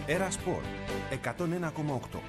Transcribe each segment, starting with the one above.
Έρα Σπορ 101,8.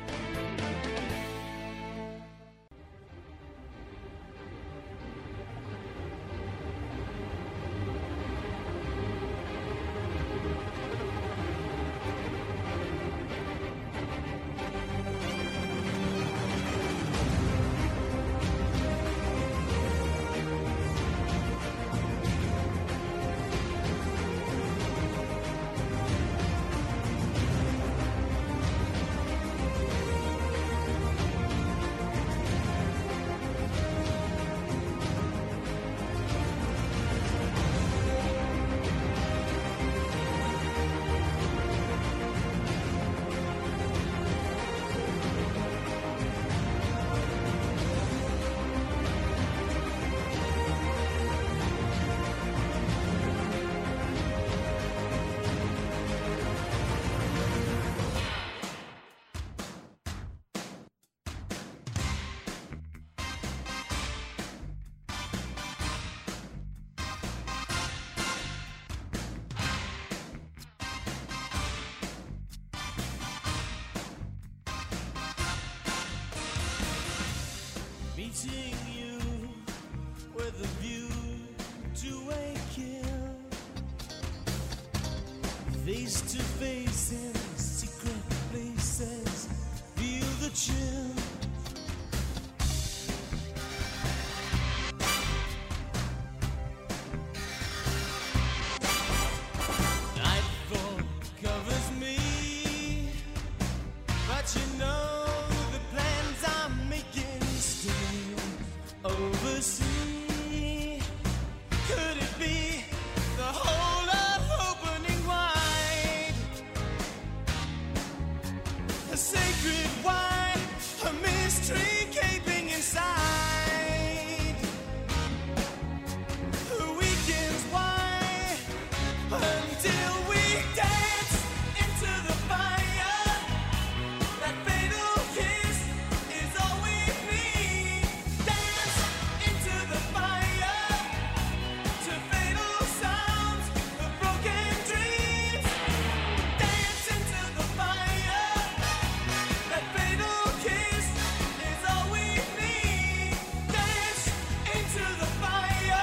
Meeting you with a view to a kill, face to face in secret places, feel the chill. Nightfall covers me, but you know the plans I'm making still oversee. Could it be the whole of opening wide? A sacred wine, a mystery gaping inside. The weekends wide until we dance into the fire. That fatal kiss is all we need. Dance into the fire to fatal sounds of broken dreams. Dance into the fire. That fatal kiss is all we need. Dance into the fire.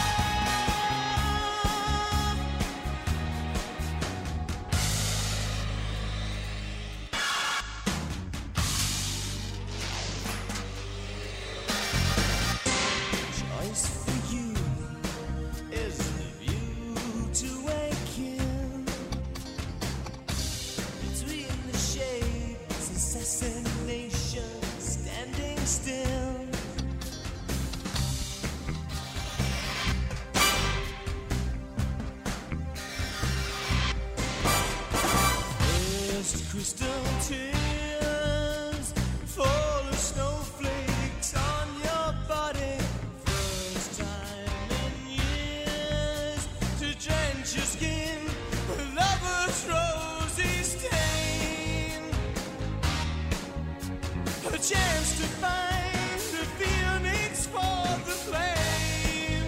Choice for you is the view to a kill. Between the shades, assassination standing still. First crystal tears fall as snowflakes on your body. First time in years to drench your skin with lover's rosy stain. A chance to find the phoenix for the flame.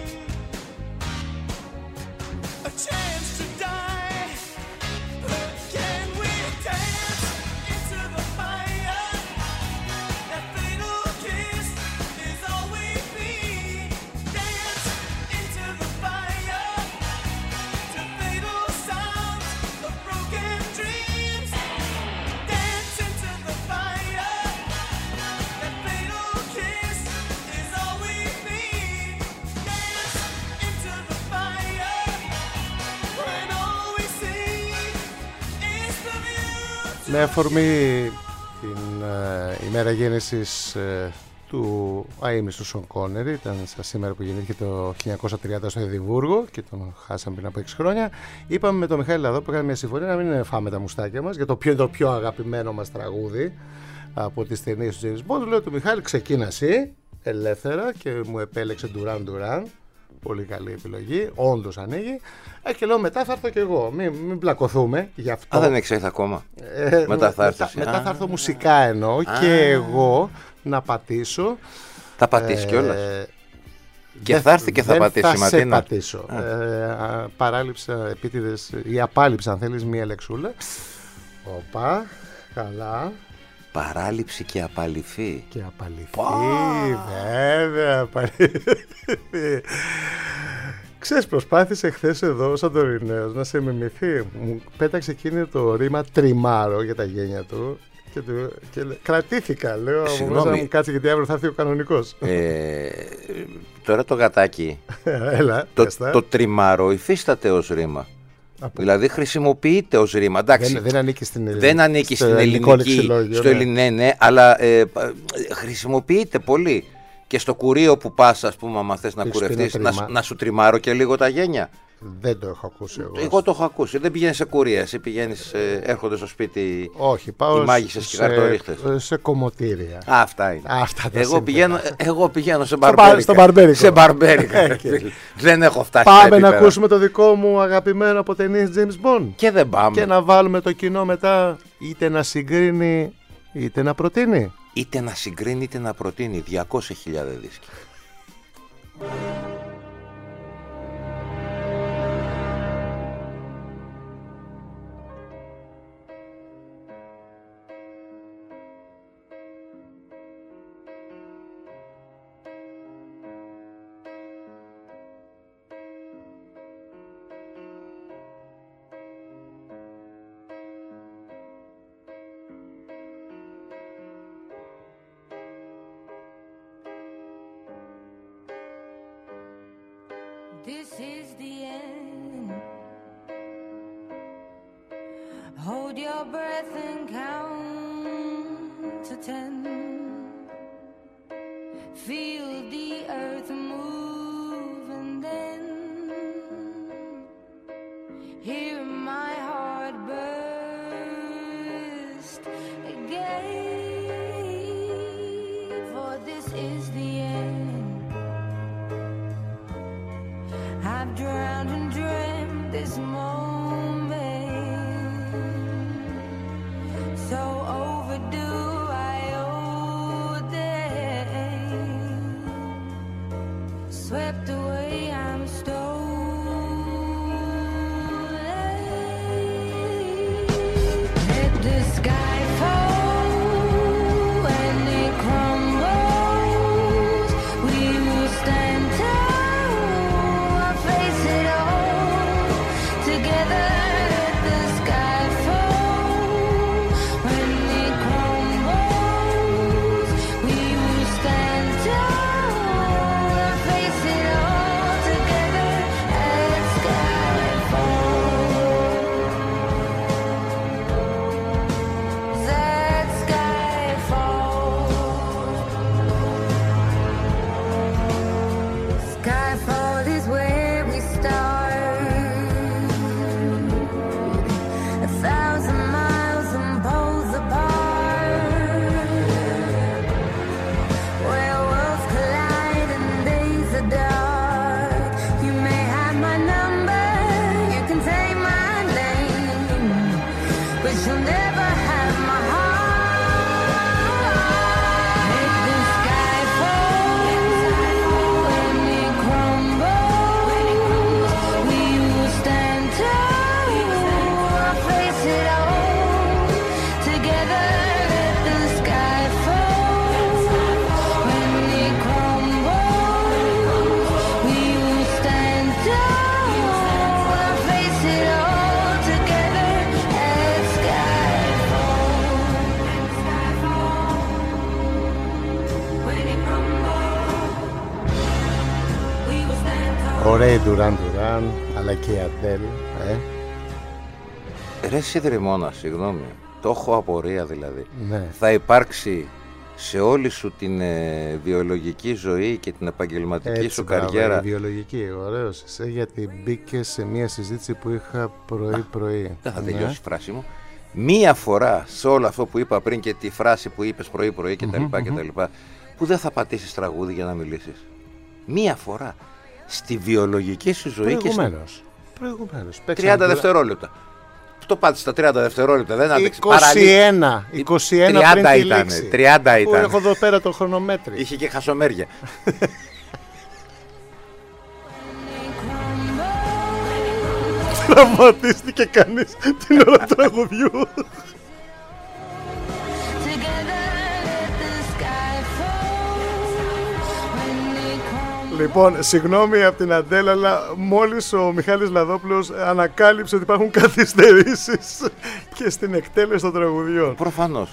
A chance to die. But can we dance into the fire? That fatal kiss is all we need. Dance into the fire to fatal sounds of broken dreams. Dance into the fire. That fatal kiss is all we need. Dance into the fire when all we see is the view. Με αφορμή την ημέρα γέννησης του αείμνηστου Σον Κόνερι, ήταν σαν σήμερα που γεννήθηκε το 1930 στο Εδιμβούργο και τον χάσαμε πριν από 6 χρόνια. Είπαμε με τον Μιχάλη Λαδό που έκανε μια συμφωνία να μην φάμε τα μουστάκια μας για το ποιο είναι το πιο αγαπημένο μας τραγούδι από τις ταινίες του James Bond. Λέω του Μιχάλη, ξεκίνα εσύ ελεύθερα, και μου επέλεξε Duran Duran. Πολύ καλή επιλογή, όντως ανοίγει. Και λέω μετά θα έρθω κι εγώ. Μην πλακωθούμε γι' αυτό. Δεν έχεις έρθει ακόμα. Μετά θα έρθεις. Μετά θα έρθω μουσικά εννοώ και εγώ να πατήσω. Θα πατήσει κιόλας. Και θα έρθει και θα πατήσει η Ματίνα. Θα πατήσω. Παράληψα επίτηδες ή απάλληψα, αν θέλεις, μία λεξούλα. Όπα, καλά. Παράληψη και απαλυφή. Και απαλυφή, βέβαια, απαλυφή. Ξέρεις, προσπάθησε χθες εδώ ο Σαντορινέος να σε μιμηθεί. Μου πέταξε εκείνο το ρήμα τριμάρο για τα γένια του και κρατήθηκα, λέω, να μου κάτσει γιατί αύριο θα έρθει ο κανονικός. Τώρα το γατάκι, Έλα, το τριμάρο υφίσταται ως ρήμα. Δηλαδή χρησιμοποιείται ως ρήμα. Εντάξει, δεν ανήκει στην ελληνική, στο ναι, αλλά χρησιμοποιείται πολύ. Και στο κουρίο που πας, ας πούμε, άμα θες να κουρευτείς, να σου τριμάρω και λίγο τα γένια. Δεν το έχω ακούσει εγώ. Εγώ το έχω ακούσει. Δεν πηγαίνεις σε κουρία, εσύ πηγαίνεις, έρχονται στο σπίτι. Όχι, πάω οι μάγισσες και οι καρτορίχτες. Σε κομμωτήρια. Αυτά είναι. Εγώ πηγαίνω σε μπαρμπέρικα. Σε μπαρμπέρικα. Δεν έχω φτάσει. Πάμε να ακούσουμε το δικό μου αγαπημένο από ταινίες James Bond. Και δεν πάμε. Και να βάλουμε το κοινό μετά είτε να συγκρίνει είτε να προτείνει. Είτε να συγκρίνει είτε να προτείνει. 200.000 δίσκοι. This is the end. Hold your breath and count to 10. Feel the earth move and then hear my heart burst again. For this is the end. I've drowned and dreamt this moment, so overdue I owe them. Swept away, I'm stolen. Let the sky fall when it crumbles. We will stand tall. Ωραίοι Ντουράν, αλλά και η Αντέλ. Ρε Σιδρυμώνα, συγγνώμη, το έχω απορία δηλαδή. Ναι. Θα υπάρξει σε όλη σου την βιολογική ζωή και την επαγγελματική έτσι, σου καριέρα. Η βιολογική, ωραίος είσαι, γιατί μπήκε σε μια συζήτηση που είχα πρωί-πρωί. Δεν θα τελειώσει η φράση μου. Μία φορά σε όλο αυτό που είπα πριν και τη φράση που είπες πρωί-πρωί κτλ. Που δεν θα πατήσεις τραγούδι για να μιλήσεις. Μία φορά. Στη βιολογική σου ζωή προηγουμένως. 30 δευτερόλεπτα. Το πάτησε τα 30 δευτερόλεπτα, δεν άντεξε. 21 πριν τη λήξη. 30 ήταν. Έχω εδώ πέρα το χρονομέτρη. Είχε και χασομέρια. τραυματίστηκε κανείς την ώρα του τραγουδιού. Λοιπόν, συγγνώμη από την Αντέλα, αλλά μόλις ο Μιχάλης Λαδόπουλος ανακάλυψε ότι υπάρχουν καθυστερήσεις και στην εκτέλεση των τραγουδιών. Προφανώς.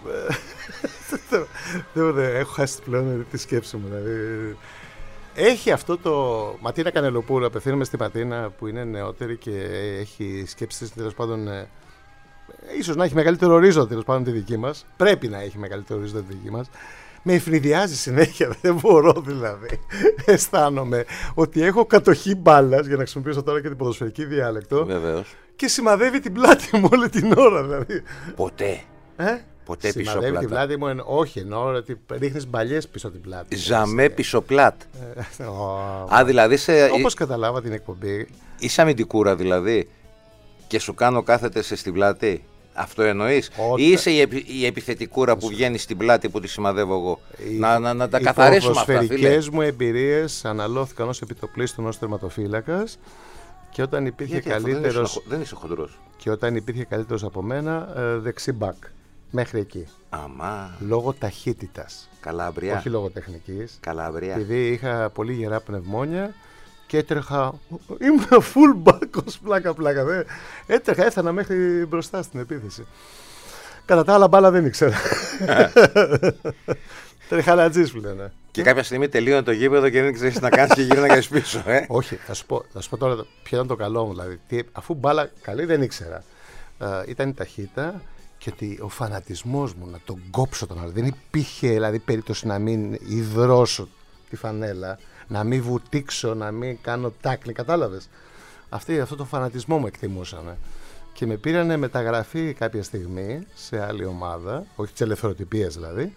Έχω χάσει πλέον τη σκέψη μου. Δηλαδή. Έχει αυτό το Ματίνα Κανελοπούλου, απευθύνομαι στη Ματίνα που είναι νεότερη και έχει σκέψεις τέλος πάντων. Ίσως να έχει μεγαλύτερο ορίζοντα τέλος πάντων τη δική μας. Πρέπει να έχει μεγαλύτερο ορίζοντα τη δική μας. Με ευνηδιάζει συνέχεια, δεν μπορώ δηλαδή. Αισθάνομαι ότι έχω κατοχή μπάλας, για να χρησιμοποιήσω τώρα και την ποδοσφαιρική διάλεκτο. Βεβαίως. Και σημαδεύει την πλάτη μου όλη την ώρα δηλαδή. Ποτέ. Ποτέ πίσω Σημαδεύει πλάτα. την πλάτη μου, όχι εννοώ ότι ρίχνεις μπαλιές πίσω την πλάτη. Ζαμέ πίσω πλάτ. Δηλαδή Όπως καταλάβα την εκπομπή. είσαι αμυντικούρα δηλαδή και σου κάνω κάθετες στην πλάτη. Αυτό εννοείς? Ή είσαι η επιθετικούρα που βγαίνει στην πλάτη που τη σημαδεύω εγώ? Να τα καθαρίσουμε αυτά, φίλε. Οι ποδοσφαιρικές μου εμπειρίες αναλώθηκαν ως επιτοπλίστων ως τερματοφύλακας και όταν υπήρχε καλύτερος. Δεν είσαι χοντρός. Και όταν υπήρχε καλύτερος από μένα, δεξί μπακ. Μέχρι εκεί. Αμά. Λόγω ταχύτητας. Καλάμπρια. Όχι λόγω τεχνικής. Καλάμπρια. Επειδή είχα πολύ γερά πνευμόνια και έτρεχα. Ήμουν full back ως πλάκα. Έτρεχα, έφτανα μέχρι μπροστά στην επίθεση. Κατά τα άλλα μπάλα δεν ήξερα. Τρεχαλατζής που λένε. Και κάποια στιγμή τελείωνε το γήπεδο και δεν ξέρεις τι να κάνεις και γύρναγες πίσω. Όχι, θα σου πω τώρα ποιο ήταν το καλό μου. Δηλαδή, αφού μπάλα καλή δεν ήξερα. Ήταν η ταχύτητα. Και ότι ο φανατισμός μου να τον κόψω τον άλλο. Δεν υπήρχε δηλαδή περίπτωση να μην υδρώσω τη φανέλα, να μην βουτήξω, να μην κάνω τάκλι. Κατάλαβες. Αυτό το φανατισμό μου εκτιμούσανε. Και με πήρανε μεταγραφή κάποια στιγμή σε άλλη ομάδα, όχι της ελευθεροτυπίας δηλαδή.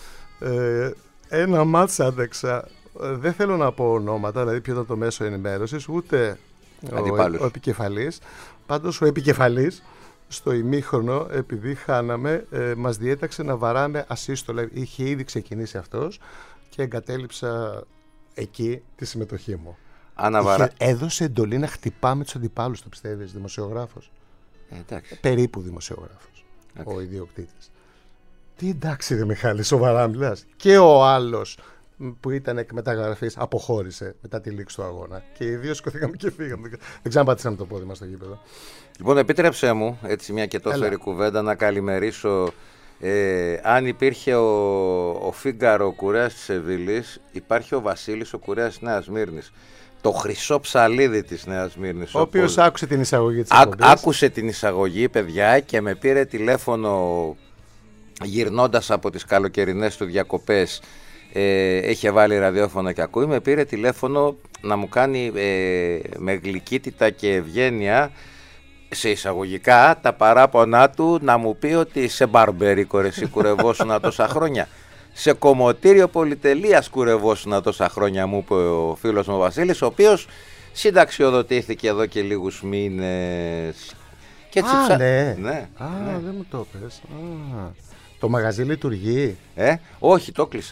Ένα μάτς άντεξα. Δεν θέλω να πω ονόματα, δηλαδή ποιο ήταν το μέσο ενημέρωσης, ούτε ο επικεφαλής. Πάντως ο επικεφαλής. Στο ημίχρονο, επειδή χάναμε, μας διέταξε να βαράμε ασύστολα. Είχε ήδη ξεκινήσει αυτός και εγκατέλειψα εκεί τη συμμετοχή μου. Έδωσε εντολή να χτυπάμε τους αντιπάλους, το πιστεύεις, δημοσιογράφος. Περίπου δημοσιογράφος, ο ιδιοκτήτης. Τι εντάξει ρε Μιχάλη, σοβαρά μιλάς? Και ο άλλος που ήταν εκ μεταγραφής αποχώρησε μετά τη λήξη του αγώνα. Και οι δύο σκοθήκαμε και φύγαμε. Δεν ξέρω αν πατήσαμε το πόδι μας στο γήπεδο. Λοιπόν, επίτρεψέ μου, έτσι μια και τόφερη κουβέντα, να καλημερίσω. Αν υπήρχε ο Φίγκαρο, ο κουρέας της Σεβίλης, υπάρχει ο Βασίλης, ο κουρέας της Νέας Σμύρνης. Το χρυσό ψαλίδι της Νέας Σμύρνης. Ο οποίος άκουσε την εισαγωγή της εκπομπής. Άκουσε την εισαγωγή, παιδιά, και με πήρε τηλέφωνο γυρνώντας από τις καλοκαιρινές του διακοπές. Έχει βάλει ραδιόφωνο και ακούει. Με πήρε τηλέφωνο να μου κάνει με γλυκύτητα και ευγένεια, σε εισαγωγικά, τα παράπονά του, να μου πει ότι σε μπαρμπέρικο ρε εσύ κουρευόσουνα τόσα χρόνια. Σε κομμωτήριο πολυτελείας κουρευόσουνα τόσα χρόνια, μου είπε ο φίλος μου ο Βασίλης, ο οποίος συνταξιοδοτήθηκε εδώ και λίγους μήνες. Και έτσι ναι. Δεν μου το πες. Το μαγαζί λειτουργεί? Όχι, το κλείσε.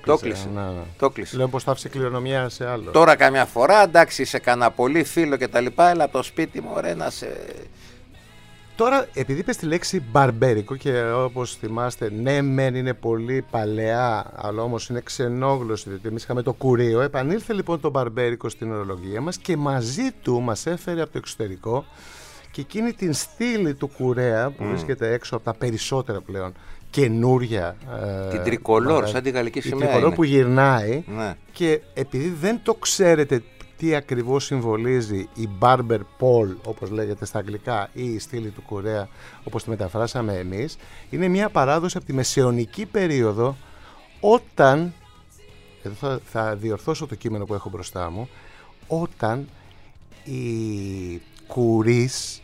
Το κλείσε. Λέω πως θα άφησε κληρονομιά σε άλλο. Τώρα καμιά φορά, εντάξει, σε κανένα πολύ φίλο και τα λοιπά, έλα από το σπίτι μου, ωραία, να σε... Τώρα, επειδή είπες τη λέξη μπαρμπέρικο και όπως θυμάστε, ναι μεν είναι πολύ παλαιά, αλλά όμως είναι ξενόγλωση, διότι εμείς είχαμε το κουρίο. Επανήλθε λοιπόν το μπαρμπέρικο στην ορολογία μας και μαζί του μας έφερε από το εξωτερικό και εκείνη την στήλη του κουρέα που βρίσκεται έξω από τα περισσότερα πλέον καινούρια. Την τρικολόρ, σαν τη γαλλική σημαία. Την τρικολόρ που γυρνάει. Ναι. Και επειδή δεν το ξέρετε τι ακριβώς συμβολίζει η Barber Pole, όπως λέγεται στα αγγλικά, ή η στήλη του κουρέα, όπως τη μεταφράσαμε εμείς, είναι μια παράδοση από τη μεσαιωνική περίοδο, όταν, εδώ θα διορθώσω το κείμενο που έχω μπροστά μου, όταν οι κουρείς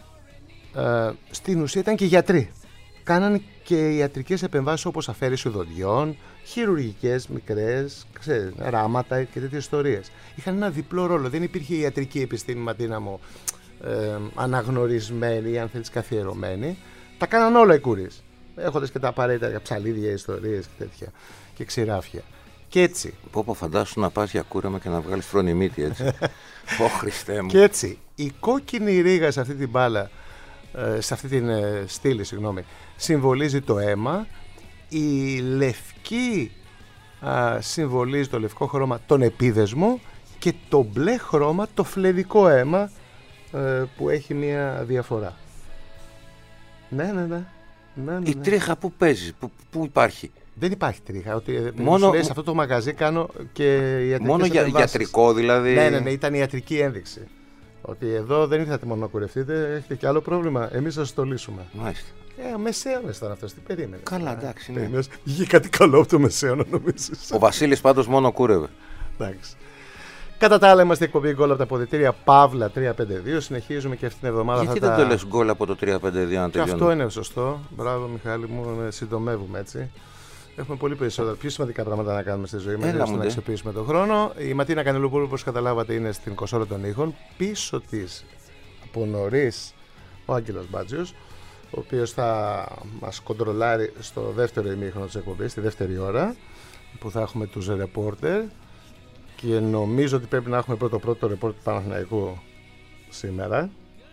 στην ουσία ήταν και γιατροί. Κάνανε και ιατρικές επεμβάσεις όπως αφαίρεση ουδοντιών, χειρουργικές μικρές, ράματα και τέτοιες ιστορίες. Είχαν ένα διπλό ρόλο. Δεν υπήρχε ιατρική επιστήμη, Ματίνα μου, αναγνωρισμένη ή αν θέλεις καθιερωμένη. Τα κάναν όλα οι κουρείς, έχοντας και τα απαραίτητα ψαλίδια, ιστορίες και τέτοια και ξηράφια. Και έτσι. Πω φαντάσου να πας για κούρεμα και να βγάλεις φρονιμίτη έτσι. Ω Χριστέ μου. Και έτσι η κόκκινη ρίγα σε αυτή την μπάλα, σε αυτή την στήλη, συγγνώμη, συμβολίζει το αίμα, η λευκή συμβολίζει το λευκό χρώμα τον επίδεσμο και το μπλε χρώμα το φλεδικό αίμα που έχει μια διαφορά. Ναι. Η τρίχα που παίζει, που υπάρχει. Δεν υπάρχει τρίχα. Ότι Μόνο σε αυτό το μαγαζί κάνω και ιατρικές μόνο επεμβάσεις. γιατρικό δηλαδή. Ναι, ήταν ιατρική ένδειξη. Ότι εδώ δεν ήρθατε μόνο να κουρευτείτε, έχετε και άλλο πρόβλημα. Εμείς θα σας το λύσουμε. Μάλιστα. Μεσαίωνες ήταν αυτός, τι περίμενες. Καλά, εντάξει. Ναι. Είχε κάτι καλό από το μεσαίωνα, νομίζεις. Ο Βασίλης πάντως μόνο κούρευε. Εντάξει. Κατά τα άλλα, είμαστε εκπομπή γκολ από τα αποδυτήρια Παύλα 352. Συνεχίζουμε και αυτήν την εβδομάδα. Γιατί δεν το λες γκολ από το 352 να τελειώνει? Και αυτό είναι σωστό. Μπράβο, Μιχάλη μου, συντομεύουμε έτσι. Έχουμε πολύ περισσότερα, πιο σημαντικά πράγματα να κάνουμε στη ζωή μας για να αξιοποιήσουμε τον χρόνο. Η Ματίνα Κανελοπούλου, όπως καταλάβατε, είναι στην κονσόλα των ήχων. Πίσω της από νωρίς ο Άγγελος Μπάτζιος, ο οποίος θα μας κοντρολάρει στο δεύτερο ημίχρονο της εκπομπής, στη δεύτερη ώρα, που θα έχουμε τους ρεπόρτερ. Και νομίζω ότι πρέπει να έχουμε πρώτο ρεπόρτερ του Παναθηναϊκού σήμερα.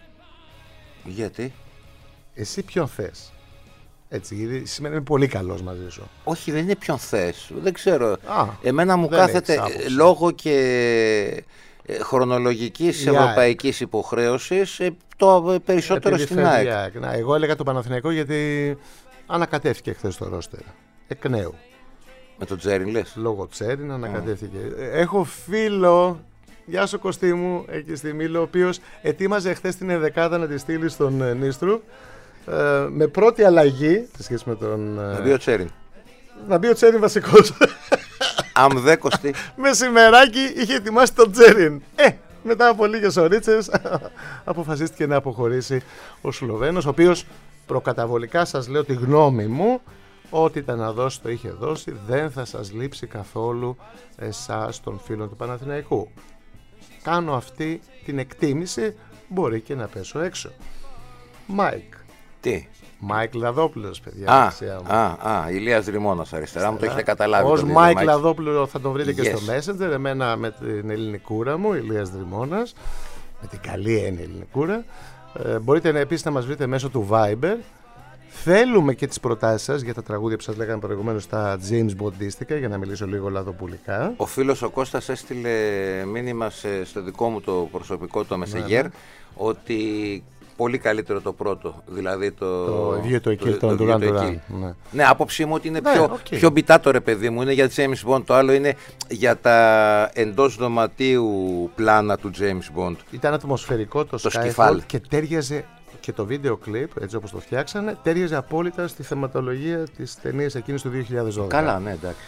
Γιατί? Εσύ ποιον θες? Έτσι, γιατί σήμερα είμαι πολύ καλός μαζί σου. Όχι, δεν είναι ποιον θες. Δεν ξέρω. Εμένα μου κάθεται λόγω και χρονολογικής ευρωπαϊκής υποχρέωσης το περισσότερο στην ΑΕΚ. Εγώ έλεγα το Παναθηναϊκό γιατί ανακατεύτηκε χθες το ρόστερ. Εκ νέου. Με τον Τσέριν λες? Λόγω Τσέριν ανακατεύτηκε. Έχω φίλο, γεια σου Κωστή μου, εκεί στη Μήλο, ο οποίος ετοίμαζε χθες την ενδεκάδα να τη στείλει στον Νίστρου. Με πρώτη αλλαγή σε σχέση με τον. Να μπει ο Τσέριν. Να μπει ο Τσέριν βασικός. Αμδέκοστη. Μεσημεράκι είχε ετοιμάσει τον Τσέριν. Μετά από λίγες ωρίτσες αποφασίστηκε να αποχωρήσει ο Σλοβαίνος, ο οποίος προκαταβολικά σας λέω τη γνώμη μου, ό,τι ήταν να δώσει το είχε δώσει, δεν θα σας λείψει καθόλου εσάς των φίλων του Παναθηναϊκού. Κάνω αυτή την εκτίμηση, μπορεί και να πέσω έξω. Μάικ. Τι? Μάικ Λαδόπουλος, παιδιά. Ηλίας Δρυμώνας αριστερά μου, το έχετε καταλάβει. Ως Μάικ Λαδόπουλο θα τον βρείτε και στο Messenger. Εμένα με την ελληνικούρα μου, Ηλίας Δρυμώνας, με την καλή έννοια ελληνικούρα. Μπορείτε επίσης να μας βρείτε μέσω του Viber. Θέλουμε και τις προτάσεις σας για τα τραγούδια που σας λέγαμε προηγουμένως, τα James Bondίστικα, για να μιλήσω λίγο λαδοπουλικά. Ο φίλος ο Κώστας έστειλε μήνυμα στο δικό μου το προσωπικό, το Messenger, ότι πολύ καλύτερο το πρώτο, δηλαδή το ίδιο το Kill, τον Duran Duran. Ναι, άποψή μου ότι είναι πιο μπιτάτο, ρε παιδί μου, είναι για James Bond, το άλλο είναι για τα εντός δωματίου πλάνα του James Bond. Ήταν ατμοσφαιρικό το Skyfall και τέριαζε και το βίντεο κλιπ, έτσι όπως το φτιάξανε, τέριαζε απόλυτα στη θεματολογία της ταινίας εκείνης του 2012. Καλά, ναι, εντάξει.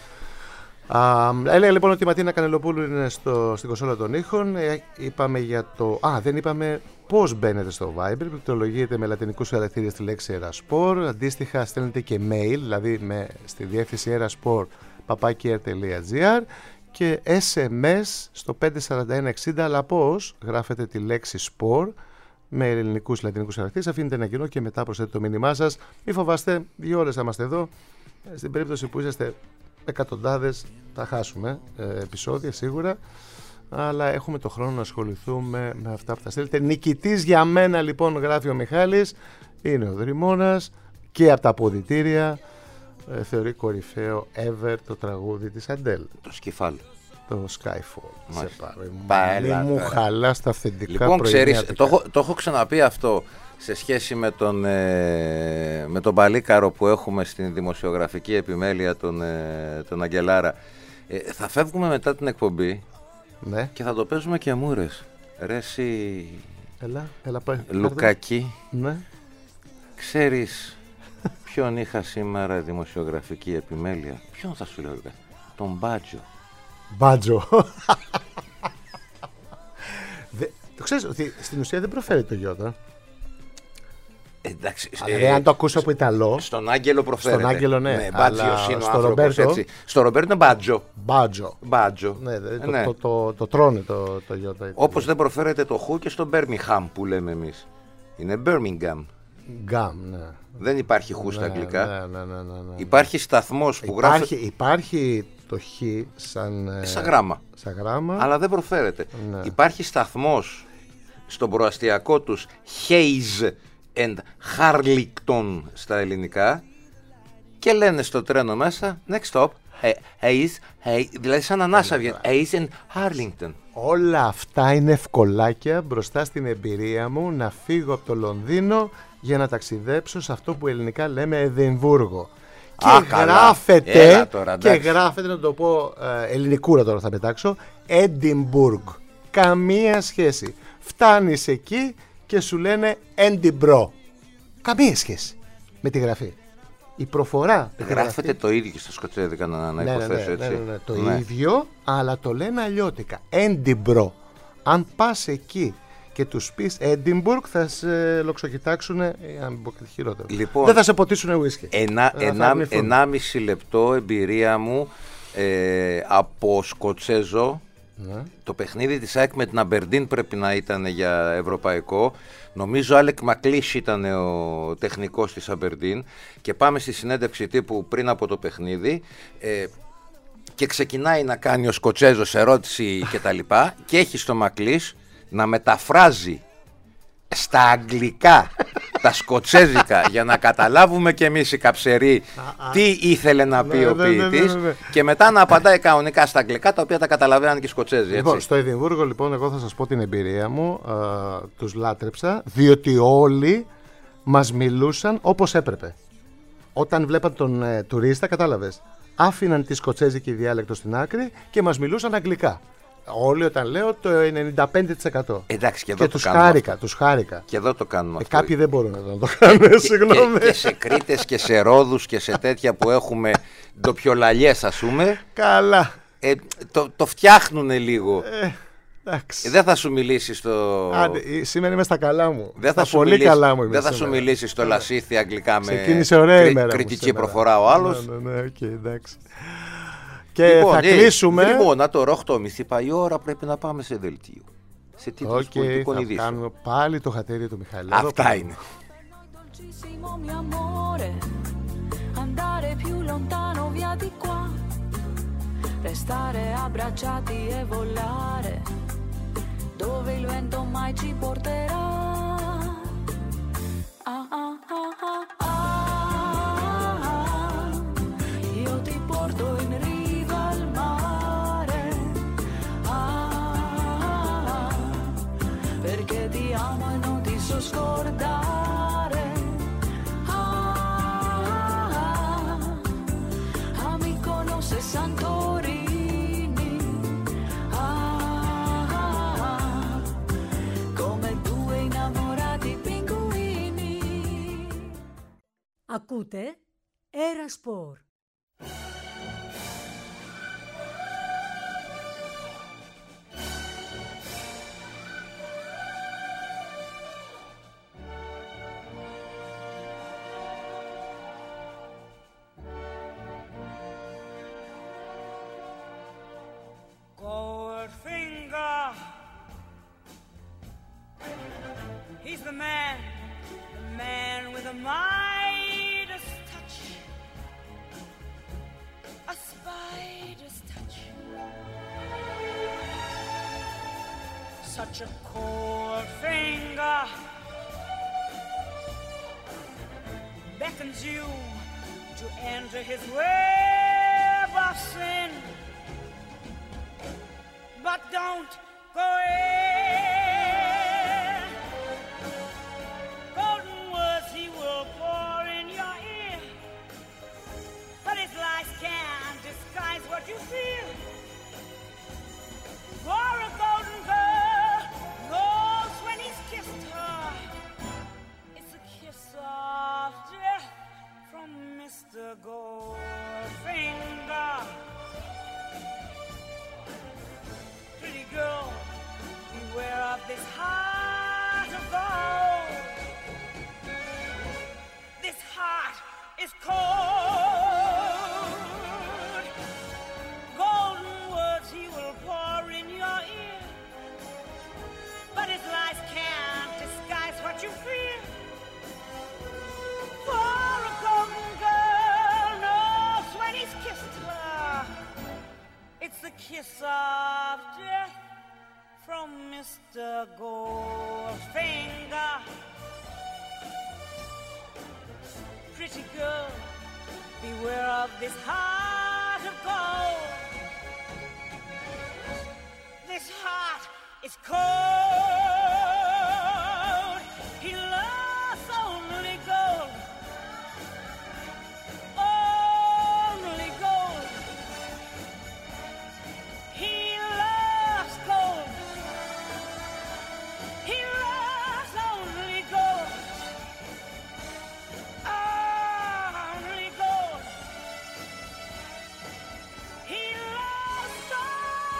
Έλεγα λοιπόν ότι η Ματίνα Κανελοπούλου είναι στην κονσόλα των ήχων. Είπαμε για το. Δεν είπαμε πώς μπαίνετε στο Viber. Πληκτρολογείτε με λατινικούς χαρακτήρες τη λέξη Eraspor. Αντίστοιχα, στέλνετε και mail, δηλαδή στη διεύθυνση eraspor@air.gr και SMS στο 54160. Αλλά πώς γράφετε τη λέξη sport με ελληνικούς λατινικούς χαρακτήρες. Αφήνετε ένα κοινό και μετά προσθέτετε το μήνυμά σας. Μην φοβάστε, 2 ώρες θα είμαστε εδώ. Στην περίπτωση που είσαστε εκατοντάδες, θα χάσουμε επεισόδια σίγουρα, αλλά έχουμε το χρόνο να ασχοληθούμε με αυτά που θα στείλετε. Νικητής για μένα λοιπόν, γράφει ο Μιχάλης, είναι ο Δρυμώνας και από τα αποδυτήρια θεωρεί κορυφαίο ever το τραγούδι της Αντέλ. Το Σκυφάλ. Το Skyfall. Μη μου χαλάς τα αυθεντικά. Λοιπόν, ξέρεις, το έχω ξαναπεί αυτό σε σχέση με τον παλίκαρο που έχουμε στην δημοσιογραφική επιμέλεια, τον Αγγελάρα. Θα φεύγουμε μετά την εκπομπή, ναι, και θα το παίζουμε και μούρες. Ρε εσύ πάει, Λουκάκη, ναι. Ξέρεις ποιον είχα σήμερα δημοσιογραφική επιμέλεια? Ποιον θα σου λέω? Τον Μπάτζο. Το ξέρεις ότι στην ουσία δεν προφέρει το γιώτα. Εντάξει, αλλά αν το ακούσω από Ιταλό. Στον Άγγελο προφέρεται. Στον Άγγελο, ναι. Μπάτζιος είναι ο άνθρωπος, έτσι. Στο Ρομπέρτο είναι Μπάτζο. Ναι, το τρώνε το γιώτα. Όπως δεν προφέρεται το χου και στο Μπέρμιγχαμ που λέμε εμείς. Είναι Birmingham. Ναι. Δεν υπάρχει χου στα αγγλικά. Ναι. Υπάρχει σταθμός που γράφει. Υπάρχει το χ σαν γράμμα. Σαν γράμμα. Αλλά δεν προφέρεται. Ναι. Υπάρχει σταθμός στον προαστιακό τους Hayes and Harlington στα ελληνικά και λένε στο τρένο μέσα next stop Hayes, δηλαδή σαν ανάσα βγαίνει Hayes and Harlington. Όλα αυτά είναι ευκολάκια μπροστά στην εμπειρία μου να φύγω από το Λονδίνο για να ταξιδέψω σε αυτό που ελληνικά λέμε Εδιμβούργο. Και γράφεται, να το πω ελληνικούρα τώρα θα πετάξω, Edinburgh. Καμία σχέση. Φτάνεις εκεί και σου λένε Edinburgh. Καμία σχέση με τη γραφή. Η προφορά γράφεται το ίδιο και στα σκοτσέδικα να υποθέσω έτσι. Ναι, το ίδιο, αλλά το λένε αλλιώτικα. Edinburgh. Αν πας εκεί και τους πεις Edinburgh θα σε λοξοκοιτάξουν, αν μην πω κάτι χειρότερο. Λοιπόν, δεν θα σε ποτίσουν ουίσκι. 1,5 λεπτό εμπειρία μου από Σκοτσέζο. Ναι. Το παιχνίδι της ΑΕΚ με την Αμπερντίν πρέπει να ήταν για ευρωπαϊκό. Νομίζω Άλεκ Μακλίς ήταν ο τεχνικός της Αμπερντίν. Και πάμε στη συνέντευξη τύπου πριν από το παιχνίδι και ξεκινάει να κάνει ο Σκοτσέζος ερώτηση κτλ. Και έχει στο Μακλίς να μεταφράζει στα αγγλικά τα σκοτσέζικα για να καταλάβουμε κι εμείς οι καψεροί τι ήθελε να πει ο ποιητής και μετά να απαντάει κανονικά στα αγγλικά τα οποία τα καταλαβαίναν και οι Σκοτσέζοι. Έτσι. Λοιπόν, στο Εδιμβούργο λοιπόν εγώ θα σας πω την εμπειρία μου, τους λάτρεψα διότι όλοι μας μιλούσαν όπως έπρεπε. Όταν βλέπαν τον τουρίστα, κατάλαβες, άφηναν τη σκοτσέζικη διάλεκτο στην άκρη και μας μιλούσαν αγγλικά. Όλοι όταν λέω το 95%. Εντάξει, και εδώ και τους χάρηκα. Και εδώ το κάνουμε αυτό. Κάποιοι δεν μπορούν να το κάνουν, συγγνώμη. Και σε Κρήτες και σε Ρόδους και σε τέτοια που έχουμε ντοπιολαλιές ας πούμε. Καλά. Το φτιάχνουνε λίγο. Εντάξει. Δεν θα σου μιλήσει στο. Σήμερα είμαι στα καλά μου. Δεν θα πολύ καλά μου είμαι. Δεν θα σου μιλήσει στο Λασίθι αγγλικά με κριτική προφορά ο άλλος. Ναι, εντάξει. Και θα κλείσουμε. Λοιπόν, να το 8.30 πάει η ώρα, πρέπει να πάμε σε δελτίο. Σε τίτλους πολιτικών ειδήσεων. Θα κάνουμε πάλι το χατέρι του Μιχαήλ. Αυτά είναι. Restare abbracciati e volare dove il vento mai ci porterà. Ah, ah, ah, ah, ah. Io ti porto in riva al mare. Ah, perché ti amo e non ti so scordare. Ah, mi conosce Santorini. Ακούτε Έρα Σπορ. Goldfinger, he's the man with a Midas touch, a spider's touch. Such a cold finger beckons you to enter his web of sin, but don't go in. Golden words he will pour in your ear, but his lies can't disguise what you feel. For a golden girl knows when he's kissed her, it's a kiss of death from Mr. Goldfinger. Pretty girl, beware of this heart of gold. This heart is cold. Golden words he will pour in your ear, but his lies can't disguise what you feel. For a golden girl knows when he's kissed her, it's the kiss of death from Mr. Goldfinger. Pretty girl, beware of this heart of gold. This heart is cold. He loves only gold. Only gold. He loves gold. He loves only gold. Only gold. He loves gold.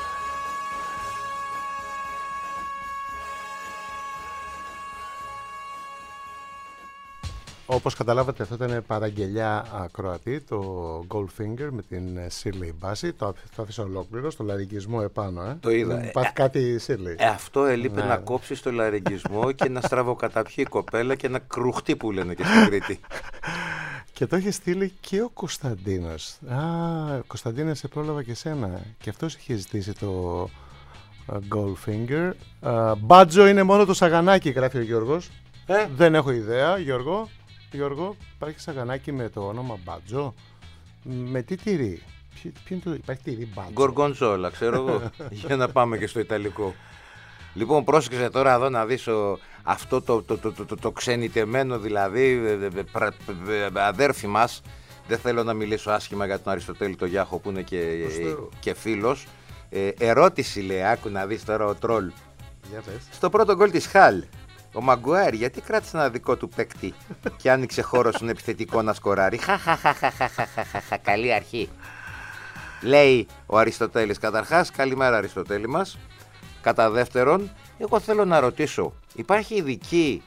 Όπως καταλάβατε, αυτό ήταν παραγγελιά ακροατή, το Goldfinger με την Shirley Bassey. Το άφησα ολόκληρο, στο λαρυγγισμό επάνω. Το είδα. Πάθει κάτι Shirley. Αυτό έλειπε, να κόψει το λαρυγγισμό και να στραβοκαταπιεί η κοπέλα και να κρουχτεί που λένε και στην Κρήτη. Και το είχε στείλει και ο Κωνσταντίνος. Κωνσταντίνε, σε πρόλαβα και σένα. Και αυτός είχε ζητήσει το Goldfinger. Μπάτζο είναι μόνο το σαγανάκι, γράφει ο Γιώργος. Δεν έχω ιδέα, Γιώργο, υπάρχει σαγανάκι με το όνομα Μπάτζο. Με τι τυρί? Υπάρχει τυρί Μπάτζο? Γκοργοντζόλα, ξέρω εγώ. Για να πάμε και στο Ιταλικό. Λοιπόν, πρόσεξε τώρα εδώ να δεις αυτό το ξενιτεμένο, δηλαδή αδέρφη μας. Δεν θέλω να μιλήσω άσχημα για τον Αριστοτέλη το Γιάχο που είναι και φίλος. Ερώτηση λέει, άκου να δεις τώρα ο τρόλ. Στο πρώτο γκολ της Χαλ, ο Μαγκουάιρ γιατί κράτησε ένα δικό του παίκτη και άνοιξε χώρο στον επιθετικό να σκοράρει? Χαχαχαχαχαχαχαχα, καλή αρχή. Λέει ο Αριστοτέλης. Καταρχάς, καλημέρα Αριστοτέλη μας. Κατά δεύτερον, εγώ θέλω να ρωτήσω, υπάρχει ειδική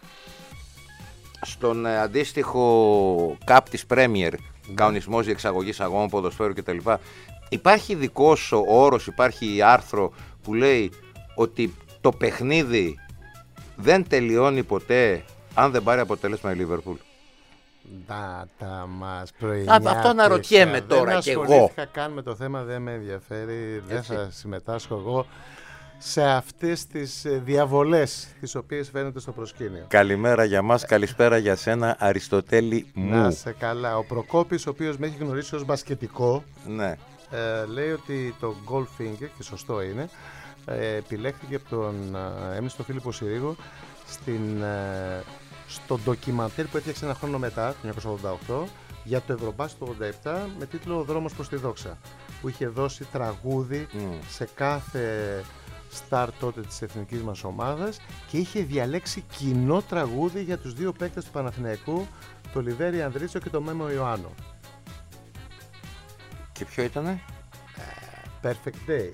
στον αντίστοιχο ΚΑΠ της Πρέμιερ, κανονισμός διεξαγωγής αγώνων ποδοσφαίρου κτλ. Υπάρχει ειδικός όρος, υπάρχει άρθρο που λέει ότι το παιχνίδι δεν τελειώνει ποτέ αν δεν πάρει αποτέλεσμα η Λίβερπουλ? Τα μας προηγιάτισα. Αυτό να ρωτιέμαι τώρα κι εγώ. Δεν ασχολήθηκα καν με το θέμα, δεν με ενδιαφέρει, δεν θα συμμετάσχω εγώ σε αυτές τις διαβολές τις οποίες φαίνονται στο προσκήνιο. Καλημέρα για μας, καλησπέρα για σένα Αριστοτέλη μου. Να σε καλά. Ο Προκόπης, ο οποίος με έχει γνωρίσει ως μπασκετικό, ναι. Λέει ότι το Goldfinger, και σωστό είναι, επιλέχθηκε από τον έμνηστο Φίλιππο Συρίγο στο ντοκιμαντέρ που έφτιαξε ένα χρόνο μετά, το 1988, για το Ευρωμπάσκετ του 87 με τίτλο «Ο δρόμος προς τη δόξα», που είχε δώσει τραγούδι σε κάθε στάρ τότε της εθνικής μας ομάδας και είχε διαλέξει κοινό τραγούδι για τους δύο παίκτες του Παναθηναϊκού, το Λιβέρι Ανδρίτσο και το Μέμο Ιωάννου. Και ποιο ήτανε? Perfect Day.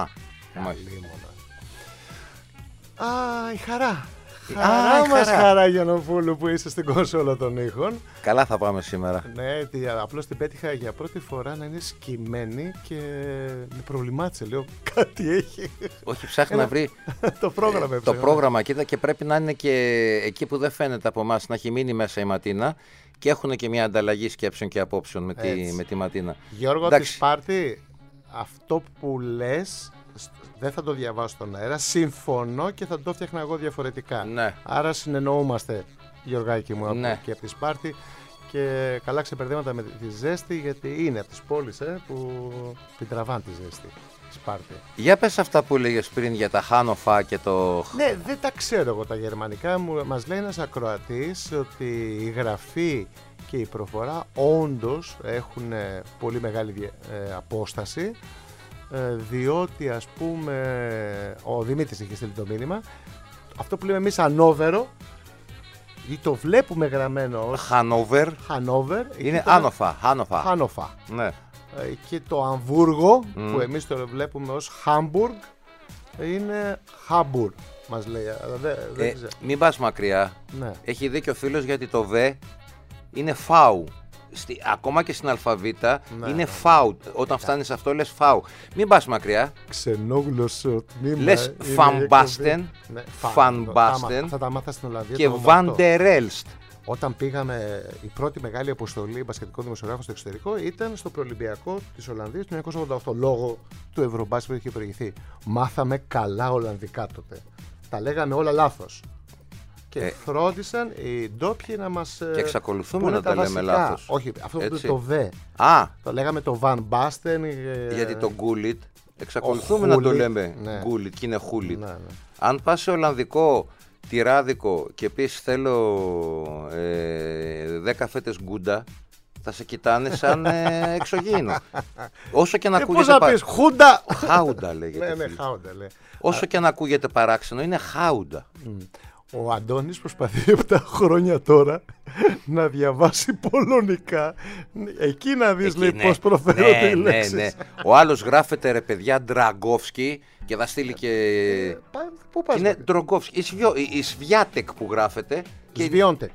Η χαρά. Χαρά Γιαννοπούλου που είσαι στην κονσόλα των ήχων. Καλά θα πάμε σήμερα. Ναι, απλώς την πέτυχα για πρώτη φορά να είναι σκυμμένη και με προβλημάτισε. Λέω κάτι έχει. Όχι, ψάχνει να βρει το πρόγραμμα. Το πρόγραμμα, κοίτα, και πρέπει να είναι και εκεί που δεν φαίνεται από εμάς, να έχει μείνει μέσα η Ματίνα και έχουν και μια ανταλλαγή σκέψεων και απόψεων με τη Ματίνα. Γιώργο, τη Σπάρτη, αυτό που λες δεν θα το διαβάσω στον αέρα. Συμφωνώ και θα το φτιάχνα εγώ διαφορετικά. Ναι. Άρα συνεννοούμαστε, Γιωργάκη μου, ναι, και από τη Σπάρτη. Και καλά ξεπερδέματα με τη ζέστη, γιατί είναι από τις πόλεις που την τραβάνε τη ζέστη. Σπάρτη. Για πες αυτά που έλεγες πριν για τα Χάνοφα και το... Ναι, δεν τα ξέρω εγώ τα γερμανικά. Μας λέει ένας ακροατής ότι η γραφή και η προφορά όντως έχουν πολύ μεγάλη απόσταση, διότι ας πούμε ο Δημήτρης είχε στείλει το μήνυμα, αυτό που λέμε εμείς Ανόβερο ή το βλέπουμε γραμμένο ως Χανόβερ, είναι Χάνοφα. Ναι. Και το Αμβούργο που εμείς το βλέπουμε ως Χάμπουργκ είναι Χάμπουργκ, μας λέει. Μην πας μακριά. Ναι. Έχει δίκιο ο φίλος, γιατί το Β είναι φάου. Ακόμα και στην αλφαβήτα είναι φάου. Όταν φτάνεις σε αυτό λες φάου. Μην πας μακριά. Ξενόγλωσσο τμήμα. Λες Φανμπάστεν, θα τα μάθα στην Ολλανδία. και Βαντερέλστ. Όταν πήγαμε, η πρώτη μεγάλη αποστολή μπασκετικών δημοσιογράφων στο εξωτερικό ήταν στο προολυμπιακό της Ολλανδίας του 1988, λόγω του Ευρωμπάσκετ που είχε προηγηθεί. Μάθαμε καλά Ολλανδικά τότε. Τα λέγαμε όλα λάθος. Και φρόντισαν οι ντόπιοι να μας. Και εξακολουθούμε να τα λέμε λάθος. Όχι, αυτό που είναι το δε. Το λέγαμε το Van Basten. Γιατί το Gullit εξακολουθούμε να το λέμε Gullit και είναι Hullit. Ναι. Αν πας σε Ολλανδικό τυράδικο και πεις θέλω 10 φέτες γκούντα, θα σε κοιτάνε σαν εξωγήινο. Όσο και να ακούγεται. Πώς να πεις, Χούντα! Χάουντα λέγεται. Ναι, Χάουντα λέει. Όσο και να ακούγεται παράξενο, είναι Χάουντα. Ο Αντώνης προσπαθεί 7 χρόνια τώρα να διαβάσει πολωνικά. Εκεί να δεις, λέει, πώς προφέρονται οι λέξεις. Ναι. Ο άλλος γράφεται, ρε παιδιά, Ντραγκόφσκι και θα στείλει και... Πού πας? Είναι Ντραγκόφσκι. Η Σβιάτεκ που γράφεται. Σβιόντεκ.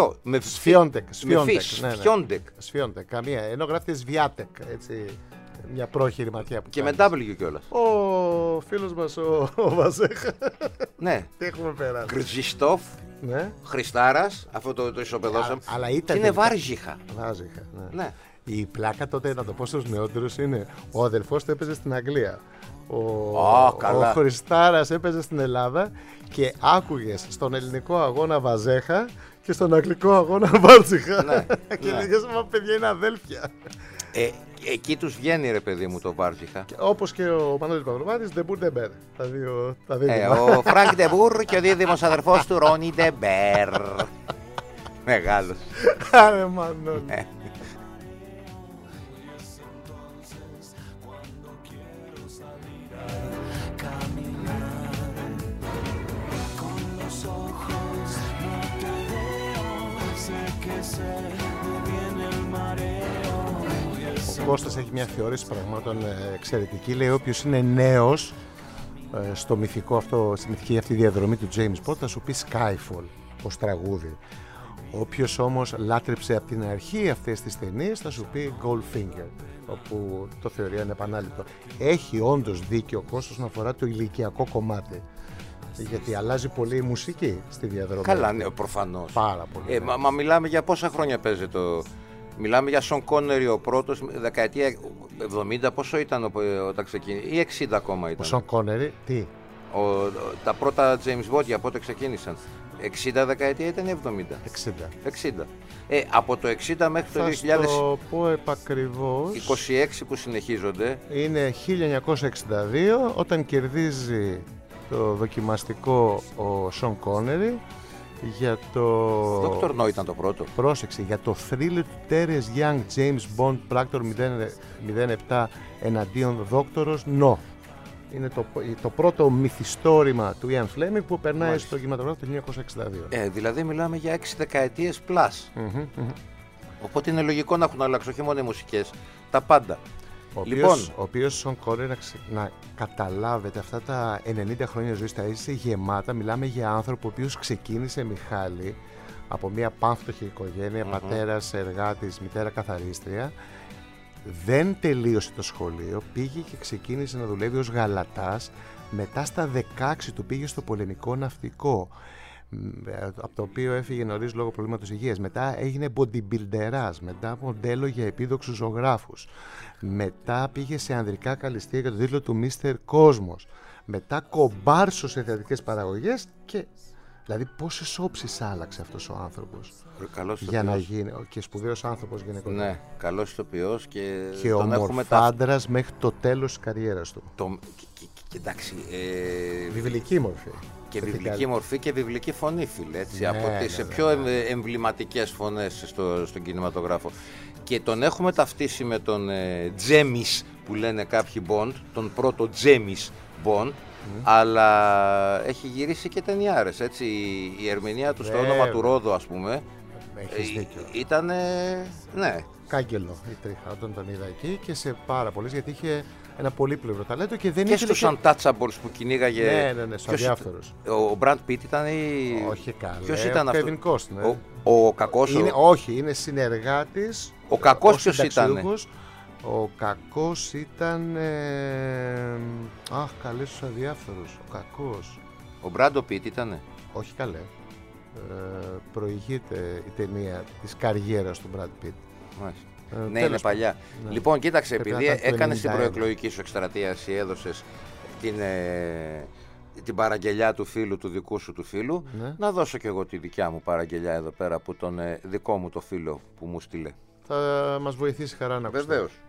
Σφιόντεκ. Καμία. Ενώ γράφεται Σβιάτεκ. Έτσι. Μια πρόχειρη ματιά που και κάνεις. Με W κιόλας. Ο φίλος μας ο Βαζέχα. Ναι. Τι έχουμε περάσει. Κρζιστόφ. Ναι. Χριστάρας. Αυτό το ισοπεδώσαμε. Αλλά ήταν. Και είναι Βάρζιχα. Βάρζιχα. Ναι. Η πλάκα τότε, να το πω στους νεότερους, είναι ο αδελφός του έπαιζε στην Αγγλία. Ο Χριστάρας έπαιζε στην Ελλάδα και άκουγες στον ελληνικό αγώνα Βαζέχα και στον αγγλικό αγώνα Βάρζιχα. Ναι. Και λέγες, μα παιδιά είναι αδέλφια. Εκεί τους βγαίνει, ρε παιδί μου, το Βάρζιχα. Όπως και ο Μανώλης Παυρομάτης, Ντεμπούρ Ντεμπέρ. Τα δύο. Ο Φρανκ Ντεμπούρ και ο δίδυμος αδερφός του Ρόνι Ντεμπέρ. Μεγάλος. Άρε Μανώλη. Ο Κώστας έχει μια θεώρηση πραγμάτων εξαιρετική. Λέει όποιος είναι νέος στο μυθικό αυτό, στη μυθική αυτή διαδρομή του James Bond θα σου πει Skyfall ως τραγούδι. Όποιος όμως λάτρεψε από την αρχή αυτές τις ταινίες θα σου πει Goldfinger, όπου το θεωρεί ανεπανάληπτο. Έχει όντως δίκιο ο Κώστας όσον αφορά το ηλικιακό κομμάτι. Γιατί αλλάζει πολύ η μουσική στη διαδρομή. Καλά, ναι, προφανώς. Πάρα πολύ. Μα μιλάμε για πόσα χρόνια παίζει το. Μιλάμε για Σον Κόνερι ο πρώτος, δεκαετία 70, πόσο ήταν όταν ξεκίνησε, ή 60 ακόμα ήταν. Ο Σον Κόνερι, τι. Τα πρώτα James Bond από πότε ξεκίνησαν. 60 δεκαετία ήταν ή 70. 60. Από το 60 μέχρι το 2000. Θα το πω επακριβώς. 26 που συνεχίζονται. Είναι 1962 όταν κερδίζει το δοκιμαστικό ο Σον Κόνερι για το... Dr. No ήταν το πρώτο. Πρόσεξε, για το thriller του Terence Young James Bond Proctor 07 εναντίον Δόκτωρος No. Είναι το πρώτο μυθιστόρημα του Ian Fleming που περνάει στο κινηματογράφο το 1962. Δηλαδή μιλάμε για 6 δεκαετίες plus. Οπότε είναι λογικό να έχουν αλλάξει όχι μόνο οι μουσικές, τα πάντα. Ο οποίος Σον Κόνερι, να καταλάβετε, αυτά τα 90 χρόνια ζωής τα έζησε γεμάτα. Μιλάμε για άνθρωπο ο οποίος ξεκίνησε, Μιχάλη, από μια πάμφτωχη οικογένεια, πατέρας εργάτης, μητέρα καθαρίστρια. Δεν τελείωσε το σχολείο, πήγε και ξεκίνησε να δουλεύει ως γαλατάς. Μετά στα 16 του πήγε στο πολεμικό ναυτικό, από το οποίο έφυγε νωρίς λόγω προβλήματος υγείας. Μετά έγινε bodybuilderάς, μετά μοντέλο για επίδοξους ζωγράφους. Μετά πήγε σε ανδρικά καλλιστεία για το τίτλο του Mr. Κόσμος. Μετά κομπάρσο σε θεατρικές παραγωγές και... Δηλαδή πόσες όψεις άλλαξε αυτός ο άνθρωπος για να γίνει και σπουδαίος άνθρωπος γενικότερα. Ναι, καλός ηθοποιός και ομορφάντρας μέχρι το τέλος της καριέρας του. Εντάξει, βιβλική μορφή. Και βιβλική μορφή και βιβλική φωνή, φίλε, έτσι, από τις πιο εμβληματικές φωνές στον κινηματογράφο. Και τον έχουμε ταυτίσει με τον Τζέμις που λένε κάποιοι Bond, τον πρώτο Τζέμις Bond, αλλά έχει γυρίσει και ταινιάρες, έτσι. Η ερμηνεία του στο όνομα του Ρόδο, ας πούμε, ήταν, ναι. Κάγκελο η τρίχα όταν τον είδα εκεί και σε πάρα πολλές, γιατί είχε ένα πολύπλευρο ταλέντο και δεν και είχε... στους Untouchables που κυνήγαγε... Ναι, στους αδιάφθορους. Ο Μπραντ Πίτ ήταν ή... Όχι καλά. Ποιος ήταν αυτό? Kevin Costner. Ο κακός... Όχι, είναι συνεργάτης. Ο κακός ποιος ήταν? Ο κακός ήταν... καλέ στους αδιάφθορους. Ο κακός. Ο Μπράντο Πίτ ήτανε? Όχι καλέ. προηγείται η ταινία της καριέρας του Brad Pitt. Ναι, είναι παλιά. Ναι. Λοιπόν, κοίταξε, Πρέπει επειδή να ήταν το έκανες την 91. προεκλογική σου εκστρατεία, εσύ έδωσες την παραγγελιά του φίλου, του δικού σου του φίλου, Ναι. να δώσω και εγώ τη δικιά μου παραγγελιά εδώ πέρα από τον δικό μου το φίλο που μου στείλε. Θα μας βοηθήσει χαρά να ακούσουμε. Βεβαίως.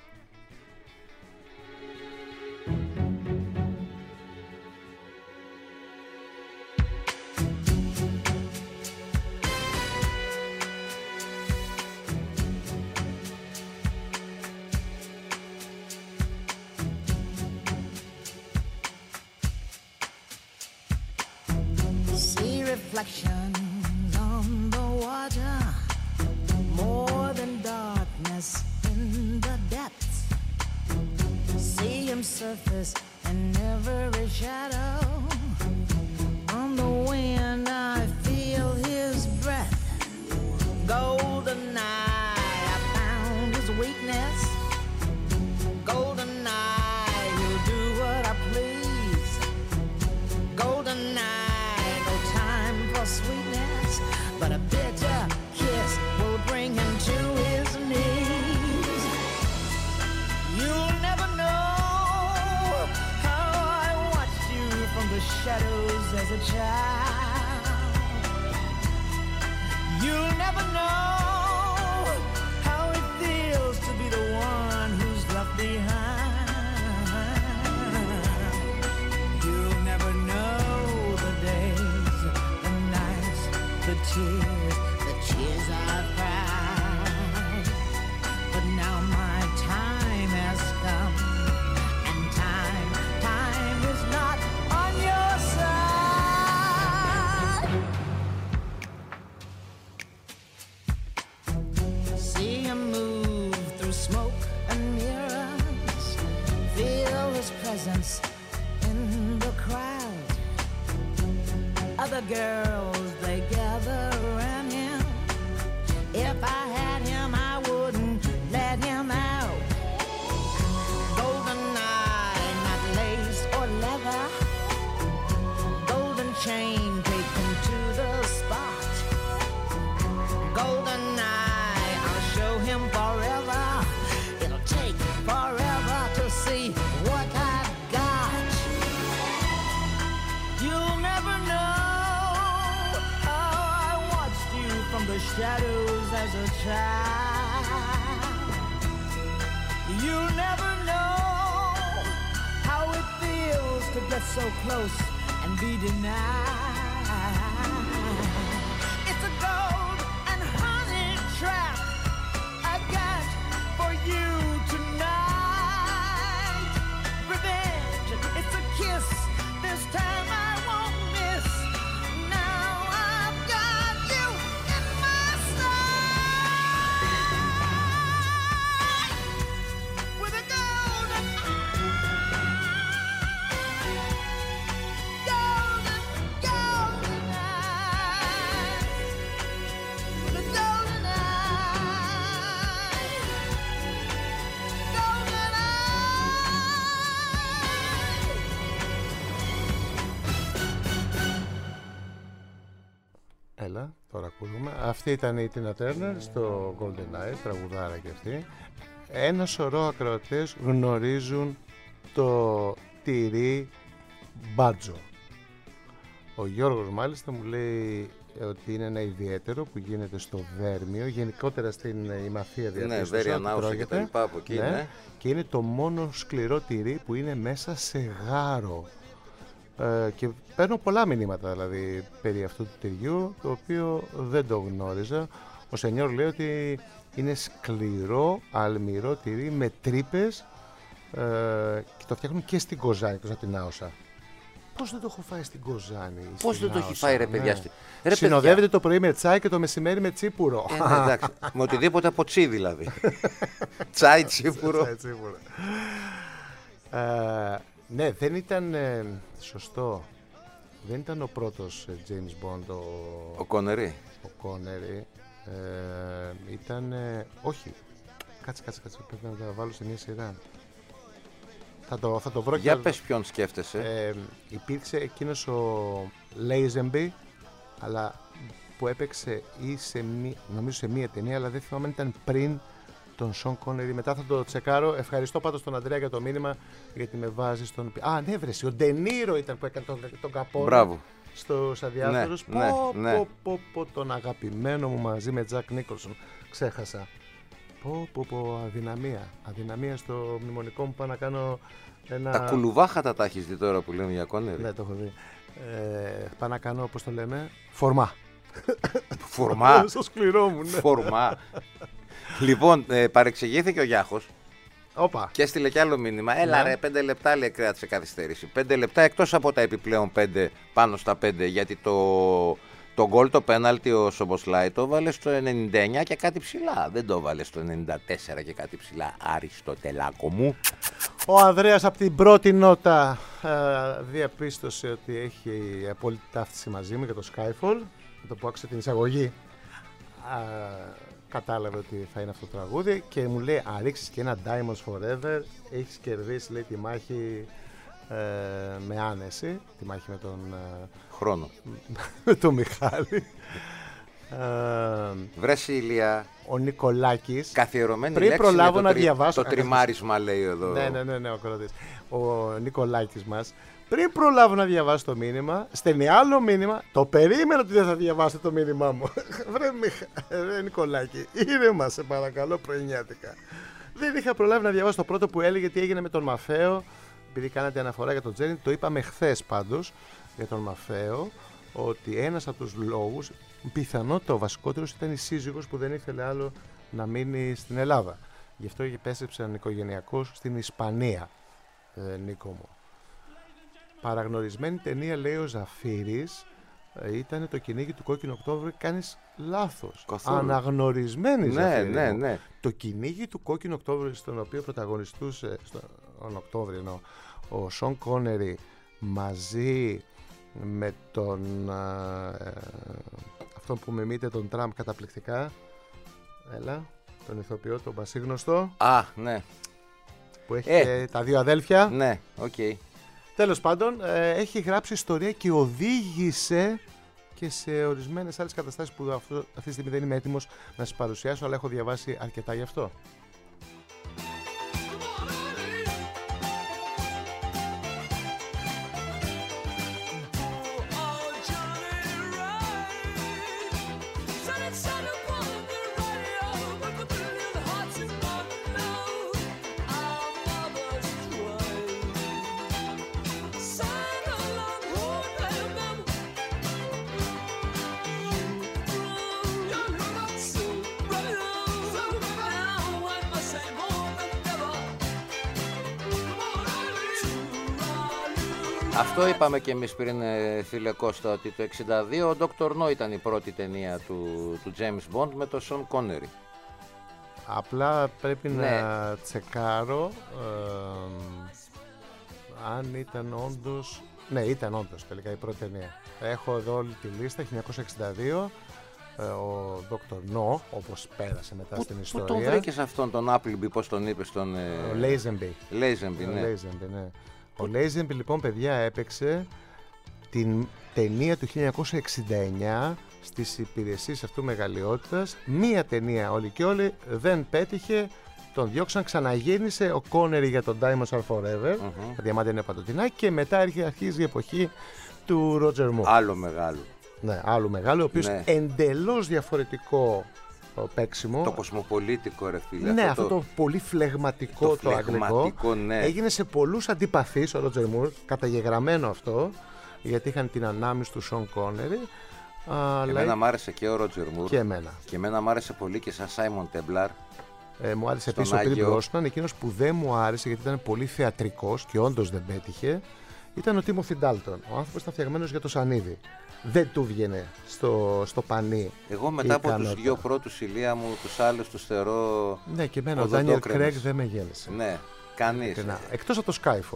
See reflections on the water, more than darkness in the depths. See him surface in every shadow. On the wind I feel his breath. Golden eye, I found his weakness. Golden eye, he'll do what I please. Golden eye, no time for sweetness, but a bitter kiss will bring him to his knees. You'll never know how I watched you from the shadows as a child. You'll never know how it feels to be the one who's left behind. You'll never know the days, the nights, the tears I've cried. But now my time has come, and time is not on your side. See him move through smoke and mirrors, feel his presence in the crowd. Other girls, they gather around him. If I had him, I wouldn't let him out. Golden eye, not lace or leather. Golden chain taken to the spot. Golden eye, I'll show him forever. It'll take forever to see what I've got. You'll never know how I watched you from the shadows as a child. You'll never know how it feels to get so close and be denied. It's a gold and honey trap I got for you tonight. Revenge, it's a kiss. This time I won't miss. Now I've got you in my sight. With a golden golden eye. With a golden eye. Golden eye. Έλα, τώρα ακούμε. Αυτή ήταν η Tina Turner στο Golden Eye, τραγουδάρα και αυτή. Ένα σωρό ακροατές γνωρίζουν το τυρί μπάτζο. Ο Γιώργος μάλιστα μου λέει ότι είναι ένα ιδιαίτερο που γίνεται στο Βέρμιο, γενικότερα στην Ημαθία διαπίστωσα. Ναι, Βέρεια Νάουσα και τα λοιπά από εκεί, ναι. Και είναι το μόνο σκληρό τυρί που είναι μέσα σε γάρο. Και παίρνω πολλά μηνύματα δηλαδή περί αυτού του τυριού, το οποίο δεν το γνώριζα. Ο Σενιόρ λέει ότι είναι σκληρό, αλμυρό τυρί με τρύπες και το φτιάχνουν και στην Κοζάνη, εκτός από την Άωσα. Πώς δεν το έχω φάει στην Κοζάνη? Πώς δεν το έχει φάει, ρε παιδιά? Ναι. Συνοδεύεται το πρωί με τσάι και το μεσημέρι με τσίπουρο. Ναι, εντάξει, με οτιδήποτε από τσι δηλαδή. Τσάι, τσίπουρο. Ναι, δεν ήταν σωστό. Δεν ήταν ο πρώτος James Bond Ο Κόνερι. Ο Κόνερι. Ήταν... όχι. Κάτσε. Πρέπει να τα βάλω σε μια σειρά. Θα το βρω. Για πες ποιον σκέφτεσαι. Υπήρξε εκείνος ο Lazenby αλλά που έπαιξε ή νομίζω σε μία ταινία, αλλά δεν θυμάμαι αν ήταν πριν τον Σον Κόνερι. Μετά θα το τσεκάρω. Ευχαριστώ πάντως τον Αντρέα για το μήνυμα, γιατί με βάζει στον. Α, ναι, βρεσί. Ο Ντενίρο ήταν που έκανε τον Καπόνε. Μπράβο. Στους Αδιάφορους. Πω, τον αγαπημένο μου μαζί με Τζακ Νίκολσον. Ξέχασα. Πω, αδυναμία στο μνημονικό μου. Πάω να κάνω ένα. Τα κουλουβάχατα τα έχεις δει τώρα που λέμε για Κόνερι? Ναι, το έχω δει. Πάω να κάνω, πώς το λέμε, φορμά. Φορμά. Στο σκληρό μου, ναι. Φορμά. Λοιπόν, παρεξηγήθηκε ο Γιάχος. Όπα. Και έστειλε κι άλλο μήνυμα. Έλα ρε, 5 λεπτά λέει κράτησε καθυστέρηση. 5 λεπτά εκτός από τα επιπλέον 5 πάνω στα 5. Γιατί το γκολ, το πέναλτι, ο Σομποσλάι το βάλε στο 99 και κάτι ψηλά. Δεν το βάλε στο 94 και κάτι ψηλά. Αριστοτελάκο μου. Ο Ανδρέας από την πρώτη νότα διαπίστωσε ότι έχει απόλυτη ταύτιση μαζί μου για το Skyfall. Με το που άκουσε την εισαγωγή, κατάλαβε ότι θα είναι αυτό το τραγούδι και μου λέει: αν ρίξεις και ένα Diamonds Forever, έχεις κερδίσει, λέει, τη μάχη με άνεση. Τη μάχη με τον χρόνο. με τον Μιχάλη. Βρες Ηλία. Ο Νικολάκης. Καθιερωμένη πριν λέξη προλάβω είναι να διαβάσω. Το τριμάρισμα λέει εδώ. Ναι, ο ακροατής. Ο Νικολάκης μας. Πριν προλάβω να διαβάσω το μήνυμα, στέλνει άλλο μήνυμα. Το περίμενα ότι δεν θα διαβάσετε το μήνυμά μου. Βρε Νικολάκη, ήρεμα σε παρακαλώ πρωινιάτικα. Δεν είχα προλάβει να διαβάσω το πρώτο που έλεγε τι έγινε με τον Μαφαίο. Επειδή κάνατε αναφορά για τον Τζέριν, το είπαμε χθες πάντως για τον Μαφαίο, ότι ένας από τους λόγους, πιθανότητα ο βασικότερος, ήταν η σύζυγος που δεν ήθελε άλλο να μείνει στην Ελλάδα. Γι' αυτό επέστρεψαν οικογενειακώς στην Ισπανία, Νίκο μου. Παραγνωρισμένη ταινία, λέει ο Ζαφύρης, ήταν το κυνήγι του Κόκκινου Οκτώβρη. Κάνεις λάθος. Καθόλου. Αναγνωρισμένη, Ζαφύρη. Ναι. Το κυνήγι του Κόκκινου Οκτώβρη, στον οποίο πρωταγωνιστούσε τον Οκτώβρη, ενώ ο Σον Κόνερι μαζί με τον αυτόν που μιμείται τον Τραμπ καταπληκτικά, τον ηθοποιό, τον πασίγνωστο. Α, ναι. Που έχει τα δύο αδέλφια. Ναι, οκ. Τέλος πάντων, έχει γράψει ιστορία και οδήγησε και σε ορισμένες άλλες καταστάσεις που αυτή τη στιγμή δεν είμαι έτοιμος να σας παρουσιάσω, αλλά έχω διαβάσει αρκετά γι' αυτό. Αυτό είπαμε και εμείς πριν, φίλε Κώστα, ότι το 1962 ο Dr. No ήταν η πρώτη ταινία του James Bond με τον Sean Connery. Απλά πρέπει να τσεκάρω αν ήταν όντως. Ναι, ήταν όντως τελικά η πρώτη ταινία. Έχω εδώ όλη τη λίστα. 1962 ο Dr. No, όπως πέρασε μετά στην ιστορία. Πού τον βρήκες αυτόν τον Appleby, πώς τον είπες τον... Ο Lazenby. Lazenby, ναι. Ναι. Ο Lazenby λοιπόν, παιδιά, έπαιξε την ταινία του 1969 στις υπηρεσίες αυτού μεγαλειότητας. Μία ταινία όλη και όλη δεν πέτυχε, τον διώξαν, ξαναγίνησε ο Κόνερι για τον Diamonds Are Forever, τα διαμάτια είναι παντοτινά, και μετά αρχίζει η εποχή του Roger Moore. Άλλο μεγάλο. Ναι, άλλο μεγάλο, ο οποίος εντελώς διαφορετικό παίξιμο. Το κοσμοπολίτικο, ρε φίλε. Ναι, αυτό το πολύ φλεγματικό, το αγγλικό. Ναι. Έγινε σε πολλούς αντιπαθείς ο Ρότζερ Μουρ, καταγεγραμμένο αυτό, γιατί είχαν την ανάμνηση του Σον Κόνερι. Εμένα μ' άρεσε και ο Ρότζερ Μουρ. Και εμένα. Και εμένα μ' άρεσε πολύ και σαν Σάιμον Τέμπλαρ. Μου άρεσε επίσης ο Πίρ Μπρόσναν. Εκείνος που δεν μου άρεσε, γιατί ήταν πολύ θεατρικός και όντως δεν πέτυχε, ήταν ο Τίμοθι Ντάλτον. Ο άνθρωπος ήταν φτιαγμένος για το σανίδι. Δεν του βγαινε στο πανί. Εγώ μετά από τους δύο πρώτους, ηλία μου, τους άλλους τους θεωρώ. Ναι, και εμένα ο Ντάνιελ Κρέγκ δεν με γέννησε. Ναι, κανείς. Εκτός από το Skyfall.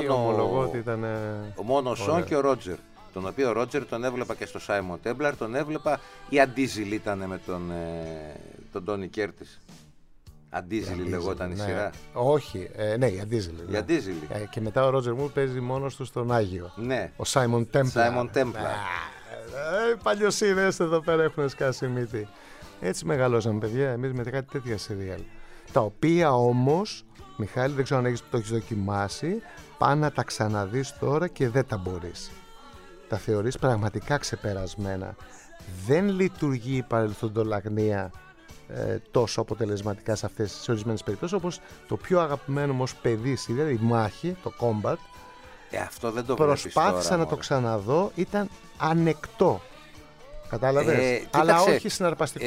Μόνο ο Σον και ο Ρότζερ. Τον οποίο ο Ρότζερ τον έβλεπα και στο Σάιμον Τέμπλαρ, τον έβλεπα. Η Αντίζιλ ήταν με τον Τόνι Κέρτις. Αντίζιλ λεγόταν η σειρά. Όχι, ναι, η Αντίζιλ. Η Αντίζιλ. Και μετά ο Ρότζερ Μουρ παίζει μόνος του στον Άγιο. Ναι. Ο Σάιμον Τέμπλαρ. Παλιοσύνες εδώ πέρα έχουν σκάσει μύτη. Έτσι μεγαλώσαμε, παιδιά, εμείς με κάτι τέτοια σεριάλ. Τα οποία όμως, Μιχάλη, δεν ξέρω αν το έχεις δοκιμάσει, πά να τα ξαναδείς τώρα και δεν τα μπορείς. Τα θεωρείς πραγματικά ξεπερασμένα. Δεν λειτουργεί η παρελθοντολαγνία τόσο αποτελεσματικά σε ορισμένες περιπτώσεις, όπως το πιο αγαπημένο μου ως παιδί σειρά, η μάχη, το Combat. Αυτό δεν το προσπάθησα τώρα, να το ξαναδώ, ήταν ανεκτό. Κατάλαβες, αλλά όχι συναρπαστικό.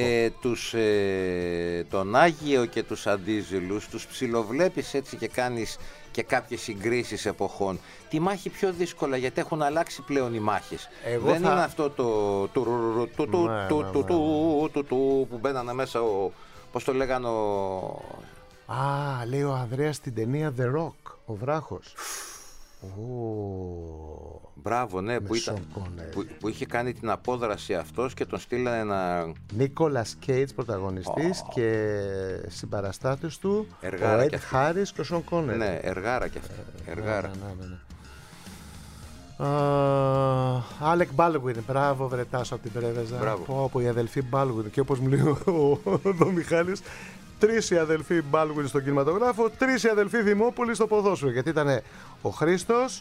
Τον Άγιο και τους Αντίζηλους τους ψιλοβλέπεις έτσι και κάνεις και κάποιες συγκρίσεις εποχών. Τη μάχη πιο δύσκολα, γιατί έχουν αλλάξει πλέον οι μάχες. Δεν είναι αυτό που μπαίνανε μέσα, πώς το λέγανε, λέει ο Ανδρέας στην ταινία The Rock, ο βράχος. Μπράβο, ναι, που είχε κάνει την απόδραση αυτός και τον στείλανε ένα... Νίκολας Κέιτς πρωταγωνιστής και συμπαραστάτες του, εργάρα, ο Εντ Χάρις και ο Σον Κόνερ. Ναι, εργάρα και αυτά. Εργάρα. Άλεκ Μπάλγουιν, μπράβο βρετάσω από την Πρέβεζα. Πω, η αδελφή Μπάλγουιν. Και όπως μου λέει ο Μιχάλης, 3 οι αδελφοί Μπάλγουιν στον κινηματογράφο, 3 οι αδελφοί Δημόπουλοι στο ποδόσφαιρο. Γιατί ήταν ο Χρήστος,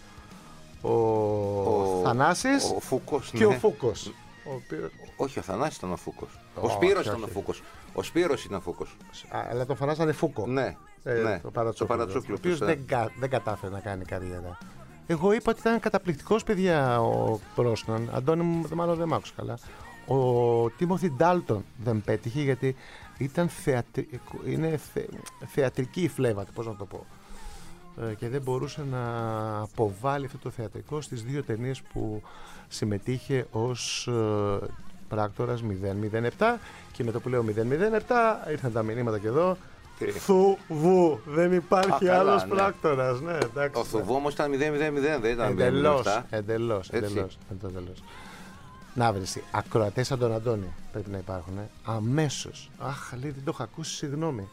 ο Θανάσης, ο Φούκος, και ο Φούκος. Όχι, ο Θανάσης ήταν ο Φούκος. Ο Σπύρος ήταν ο Φούκος. Ο Σπύρος ήταν ο Φούκος. Αλλά τον φανάσανε Φούκο. Ναι, το Παρατσούκλιο. Ο οποίος δεν κατάφερε να κάνει καριέρα. Εγώ είπα ότι ήταν καταπληκτικός, παιδιά, ο Πρόσναν. Αντώνη μου, μάλλον δεν μ' άκουσε καλά. Ο Τίμοθι Ντάλτον δεν πέτυχε, γιατί ήταν θεατρική η φλέβα, πώς να το πω. Και δεν μπορούσε να αποβάλει αυτό το θεατρικό στις 2 ταινίες που συμμετείχε ως πράκτορας 007. Και με το που λέω 007 ήρθαν τα μηνύματα και εδώ. Θουβού, δεν υπάρχει άλλος πράκτορας. Ναι, ο Θουβού όμως ήταν 000, δεν ήταν 007. Εντελώς. Να βρεις, ακροατές σαν τον Αντώνη πρέπει να υπάρχουν. Αμέσως. Αχ, λέει, δεν το έχω ακούσει, συγγνώμη.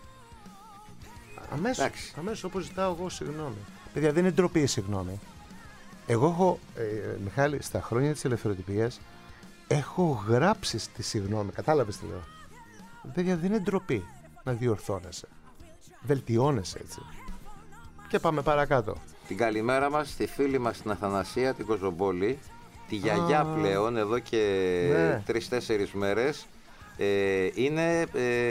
Αμέσως, όπως ζητάω εγώ συγγνώμη. Παιδιά, δεν είναι ντροπή η συγγνώμη. Εγώ έχω, Μιχάλη, στα χρόνια της ελευθεροτυπίας έχω γράψει στη συγγνώμη. Κατάλαβες τι λέω? Παιδιά, δεν είναι ντροπή να διορθώνεσαι. Βελτιώνεσαι έτσι. Και πάμε παρακάτω. Την καλημέρα μας στη φίλη μας την Αθανασία, την Κοζομπόλη, τη γιαγιά πλέον, εδώ και 3-4 μέρες. Είναι,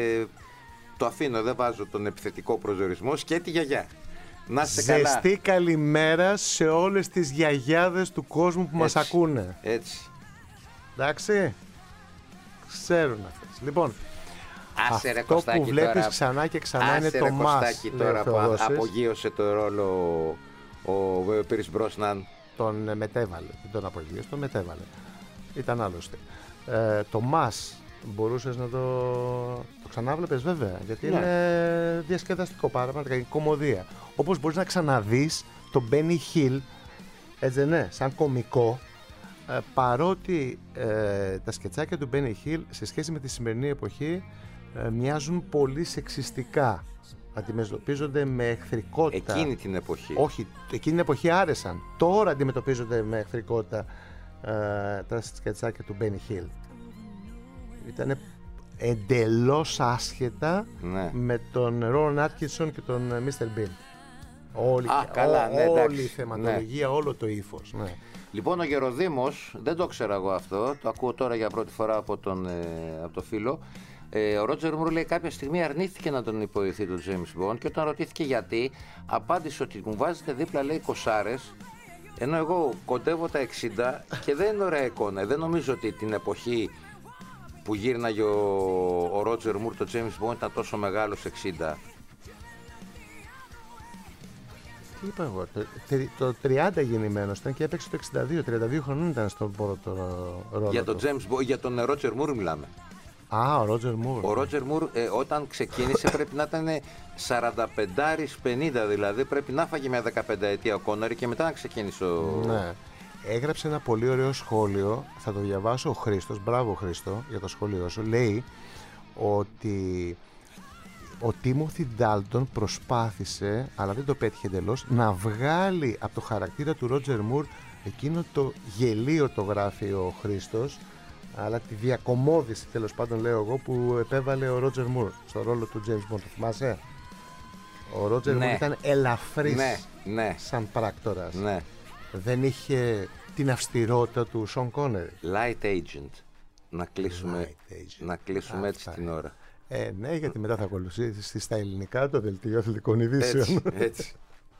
το αφήνω, δεν βάζω τον επιθετικό προσδιορισμό, και τη γιαγιά. Να είστε καλά. Ζεστή καλημέρα σε όλες τις γιαγιάδες του κόσμου που μας ακούνε. Έτσι. Εντάξει. Ξέρουν αυτές. Λοιπόν, άσε ρε, αυτό Κωστάκη, που βλέπεις τώρα, τώρα και ξανά είναι το μας. Κωστάκη, τώρα που απογείωσε το ρόλο ο Πίρς Μπρόσναν. Τον μετέβαλε, δεν τον απογείωσε, τον μετέβαλε. Ήταν άλλωστε. Το μας μπορούσες να το ξανάβλεπες, βέβαια, γιατί είναι διασκεδαστικό, πραγματικά, είναι κωμωδία. Όπως μπορείς να ξαναδείς τον Benny Hill, έτσι, ναι, σαν κωμικό, παρότι τα σκετσάκια του Benny Hill σε σχέση με τη σημερινή εποχή μοιάζουν πολύ σεξιστικά. Αντιμετωπίζονται με εχθρικότητα. Εκείνη την εποχή. Όχι, εκείνη την εποχή άρεσαν. Τώρα αντιμετωπίζονται με εχθρικότητα τα σκετσάκια του Benny Hill. Ήτανε εντελώς άσχετα με τον Ρον Άτκινσον και τον Mr. Bean. Όλη η θεματολογία, όλο το ύφος. Ναι. Λοιπόν, ο Γεροδήμος, δεν το ξέρω εγώ αυτό, το ακούω τώρα για πρώτη φορά από το φίλο. Ο Ρότζερ Μουρ λέει κάποια στιγμή αρνήθηκε να τον υποηθεί τον James Bond, και όταν ρωτήθηκε γιατί, απάντησε ότι μου βάζετε δίπλα, λέει, κοσάρες, ενώ εγώ κοντεύω τα 60 και δεν είναι ωραία εικόνα. Δεν νομίζω ότι την εποχή που γύρναγε ο Ρότζερ Μουρ το James Bond ήταν τόσο μεγάλος 60. Τι είπα εγώ, το 30 γεννημένος ήταν και έπαιξε το 62 χρονών ήταν στον πρώτο ρόλο. Για τον James Bond, για τον Ρότζερ Μουρ μιλάμε. Ο Ρότζερ Μουρ. Ο Ρότζερ Μουρ όταν ξεκίνησε πρέπει να ήταν 45-50, δηλαδή πρέπει να φάγει μια 15 ετία ο Κόνερ και μετά να ξεκίνησε ο... Ναι. Έγραψε ένα πολύ ωραίο σχόλιο, θα το διαβάσω ο Χρήστος, μπράβο Χρήστο για το σχόλιο σου. Λέει ότι ο Τίμοθι Ντάλτον προσπάθησε, αλλά δεν το πέτυχε εντελώς, να βγάλει από το χαρακτήρα του Ρότζερ Μουρ Εκείνο το γελίο το γράφει ο Χρήστος, αλλά τη διακομώδηση, τέλος πάντων λέω εγώ, που επέβαλε ο Ρότζερ Μουρ στο ρόλο του James Bond. Το θυμάσαι? Ο Ρότζερ Μουρ ήταν ελαφρύς σαν πράκτορας. Ναι. Δεν είχε την αυστηρότητα του Σον Κόνερι. Light agent. Να κλείσουμε έτσι την ώρα. Ναι, γιατί μετά θα ακολουθήσει στα ελληνικά το δελτίο αθλητικών ειδήσεων. Έτσι.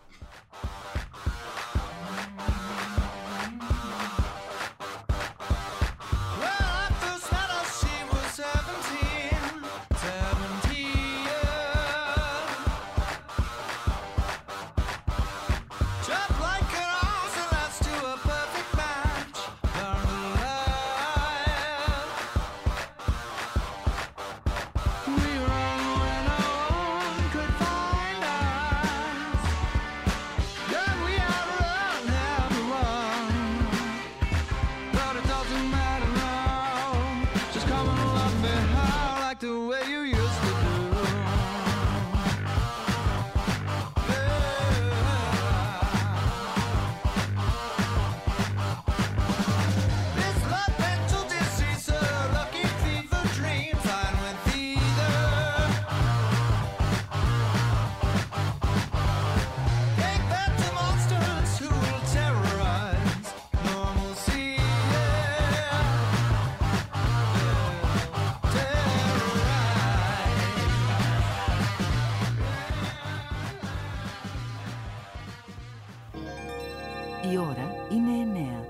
Η ώρα είναι 9.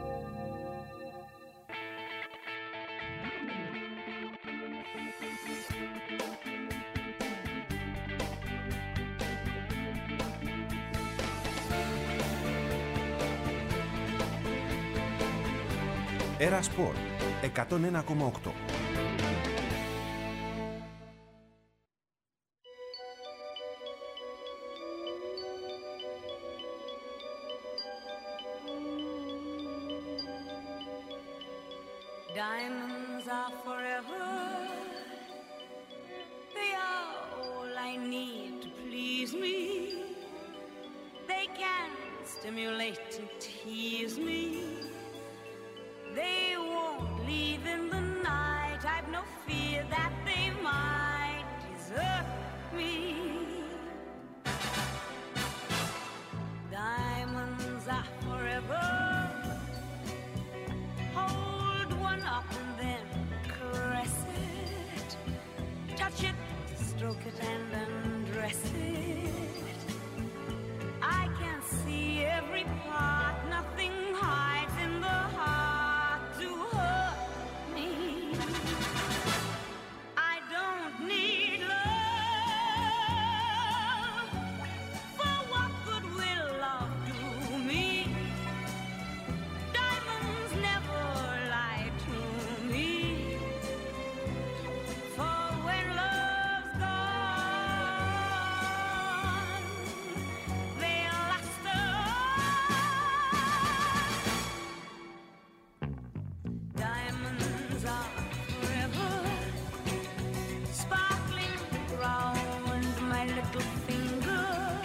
Έρα Σπορ 101,8. Diamonds are forever. They are all I need to please me. They can stimulate and tease me. They won't leave in the night. I've no fear that they might desert me. Diamonds are forever. Hold one up and then caress it. Touch it, stroke it and undress it. I can see every part, nothing hides in the heart to hurt me. I don't need love, for what good will love do me? Diamonds never lie to me, for when love's gone, they'll last Diamonds are forever, sparkling round my little finger.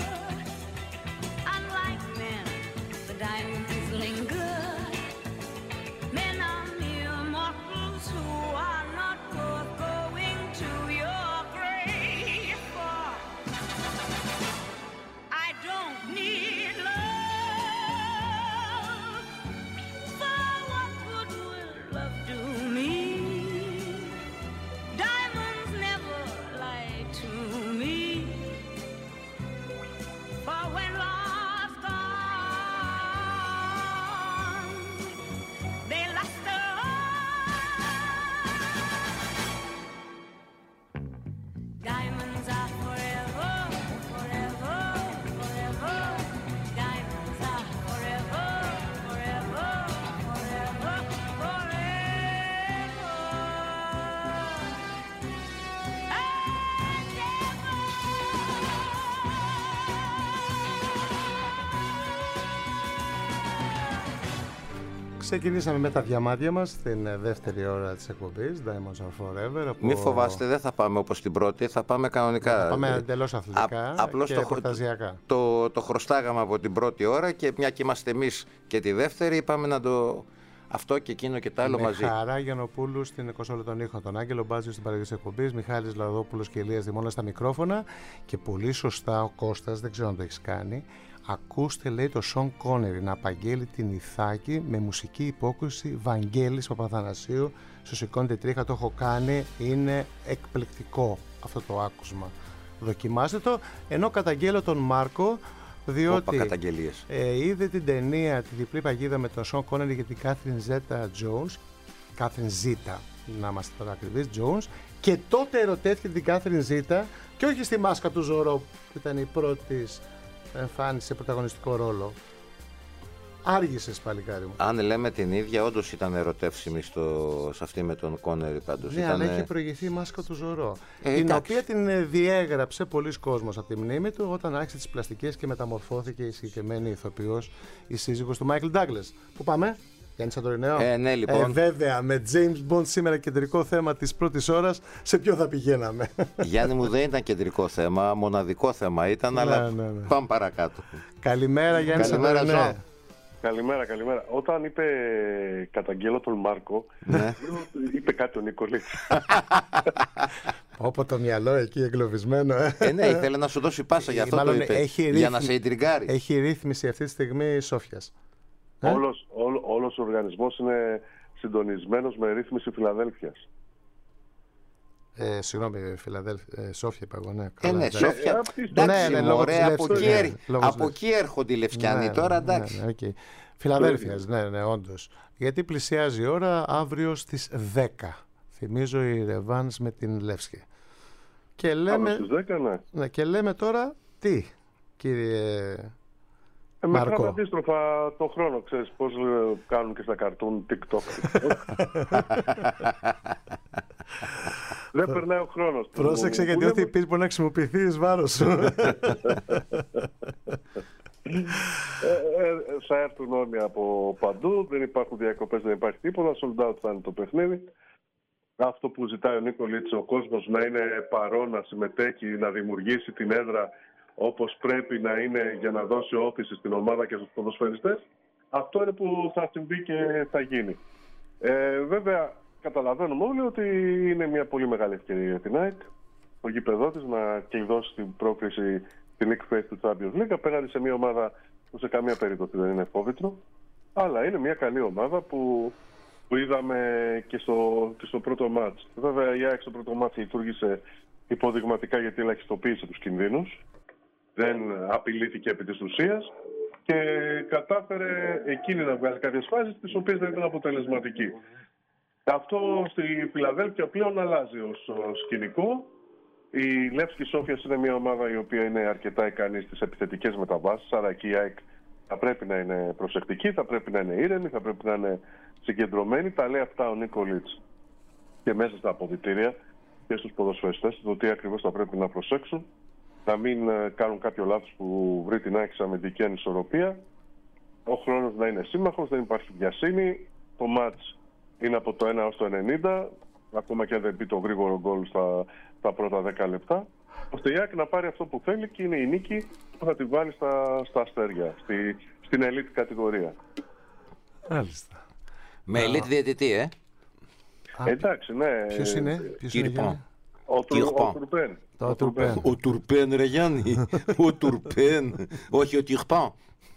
Unlike men, the diamonds linger. Men are mere mortals who are not worth going to your grave for. I don't need love, for what good will love do me? Diamonds never lie to me, for when love's gone, they last Diamonds are forever, forever, forever. Diamonds are forever, forever, forever, forever. And ever. Ξεκινήσαμε με τα διαμάτια μας στην δεύτερη ώρα της εκπομπής Diamonds Are Forever. Μη φοβάστε, δεν θα πάμε όπως την πρώτη, θα πάμε κανονικά. Θα πάμε εντελώς αθλητικά απλώς και χορταζιακά. Το χρωστάγαμε από την πρώτη ώρα και μια και είμαστε εμείς και τη δεύτερη, είπαμε να το... Αυτό και εκείνο και το άλλο μαζί. Με Χαρά Γιαννοπούλου στην 20 των ήχων, τον Άγγελο Μπάτζιο στην παραγωγή της εκπομπής, Μιχάλης Λαδόπουλος και Ηλίας Δημώνας στα μικρόφωνα. Και πολύ σωστά ο Κώστας, δεν ξέρω αν το έχεις κάνει. Ακούστε, λέει, το Σον Κόνερι να απαγγέλει την Ιθάκη με μουσική υπόκριση Βαγγέλης Παπαθανασίου. Στο σηκώνεται τρίχα, το έχω κάνει. Είναι εκπληκτικό αυτό το άκουσμα. Δοκιμάστε το. Ενώ καταγγέλλω τον Μάρκο, διότι είδε την ταινία τη διπλή παγίδα με τον Σον Κόνερι για την Κάθριν Ζέτα Τζόουνς, Κάθριν Ζήτα να είμαστε τώρα ακριβείς, Τζόουνς, και τότε ερωτεύτηκε την Κάθριν Ζήτα και όχι στη μάσκα του Ζωρό που ήταν η πρώτη εμφάνιση σε πρωταγωνιστικό ρόλο. Άργησες, παλικάρι μου. Αν λέμε την ίδια, όντως ήταν ερωτεύσιμη σε αυτή με τον Κόνερι πάντως. Ναι, ήταν... αλλά είχε προηγηθεί η μάσκα του Ζωρό. Την οποία την διέγραψε πολλοί κόσμος από τη μνήμη του όταν άρχισε τις πλαστικές και μεταμορφώθηκε η συγκεκριμένη ηθοποιός, η σύζυγος του Μάικλ Ντάγκλες. Πού πάμε? Γιάννη Σαντορινέο. Ναι, λοιπόν. Βέβαια, με James Bond σήμερα κεντρικό θέμα της πρώτης ώρας, σε ποιο θα πηγαίναμε? Γιάννη μου, δεν ήταν κεντρικό θέμα, μοναδικό θέμα ήταν, αλλά πάμε παρακάτω. Καλημέρα, Γιάννη Σαντορινέο. Καλημέρα. Όταν είπε καταγγέλλω τον Μάρκο, είπε κάτι ο Νικολής. Όπω το μυαλό εκεί εγκλωβισμένο. Ναι, ήθελε να σου δώσει πάσα, για αυτό το είπε, για να σε ιντριγκάρει. Έχει ρύθμιση αυτή τη στιγμή Σόφιας. Όλος ο οργανισμός είναι συντονισμένος με ρύθμιση Φιλαδέλφειας. Συγγνώμη, Σόφια είπα εγώ, ναι. Ναι, Σόφια. Εντάξει, ωραία, από εκεί έρχονται οι Λευκιάνοι τώρα, εντάξει. Φιλαδέλφειας, ναι, όντως. Γιατί πλησιάζει η ώρα αύριο στις 10. Θυμίζω η ρεβάνς με την Λεύσκη. Και λέμε, στις 10, ναι. Και λέμε τώρα τι, κύριε Μάρκο? Μετράμε αντίστροφα το χρόνο, ξέρεις πώς κάνουν και στα καρτούν TikTok. Δεν περνάει ο χρόνος. Πρόσεξε, γιατί ό,τι πεις μπορεί να χρησιμοποιηθεί εις βάρος σου. Θα έρθουν όλοι από παντού, δεν υπάρχουν διακοπές, δεν υπάρχει τίποτα, sold out θα είναι το παιχνίδι. Αυτό που ζητάει ο Νίκολιτς, ο κόσμος να είναι παρόν, να συμμετέχει, να δημιουργήσει την έδρα όπως πρέπει να είναι για να δώσει όθηση στην ομάδα και στους ποδοσφαιριστές, αυτό είναι που θα συμβεί και θα γίνει. Βέβαια, καταλαβαίνουμε όλοι ότι είναι μια πολύ μεγάλη ευκαιρία για την ΑΕΚ, ο γήπεδό της, να κλειδώσει την πρόκριση στην League Phase του Champions League απέναντι σε μια ομάδα που σε καμία περίπτωση δεν είναι φόβητρο, αλλά είναι μια καλή ομάδα που είδαμε και στο πρώτο μάτς. Βέβαια, η ΑΕΚ στο πρώτο μάτς λειτουργήσε υποδειγματικά γιατί ελαχιστοποίησε τους κινδύνους, δεν απειλήθηκε επί της ουσίας και κατάφερε εκείνη να βγάλει κάποιες φάσεις τις οποίες δεν ήταν αποτελεσματική. Αυτό στη Φιλαδέλφια πλέον αλλάζει ως σκηνικό. Η Λεύσκη Σόφιας είναι μια ομάδα η οποία είναι αρκετά ικανή στις επιθετικές μεταβάσεις, άρα εκεί η ΑΕΚ θα πρέπει να είναι προσεκτική, θα πρέπει να είναι ήρεμη, θα πρέπει να είναι συγκεντρωμένη. Τα λέει αυτά ο Νίκολιτς και μέσα στα αποδυτήρια και στους ποδοσφαιριστές, το τι ακριβώς θα πρέπει να προσέξουν, να μην κάνουν κάποιο λάθος που βρει την ΑΕΚ σε αμυντική ανισορροπία. Ο χρόνος να είναι σύμμαχος, δεν υπάρχει βιασύνη. Το μάτς είναι από το 1 έως το 90, ακόμα και αν δεν μπει το γρήγορο γκολ στα πρώτα 10 λεπτά. Ώστε η ΑΕΚ να πάρει αυτό που θέλει και είναι η νίκη που θα τη βάλει στα αστέρια, στην elite κατηγορία. Μάλιστα. Με elite διαιτητή, Εντάξει, ναι. Ποιος είναι? Ο Τουρπέν. Ο Τουρπέν, ρε Γιάννη. Ο Τουρπέν. Όχι ο Τιχπάν.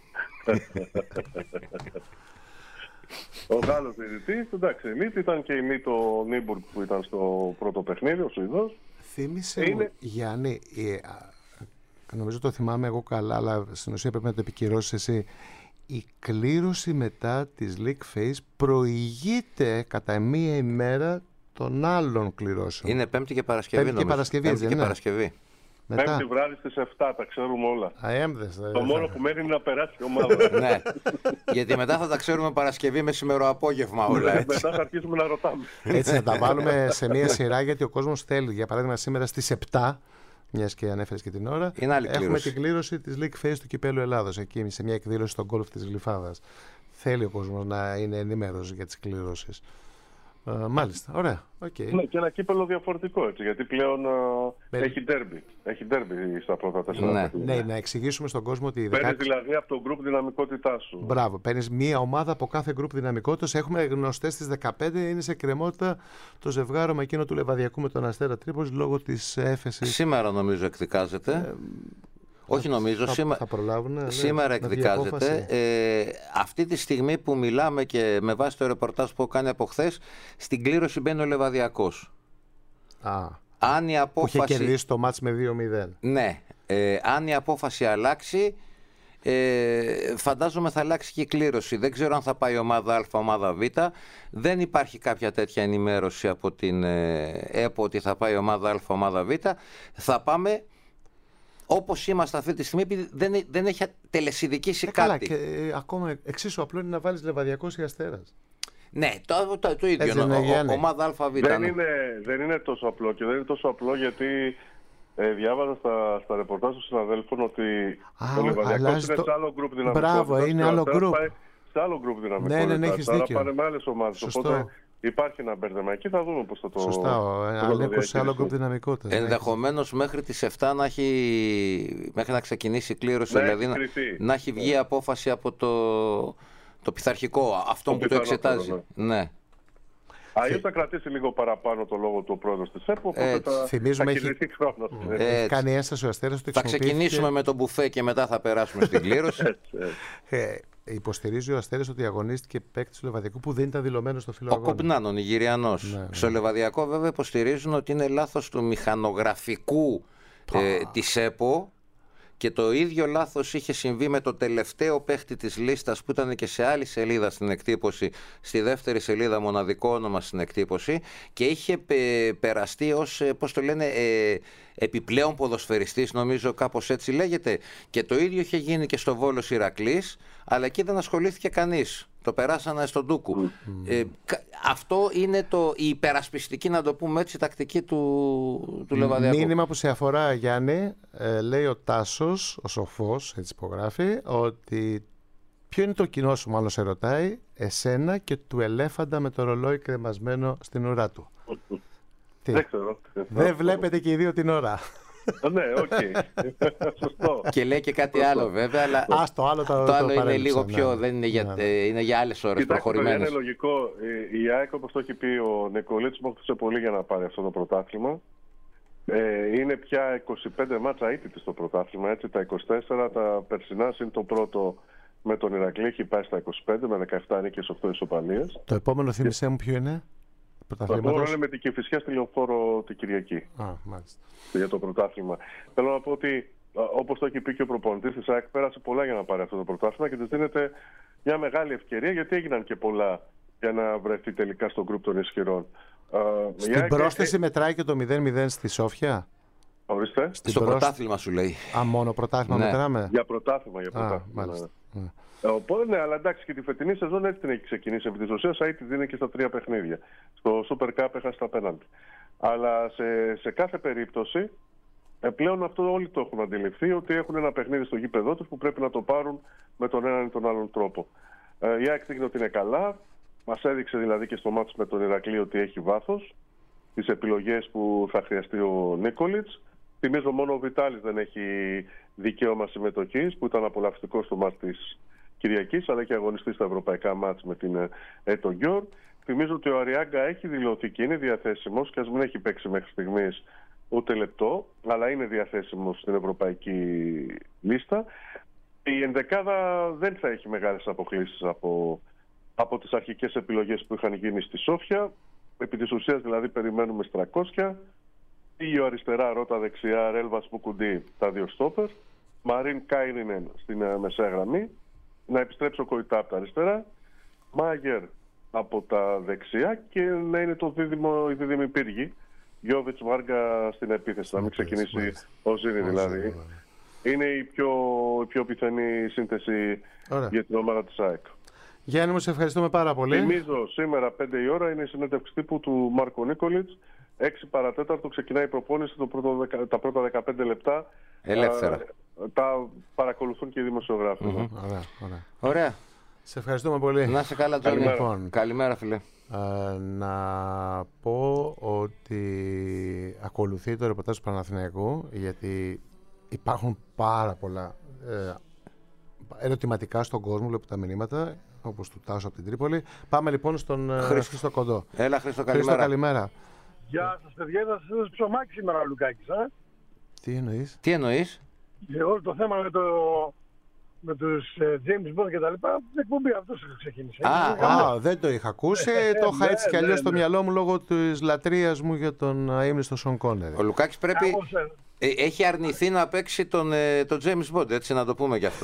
Ο Γάλλος διαιτητής, εντάξει, elite, ήταν και elite ο Νίμπουργκ που ήταν στο πρώτο παιχνίδι, ο Σουηδός. Θύμισε μου, Γιάννη, νομίζω το θυμάμαι εγώ καλά, αλλά στην ουσία πρέπει να το επικυρώσεις εσύ. Η κλήρωση μετά της League Phase προηγείται κατά μία ημέρα των άλλων κληρώσεων. Είναι Πέμπτη και Παρασκευή, Πέμπτη και Παρασκευή, Πέμπτη και Παρασκευή. Πέμπτη βράδυ στις 7, τα ξέρουμε όλα. Το μόνο που μένει είναι να περάσει η ομάδα. Ναι, γιατί μετά θα τα ξέρουμε Παρασκευή μεσημεροαπόγευμα όλα. Μετά θα αρχίσουμε να ρωτάμε. Έτσι θα τα βάλουμε σε μία σειρά, γιατί ο κόσμος θέλει. Για παράδειγμα, σήμερα στις 7, μιας και ανέφερες και την ώρα, έχουμε την κλήρωση της League Phase του Κυπέλλου Ελλάδος. Εκεί σε μια εκδήλωση στο γκολφ της Γλυφάδας. θέλει ο κόσμος να είναι ενήμερος για τις κληρώσεις. Μάλιστα, ωραία. Okay. Ναι, και ένα κύπελο διαφορετικό, έτσι, γιατί πλέον έχει ντέρμπι. Έχει ντέρμπι στα πρώτα 4. Ναι, να εξηγήσουμε στον κόσμο ότι... Παίρνεις δηλαδή από το γκρουπ δυναμικότητά σου. Μπράβο, παίρνεις μία ομάδα από κάθε γκρουπ δυναμικότητας. Έχουμε γνωστές στις 15, είναι σε κρεμότητα το ζευγάρωμα εκείνο του Λεβαδιακού με τον Αστέρα Τρίπολης λόγω της έφεσης. Σήμερα νομίζω εκδικάζεται. Όχι νομίζω, σήμερα εκδικάζεται. Αυτή τη στιγμή που μιλάμε και με βάση το ρεπορτάζ που κάνει από χθες, στην κλήρωση μπαίνει ο Λεβαδιακός. Αν η απόφαση... Που είχε κερδίσει το μάτς με 2-0. Ναι. Αν η απόφαση αλλάξει, φαντάζομαι θα αλλάξει και η κλήρωση. Δεν ξέρω αν θα πάει ομάδα Α, ομάδα Β. Δεν υπάρχει κάποια τέτοια ενημέρωση από την ΕΠΟ ότι θα πάει ομάδα Α, ομάδα Β. Θα πάμε... όπως είμαστε αυτή τη στιγμή, επειδή δεν έχει τελεσιδικήσει κάτι. Καλά, και ακόμα εξίσου απλό είναι να βάλεις Λεβαδιακός ή Αστέρας. Ναι, το ίδιο. Ομάδα ΑΒ. Δεν είναι τόσο απλό, και δεν είναι τόσο απλό γιατί διάβαζα στα ρεπορτάζ των συναδέλφων ότι ο Λεβαδιακός είναι σε άλλο γκρουπ δυναμικότητας. Μπράβο, είναι άλλο γκρουπ. Σε άλλο γκρουπ δυναμικότητας. Ναι, έχεις δίκιο. Άρα πάνε με άλλες ομάδες. Οπότε υπάρχει ένα μπέρδεμα εκεί, θα δούμε πώς θα το... Σωστά, Αλέκος σε άλλο γκρουπ δυναμικότητας. Ενδεχομένως μέχρι τις 7 μέχρι να ξεκινήσει η κλήρωση, δηλαδή να έχει βγει απόφαση από το πειθαρχικό, αυτό που το εξετάζει. Ναι. Αλλιώς θα κρατήσει λίγο παραπάνω το λόγο του ο πρόεδρος της ΕΠΟ, οπότε θα κερδιθεί χρόνος. Έχει κάνει ένσταση ο Αστέρας. Θα ξεκινήσουμε με τον μπουφέ και μετά θα περάσουμε στην κλήρωση. Υποστηρίζει ο Αστέρας ότι αγωνίστηκε παίκτης του Λεβαδιακού που δεν ήταν δηλωμένο στο φύλλο αγώνα. Ο Κοπνάνων, Ιγυριανός. Ναι. Στο Λεβαδιακό βέβαια υποστηρίζουν ότι είναι λάθος του μηχανογραφικού της ΕΠΟ, και το ίδιο λάθος είχε συμβεί με το τελευταίο παίχτη της λίστας που ήταν και σε άλλη σελίδα στην εκτύπωση, στη δεύτερη σελίδα μοναδικό όνομα στην εκτύπωση, και είχε περαστεί ως, πώς το λένε, επιπλέον ποδοσφαιριστής, νομίζω κάπως έτσι λέγεται, και το ίδιο είχε γίνει και στο Βόλος Ηρακλής, αλλά εκεί δεν ασχολήθηκε κανείς. Το περάσανε στον Τούκου. Αυτό είναι η υπερασπιστική, να το πούμε έτσι, τακτική του Λεβαδιακού. Μήνυμα που σε αφορά, Γιάννη, λέει ο Τάσος, ο σοφός, έτσι υπογράφει, ότι ποιο είναι το κοινό σου, μάλλον σε ρωτάει, εσένα και του ελέφαντα με το ρολόι κρεμασμένο στην ουρά του. Δεν ξέρω. Δεν βλέπετε και οι δύο την ώρα. Ναι, οκ. Σωστό. Και λέει και κάτι άλλο βέβαια, αλλά το άλλο είναι λίγο πιο, δεν είναι είναι για άλλες ώρες προχωρημένες. Είναι λογικό. Η ΑΕΚ, όπως το έχει πει ο Νικολίτης, μόχθησε πολύ για να πάρει αυτό το πρωτάθλημα. Είναι πια 25 μάτσα αίτητη στο πρωτάθλημα, έτσι, τα 24 τα περσινά, είναι το πρώτο με τον Ηρακλή, έχει πάει στα 25 με 17 νίκες, 8 ισοπαλίες. Το επόμενο, θύμισέ μου, ποιο είναι? Το επόμενο είναι με την Κηφισιά στη Λεωφόρο την Κυριακή. Μάλιστα. Για το πρωτάθλημα. Θέλω να πω ότι, όπως το έχει πει και ο προπονητής της ΑΕΚ, πέρασε πολλά για να πάρει αυτό το πρωτάθλημα και της δίνεται μια μεγάλη ευκαιρία, γιατί έγιναν και πολλά για να βρεθεί τελικά στον γκρουπ των ισχυρών. Στην πρόσθεση μετράει και το 0-0 στη Σόφια. Ορίστε. Στο πρωτάθλημα σου λέει. Μόνο πρωτάθλημα μετράμε. Για πρωτάθλημα. Μάλιστα. Οπότε, ναι, αλλά εντάξει, και τη φετινή σεζόν έτσι την έχει ξεκινήσει. Επί της ουσίας, η δίνει και στα 3 παιχνίδια. Στο Super Cup έχασε τα πέναλτι. Αλλά σε κάθε περίπτωση, πλέον αυτό όλοι το έχουν αντιληφθεί, ότι έχουν ένα παιχνίδι στο γήπεδό τους που πρέπει να το πάρουν με τον έναν ή τον άλλον τρόπο. Η ΑΕΚ δείχνει ότι είναι καλά. Μας έδειξε δηλαδή και στο μάτς με τον Ηρακλή ότι έχει βάθος. Τις επιλογές που θα χρειαστεί ο Νίκολιτς. Θυμίζω μόνο ο Βιτάλης δεν έχει δικαίωμα συμμετοχής, που ήταν απολαυστικό στο μάτς της Κυριακής, αλλά και αγωνιστή στα ευρωπαϊκά μάτς με την Έτο Γιόρ. Θυμίζω ότι ο Αριάγκα έχει δηλωθεί και είναι διαθέσιμος, και ας μην έχει παίξει μέχρι στιγμής ούτε λεπτό, αλλά είναι διαθέσιμος στην ευρωπαϊκή λίστα. Η ενδεκάδα δεν θα έχει μεγάλες αποκλήσεις από τις αρχικές επιλογές που είχαν γίνει στη Σόφια. Επί της ουσίας δηλαδή περιμένουμε Στρακόσια, Ήγιο αριστερά, Ρώτα δεξιά, Ρέλβας Πουκουντή, τα δύο στόπερ, Μαρίν Κάινινεν στην μεσαία γραμμή, να επιστρέψει ο Κοϊτά από τα αριστερά, Μάγερ από τα δεξιά και να είναι η δίδυμη πύργη, Γιώβιτς Βάργα στην επίθεση, να μην ξεκινήσει ο Ζήνη δηλαδή. Είναι η πιο πιθανή σύνθεση για την ομάδα της ΑΕΚ. Γιάννη μου, σε ευχαριστούμε πάρα πολύ. Θυμίζω, σήμερα 5 η ώρα είναι η συνέντευξη τύπου του Μάρκο Νίκολιτς. 6 παρατέταρτο ξεκινάει η προπόνηση, τα πρώτα 15 λεπτά. Ελεύθερα. Τα παρακολουθούν και οι δημοσιογράφοι. Ωραία. Σε ευχαριστούμε πολύ. Να είσαι καλά, Τζόνι. Λοιπόν, καλημέρα, φίλε. Να πω ότι ακολουθεί το ρεπορτάζ του Παναθηναϊκού, γιατί υπάρχουν πάρα πολλά ερωτηματικά στον κόσμο, βλέπω τα μηνύματα, όπως του Τάσου από την Τρίπολη. Πάμε λοιπόν στον Χρήστο Κοντό. Έλα, Χρήστο, καλημέρα. Χρήστο, καλημέρα. Γεια σας, παιδιά, θα σας δώσω ψωμάκι σήμερα ο Λουκάκης. Τι εννοείς? Όλο το θέμα με τους James Bond και τα λοιπά, την εκπομπή αυτός ξεκίνησε. Δεν το είχα ακούσει, το είχα έτσι κι αλλιώς στο μυαλό μου λόγω της λατρείας μου για τον αείμνηστο Σον Κόνερι. Ο Λουκάκης πρέπει... έχει αρνηθεί να παίξει τον James Bond, έτσι να το πούμε κι αυτό.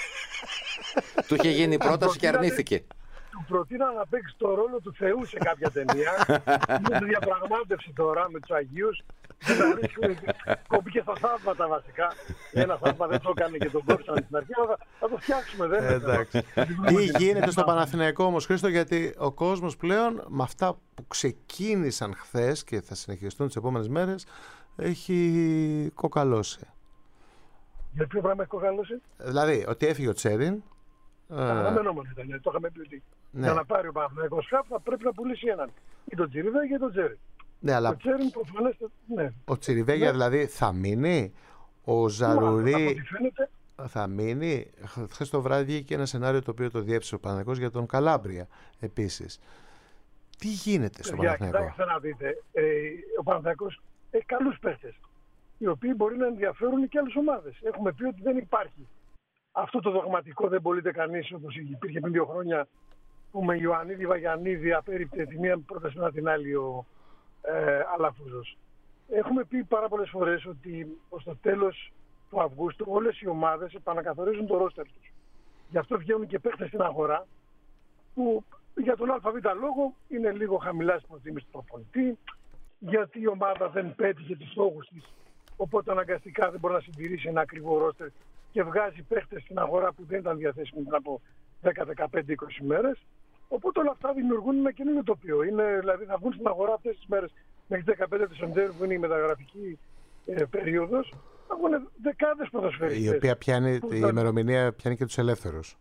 Του είχε γίνει πρόταση και αρνήθηκε. Του προτείνα να παίξει το ρόλο του Θεού σε κάποια ταινία. Με τη διαπραγμάτευση τώρα με τους Αγίους. Κόπηκε στα θαύματα βασικά. Ένα θαύμα δεν το έκανε και τον κόψαν στην αρχή. Θα το φτιάξουμε, δεν είναι. Εντάξει. Τι γίνεται στο Παναθηναϊκό όμως, Χρήστο, γιατί ο κόσμος πλέον με αυτά που ξεκίνησαν χθες και θα συνεχιστούν τις επόμενες μέρες έχει κοκαλώσει. Για ποιο πράγμα έχει κοκαλώσει? Δηλαδή ότι έφυγε ο Τσέριν. Αναμενόμενο ήταν, το είχαμε πει ότι για να πάρει ο Παναθηναϊκός χαπ θα πρέπει να πουλήσει έναν. Ή τον Τσιριβέγια ή τον Τσέριν. Ναι, αλλά ο Τσιριβέγια δηλαδή θα μείνει, ο Ζαρουρί θα μείνει. Χθες το βράδυ βγήκε ένα σενάριο το οποίο το διέψησε ο Παναθηναϊκός για τον Καλάμπρια επίσης. Τι γίνεται στο Παναθηναϊκό? Κοιτάξτε να δείτε, ο Παναθηναϊκός έχει καλούς παίχτες, οι οποίοι μπορεί να ενδιαφέρουν και άλλες ομάδες. Έχουμε πει ότι δεν υπάρχει αυτό το δογματικό, δεν πωλείται κανείς όπως υπήρχε πριν 2 χρόνια, που με Ιωαννίδη, Βαγιαννίδη απέριπτε τη μία πρόταση μετά την άλλη ο Αλαφούζος. Έχουμε πει πάρα πολλές φορές ότι ως το τέλος του Αυγούστου όλες οι ομάδες επανακαθορίζουν το ρόστερ τους. Γι' αυτό βγαίνουν και παίχτες στην αγορά που για τον ΑΒ λόγο είναι λίγο χαμηλά στην προτίμηση του προπονητή, γιατί η ομάδα δεν πέτυχε τους στόχους της, οπότε αναγκαστικά δεν μπορεί να συντηρήσει ένα ακριβό ρόστερ και βγάζει παίχτες στην αγορά που δεν ήταν διαθέσιμοι πριν από 10, 15, 20 μέρες. Οπότε όλα αυτά δημιουργούν ένα καινούριο τοπίο. Δηλαδή θα βγουν στην αγορά αυτές τις μέρες μέχρι 15 Δεκεμβρίου που είναι η μεταγραφική περίοδος, θα βγουν δεκάδες ποδοσφαιριστές. Η οποία πιάνει, η ημερομηνία πιάνει και τους ελεύθερους.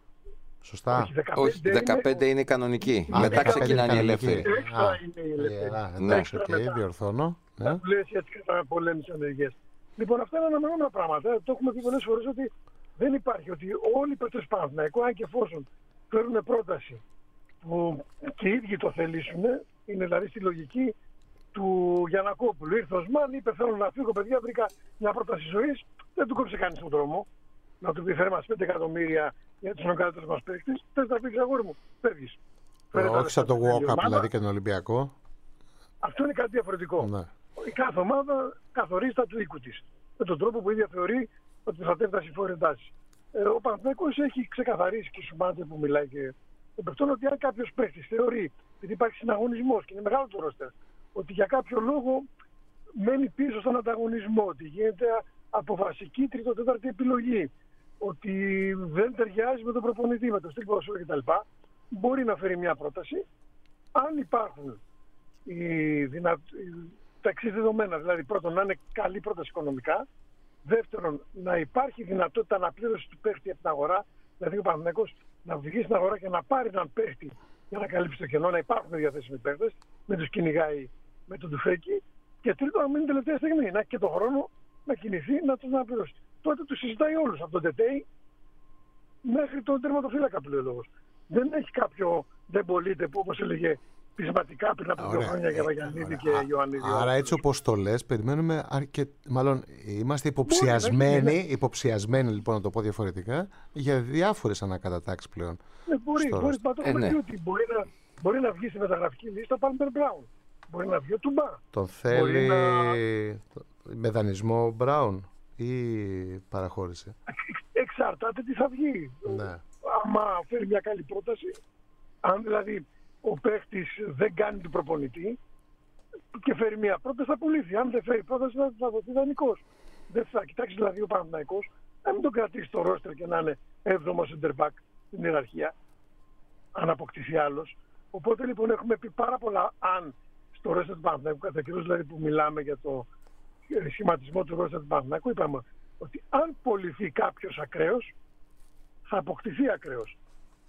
Σωστά. Όχι, 15 είναι η κανονική. Μετά ξεκινάνε οι ελεύθεροι. Έξτρα είναι οι ελεύθεροι. Ναι, διορθώνω. Τα πλαίσια της καταπολέμησης ενεργείας. Λοιπόν, αυτά είναι αναμενόμενα πράγματα. Το έχουμε πει πολλές φορές ότι δεν υπάρχει, ότι όλοι οι παίκτες του Παναθηναϊκού, αν και εφόσον φέρουν πρόταση που και οι ίδιοι το θελήσουν, είναι δηλαδή στη λογική του Γιαννακόπουλου. Ήρθε ο Σμάν, είπε θέλω να φύγω, παιδιά, βρήκα μια πρόταση ζωής, δεν του κόψε κανείς τον δρόμο. Να του πει φέρε μας 5 εκατομμύρια γιατί είναι ο καλύτερος μας παίκτης, θες να φύγεις αγόρι μου, φεύγεις. Όχι σαν το walk-up δηλαδή και τον Ολυμπιακό. Αυτό είναι κάτι διαφορετικό. Ναι. Η κάθε ομάδα καθορίζει τα του οίκου της, με τον τρόπο που η ίδια θεωρεί ότι προστατεύει τα συμφόρητά της. Ο Παναθηναϊκός έχει ξεκαθαρίσει και σου μάται που μιλάει και τον ότι αν κάποιος παίκτης θεωρεί, επειδή υπάρχει συναγωνισμός και είναι μεγάλο το ρόστερ, ότι για κάποιο λόγο μένει πίσω στον ανταγωνισμό, ότι γίνεται από βασική τρίτο-τέταρτη επιλογή, ότι δεν ταιριάζει με τον προπονητή, με το στυλ ποδοσφαίρου κτλ. Μπορεί να φέρει μια πρόταση. Αν υπάρχουν τα εξής δεδομένα, δηλαδή πρώτον να είναι καλή πρόταση οικονομικά, δεύτερον να υπάρχει δυνατότητα αναπλήρωση του παίχτη από την αγορά, δηλαδή ο Παναθηναϊκός να βγει στην αγορά και να πάρει έναν παίχτη για να καλύψει το κενό, να υπάρχουν διαθέσιμοι παίχτες, μην τους κυνηγάει με τον Τουφέκη, και τρίτον να μείνει τελευταία στιγμή, να έχει και τον χρόνο να κινηθεί, να τους αναπληρώσει. Τότε τους συζητάει όλους, από τον Τετέι μέχρι τον τερματοφύλακα που λέει ο λόγος. Δεν έχει κάποιο δεν πωλείται που όπως έλεγε πεισματικά πριν από 2 χρόνια για Βαγιαννίδη και Ιωαννίδη. Άρα έτσι όπως το λες, περιμένουμε μάλλον είμαστε υποψιασμένοι λοιπόν να το πω διαφορετικά, για διάφορες ανακατατάξεις πλέον. Μπορεί να βγει στη μεταγραφική λίστα ο Πάλμερ Μπράουν. Μπορεί να βγει ο Τουμπά. Τον θέλει με δανεισμό Μπράουν ή παραχώρησε? Εξαρτάται τι θα βγει. Ναι. Άμα φέρει μια καλή πρόταση, αν δηλαδή ο παίχτης δεν κάνει την προπονητή και φέρει μια πρόταση, θα πουλήσει. Αν δεν φέρει πρόταση, θα δοθεί δανεικός. Δεν θα κοιτάξει δηλαδή ο Παναθηναϊκός να μην τον κρατήσει το ρόστερ και να είναι 7ο center back στην ιεραρχία, αν αποκτηθεί άλλος. Οπότε λοιπόν έχουμε πει πάρα πολλά αν στο ρόστερ του Παναθηναϊκού, κατά καιρούς δηλαδή που μιλάμε για το σχηματισμό του ρόστερ του Παναθηναϊκού, είπαμε ότι αν πωληθεί κάποιος ακραίος, θα αποκτηθεί ακραίος.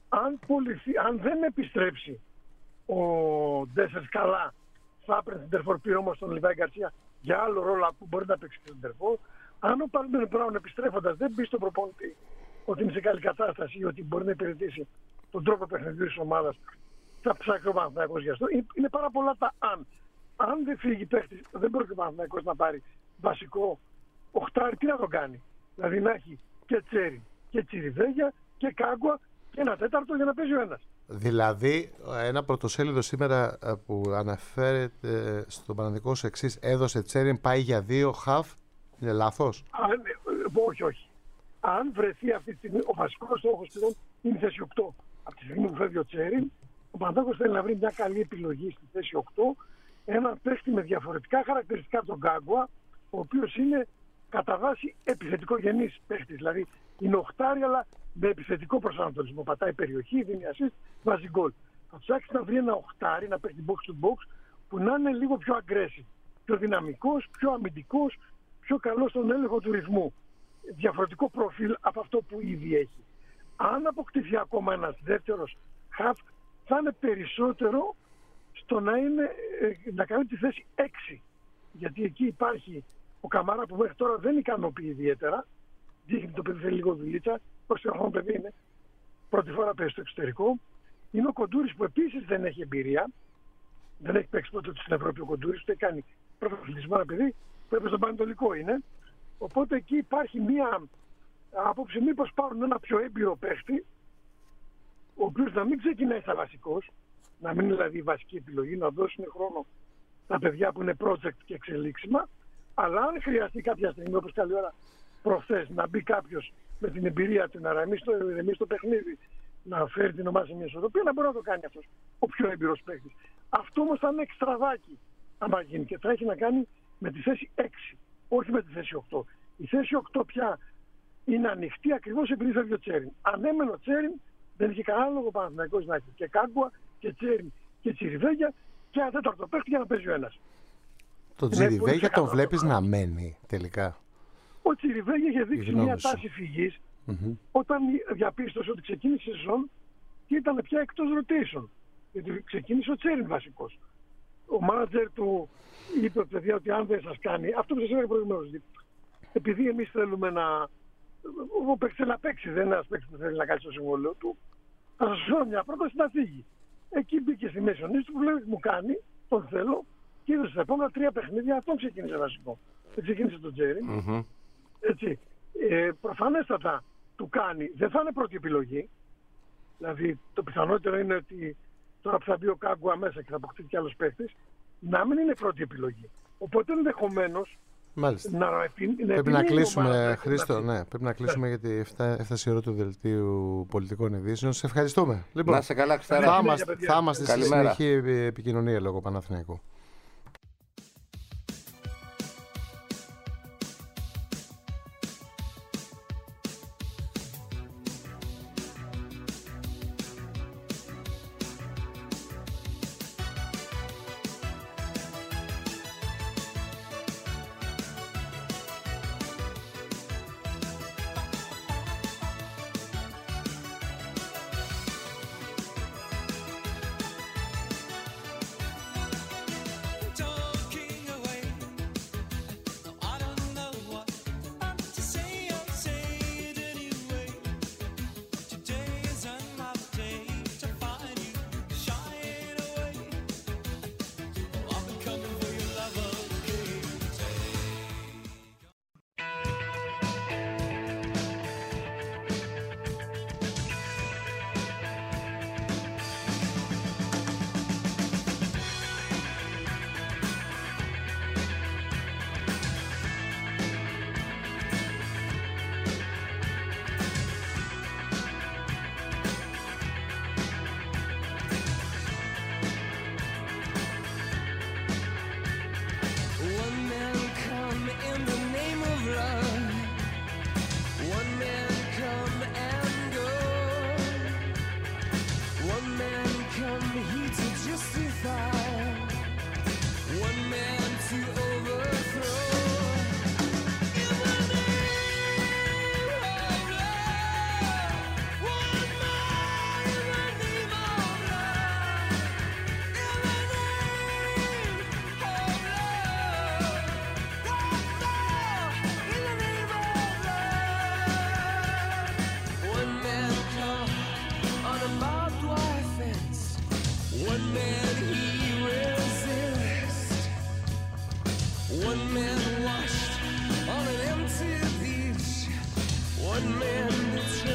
αν δεν επιστρέψει ο Ντέσσερς καλά, θα έπαιρνε την τερφόρ, πήρε όμως τον Λιβάη Γκαρσία για άλλο ρόλο που μπορεί να παίξει την τερφόρ. Αν ο Πάρντεν Μπράουν επιστρέφοντας δεν μπει στον προπονητή ότι είναι σε καλή κατάσταση ή ότι μπορεί να υπηρετήσει τον τρόπο παιχνιδιού της ομάδας, θα ψάξει ο Παναθηναϊκός γι' αυτό. Είναι πάρα πολλά τα αν. Αν δεν φύγει παίχτης, δεν μπορεί ο Παναθηναϊκός να πάρει βασικό οχτάρι, τι να το κάνει. Δηλαδή να έχει και Τσέρι και Τσιριβέγια και Κάγκουα και ένα τέταρτο για να παίζει ο ένας. Δηλαδή, ένα πρωτοσέλιδο σήμερα που αναφέρεται στον Παναθηναϊκό ως εξής, έδωσε Τσέριν, πάει για 2 χαφ, είναι λάθος? Όχι. Αν βρεθεί αυτή τη στιγμή, ο βασικός στόχος πλέον είναι η θέση 8. Από τη στιγμή που φεύγει ο Τσέριν, ο Παναθηναϊκός θέλει να βρει μια καλή επιλογή στη θέση 8, έναν παίχτη με διαφορετικά χαρακτηριστικά από τον Κάγκουα, ο οποίος είναι κατά βάση επιθετικογενής παίχτης. Δηλαδή είναι οχτάρι, αλλά με επιθετικό προσανατολισμό. Πατάει περιοχή, δίνει assist, βάζει γκολ. Θα ψάξει να βρει ένα οχτάρι, ένα παίχτη box to box, που να είναι λίγο πιο aggressive, πιο δυναμικός, πιο αμυντικός, πιο καλό στον έλεγχο του ρυθμού. Διαφορετικό προφίλ από αυτό που ήδη έχει. Αν αποκτηθεί ακόμα ένας δεύτερος half, θα είναι περισσότερο στο να κάνει τη θέση 6. Γιατί εκεί υπάρχει ο Καμάρα που μέχρι τώρα δεν ικανοποιεί ιδιαίτερα. Δείχνει το παιδί, θέλει λίγο δουλίτσα. 20 χρονών παιδί είναι. Πρώτη φορά παίζει στο εξωτερικό. Είναι ο Κοντούρης που επίσης δεν έχει εμπειρία. Δεν έχει παίξει ποτέ στην Ευρώπη ο Κοντούρης. Το έχει κάνει πρωτοαθλητισμένο παιδί. Πρέπει στον Πανετολικό είναι. Οπότε εκεί υπάρχει μία άποψη μήπως πάρουν ένα πιο έμπειρο παίχτη, ο οποίος να μην ξεκινάει σαν βασικός, να μην είναι δηλαδή η βασική επιλογή, να δώσουν χρόνο τα παιδιά που είναι project και εξελίξιμα, αλλά αν χρειαστεί κάποια στιγμή, όπως καλή ώρα προχθές, να μπει κάποιος με την εμπειρία του να ρεμίσει το παιχνίδι, να φέρει την ομάδα σε μια ισορροπία, να μπορεί να το κάνει αυτός ο πιο έμπειρος παίχτης. Αυτό όμως θα είναι εξτραδάκι, άμα γίνει, και θα έχει να κάνει με τη θέση 6, όχι με τη θέση 8. Η θέση 8 πια είναι ανοιχτή ακριβώς επειδή φεύγει ο Τσέριν. Αν έμενε ο Τσέριν, δεν είχε κανένα λόγο ο Παναθηναϊκός να έχει και Κάγκουα και Τσέριν και Τσιριβέγια και ένα τέταρτο παίχτη για να παίζει ο ένας. Το Τσιριβέγια τον βλέπεις να μένει τελικά? Ο Τσιριβέγια είχε δείξει μια τάση φυγής όταν διαπίστωσε ότι ξεκίνησε η σεζόν και ήταν πια εκτός rotation. Γιατί ξεκίνησε ο Τσέριν βασικός. Ο μάνατζερ του είπε παιδιά ότι αν δεν σας κάνει, αυτό που σας έλεγα προηγουμένως, επειδή εμείς θέλουμε ο παίκτης θέλει να παίξει, δεν είναι ένας παίκτης που θέλει να κάνει στο συμβόλαιο του, θα σας φέρω μια πρόταση να φύγει. Εκεί μπήκε στη μέση ο Νίστου που λέει μου κάνει, τον θέλω, και είδε στα επόμενα 3 παιχνίδια αυτόν ξεκίνησε βασικό. Δεν ξεκίνησε τον Τζέρι. Έτσι. Προφανέστατα του κάνει, δεν θα είναι πρώτη επιλογή. Δηλαδή το πιθανότερο είναι ότι τώρα που θα μπει ο Κάγκουα μέσα και θα αποκτήσει κι άλλος παίκτης, να μην είναι πρώτη επιλογή. Οπότε ενδεχομένως πρέπει να κλείσουμε, Χρήστο, πρέπει να κλείσουμε γιατί έφτασε η ώρα του δελτίου πολιτικών ειδήσεων. Σε ευχαριστούμε. Λοιπόν, να σε καλά, θα είμαστε στη συνεχή επικοινωνία λόγω Παναθηναϊκού.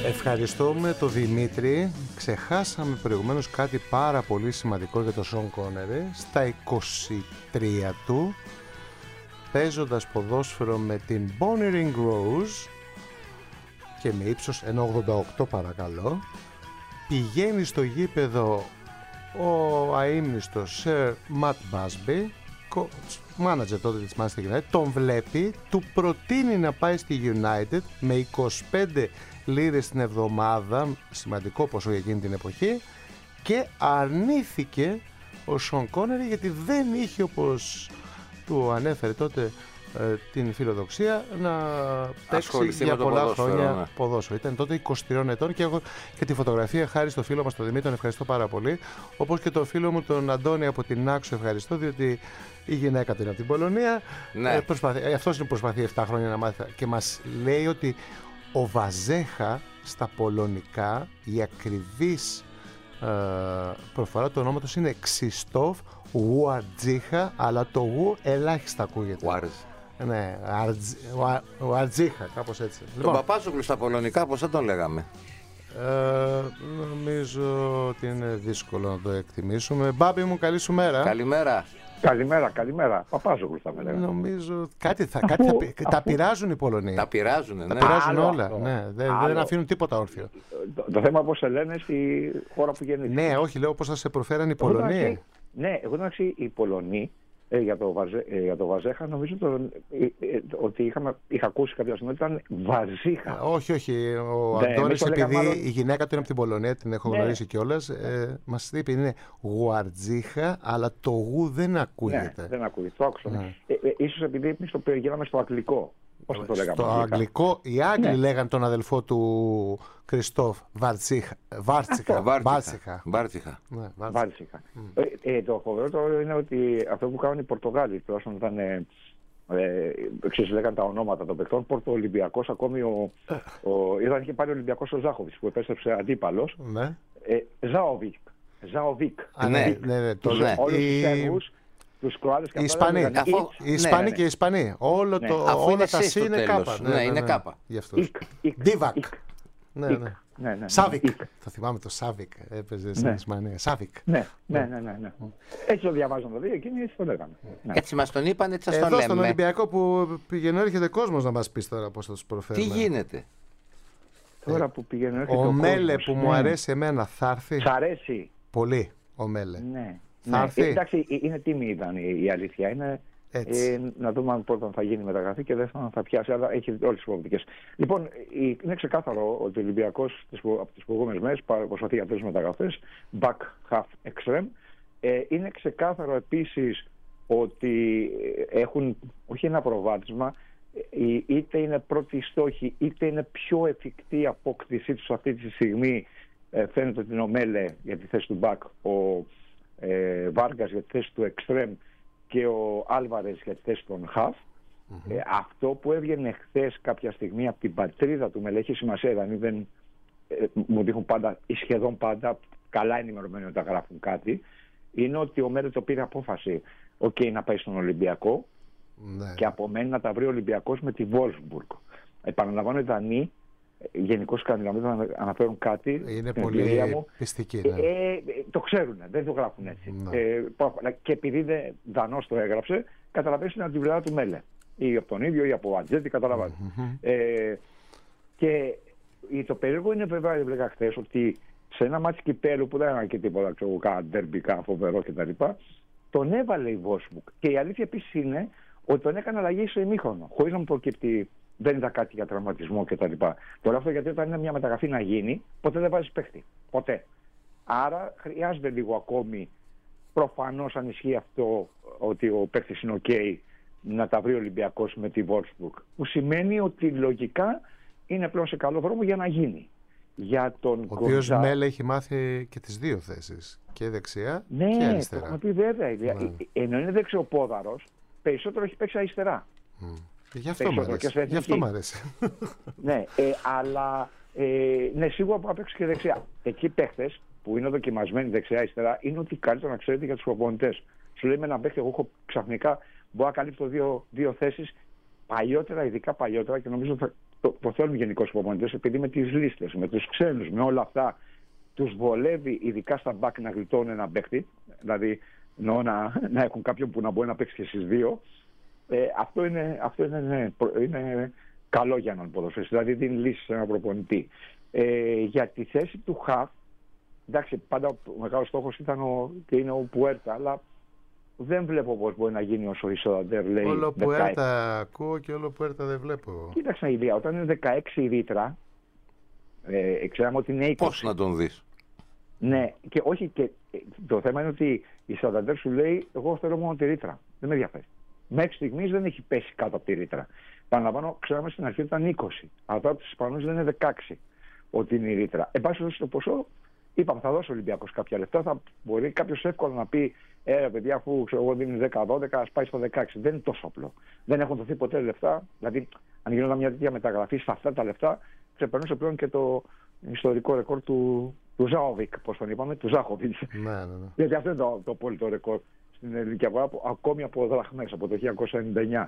Ευχαριστούμε τον Δημήτρη. Ξεχάσαμε προηγουμένως κάτι πάρα πολύ σημαντικό για τον Σον Κόνερι. Στα 23 του, παίζοντας ποδόσφαιρο με την Bonnering Rose και με ύψος 1,88 παρακαλώ, πηγαίνει στο γήπεδο ο αείμνηστος Sir Matt Busby, μάνατζερ τότε της Manchester United, τον βλέπει, του προτείνει να πάει στη United με 25 λίρες την εβδομάδα, σημαντικό ποσό για εκείνη την εποχή, και αρνήθηκε ο Σον Κόνερι γιατί δεν είχε, όπως του ανέφερε τότε, την φιλοδοξία να παίξει για πολλά χρόνια ποδόσφαιρο. Ήταν τότε 23 ετών και έχω και τη φωτογραφία, χάρη στο φίλο μας τον Δημήτρη, τον ευχαριστώ πάρα πολύ, όπως και τον φίλο μου τον Αντώνη από την Άξο ευχαριστώ, διότι η γυναίκα του είναι από την Πολωνία, αυτός είναι προσπαθεί 7 χρόνια να μάθει και μας λέει ότι ο Βαζέχα στα πολωνικά, η ακριβής προφορά του ονόματος είναι Ξιστόφ Ουαρτζίχα, αλλά το Ου ελάχιστα ακούγεται. Ναι, Ουαρτζίχα, κάπως έτσι. Τον Παπάζογλου στα πολωνικά πώς θα τον λέγαμε? Νομίζω ότι είναι δύσκολο να το εκτιμήσουμε. Μπάμπη μου, καλή σου μέρα. Καλημέρα. Καλημέρα. Παπάζογλου θα με λέγαμε. Νομίζω κάτι τα πειράζουν οι Πολωνοί. Τα πειράζουν, ναι. Τα πειράζουν όλα. Ναι, δεν αφήνουν τίποτα όρθιο. Το θέμα πώς σε λένε στη χώρα που γεννήθηκε. Ναι, όχι, λέω πώς θα σε προφέραν οι Πολωνοί. Ναι, εγώ εντάξει, οι Πολωνοί για το Βαζέχα νομίζω ότι είχα ακούσει κάποια στιγμή ότι ήταν Βαζίχα. Όχι. Ο Αντώνης, επειδή η γυναίκα του είναι από την Πολωνία, την έχω γνωρίσει κιόλας, μας είπε είναι Γουαρτζίχα, αλλά το γου δεν ακούγεται. Ναι, δεν ακούγεται. Το άκουσα. Ίσως επειδή εμείς το περιγυράμε στο αγγλικό. Πώς το λέγαμε? Στο αγγλικό, οι Άγγλοι λέγαν τον αδελφό του Κριστόφ Βάρτσιχα. Το φοβερό είναι ότι αυτό που κάνουν οι Πορτογάλοι, τουλάχιστον ήταν, λέγαν τα ονόματα των παιχτών, Πορτοολυμπιακός, ακόμη ήταν και πάλι ο Ολυμπιακός ο Ζάχοβιτς που επέστρεψε αντίπαλος. Ζάοβικ. Ναι, όλους τους Σέρβους, τους Κροάτες και οι Ισπανοί και οι Ισπανοί. Όλα τα σι είναι κάπα. Ναι, είναι κάπα. Ντίβακ. Σάβικ. Θα θυμάμαι το Σάβικ. Έπαιζε στην Ισπανία. Σάβικ. Ναι. Έτσι το διαβάζουν δηλαδή, εκείνοι έτσι το λέγανε. Έτσι μας τον είπαν, έτσι σας τον λέμε. λέμε. Εδώ στον Ολυμπιακό που πηγαίνει έρχεται κόσμος να μας πεις τώρα πώς θα τους προφέρουμε. Τι γίνεται? Τώρα που πηγαίνει έρχεται ο Μέλε που μου αρέσει εμένα θα έρθει. Σ' αρέσει? Πολύ ο Μέλε. Ναι. Θα έρθει. Εντάξει, είναι τιμή ήταν η αλήθεια. Είναι να δούμε αν πρώτον θα γίνει μεταγραφή και δεύτερον θα πιάσει, αλλά έχει όλες τις προοπτικές. Λοιπόν, είναι ξεκάθαρο ότι ο Ολυμπιακός από τις προηγούμενες μέρες προσπαθεί για 3 μεταγραφές, back, half, extreme. Είναι ξεκάθαρο επίσης ότι έχουν όχι ένα προβάδισμα, είτε είναι πρώτη στόχη, είτε είναι πιο εφικτή η απόκτησή τους αυτή τη στιγμή. Φαίνεται ότι είναι ο Μέλε για τη θέση του back, ο Βάργας για τη θέση του extreme και ο Άλβαρες για τη θέση των half. Αυτό που έβγαινε χθες κάποια στιγμή από την πατρίδα του Μέλε έχει σημασία, δηλαδή μου δείχνουν πάντα ή σχεδόν πάντα καλά ενημερωμένοι όταν γράφουν κάτι, είναι ότι ο Μέλε το πήρε απόφαση να πάει στον Ολυμπιακό και απομένει να τα βρει ο Ολυμπιακός με τη Wolfsburg. Επαναλαμβάνω, οι Δανείοι γενικώς οι Σκανδιναβοί θα αναφέρουν κάτι. Είναι πολύ πιστικοί. Το ξέρουν, δεν το γράφουν έτσι. Και επειδή είναι Δανός το έγραψε, καταλαβαίνεις την αντιβλάδα του Μέλε. Ή από τον ίδιο ή από Ατζέτη, καταλαβαίνεις. Και το περίεργο είναι βέβαια, έλεγα χθες, ότι σε ένα μάτσι κυπέλου που δεν έκανε και τίποτα, ξέρω, κάνα ντερμπικά, φοβερό κτλ., τον έβαλε η Wolfsburg. Και η αλήθεια επίσης είναι ότι τον έκανε αλλαγή σε ημίχρονο, χωρίς να μου προκύπτει. Δεν είδα κάτι για τραυματισμό κτλ. Τώρα αυτό γιατί όταν είναι μια μεταγραφή να γίνει, ποτέ δεν βάζεις παίχτη. Ποτέ. Άρα χρειάζεται λίγο ακόμη, προφανώς αν ισχύει αυτό ότι ο παίχτης είναι OK, να τα βρει ο Ολυμπιακός με τη Wolfsburg. Που σημαίνει ότι λογικά είναι πλέον σε καλό δρόμο για να γίνει. Για τον ο οποίος Μέλε έχει μάθει και τις δύο θέσεις. Και δεξιά και αριστερά. Ναι, το έχουμε πει βέβαια. Ενώ είναι δεξιοπόδαρος, περισσότερο έχει παίξει αριστερά. Γι' αυτό μ' αρέσει. Ναι, αλλά σίγουρα που παίξει και δεξιά. Εκεί παίχτες που είναι δοκιμασμένοι δεξιά-αριστερά είναι ότι καλύτερο να ξέρετε για τους προπονητές. Σου λέει με έναν παίχτη, εγώ έχω ξαφνικά μπορώ να καλύψω δύο θέσεις παλιότερα, ειδικά παλιότερα, και νομίζω το θέλουν γενικώς οι προπονητές, επειδή με τις λίστες, με τους ξένους, με όλα αυτά, τους βολεύει ειδικά στα μπακ να γλιτώνουν ένα παίκτη, δηλαδή να έχουν κάποιον που να μπορεί να παίξει και στις δύο. Αυτό είναι καλό για έναν ποδοσφαιριστή, δηλαδή δίνει λύση σε έναν προπονητή. Για τη θέση του χαφ, εντάξει, πάντα ο μεγάλος στόχος ήταν και είναι ο Πουέρτα, αλλά δεν βλέπω πώς μπορεί να γίνει όσο η Σοδαντέρ λέει. Όλο Πουέρτα ακούω και όλο Πουέρτα δεν βλέπω. Κοίταξε η Ηλία, όταν είναι 16 η ρήτρα, ξέραμε ότι είναι 20. Πώς να τον δεις. Ναι, και όχι, και το θέμα είναι ότι η Σανταντέρ σου λέει: εγώ θέλω μόνο τη ρήτρα. Δεν με ενδιαφέρει. Μέχρι στιγμής δεν έχει πέσει κάτω από τη ρήτρα. Παραλαμβάνω, ξέραμε στην αρχή ότι ήταν 20. Αλλά τώρα από τους Ισπανούς δεν είναι 16 ότι είναι η ρήτρα. Εν πάση περιπτώσει, το ποσό, είπαμε, θα δώσει ο Ολυμπιακός κάποια λεφτά. Θα μπορεί κάποιος εύκολα να πει: παιδιά, αφού εγώ δίνει 10-12, ας πάει στο 16. Δεν είναι τόσο απλό. Δεν έχουν δοθεί ποτέ λεφτά. Δηλαδή, αν γινόταν μια τέτοια μεταγραφή σε αυτά τα λεφτά, ξεπερνούσε πλέον και το ιστορικό ρεκόρ του Ζάοβικ, πώς τον είπαμε, του Ζάχοβιτς. Ναι. Γιατί αυτό είναι το απόλυτο ρεκόρ στην ελληνική αγορά, ακόμη από δραχμές, από το 1999.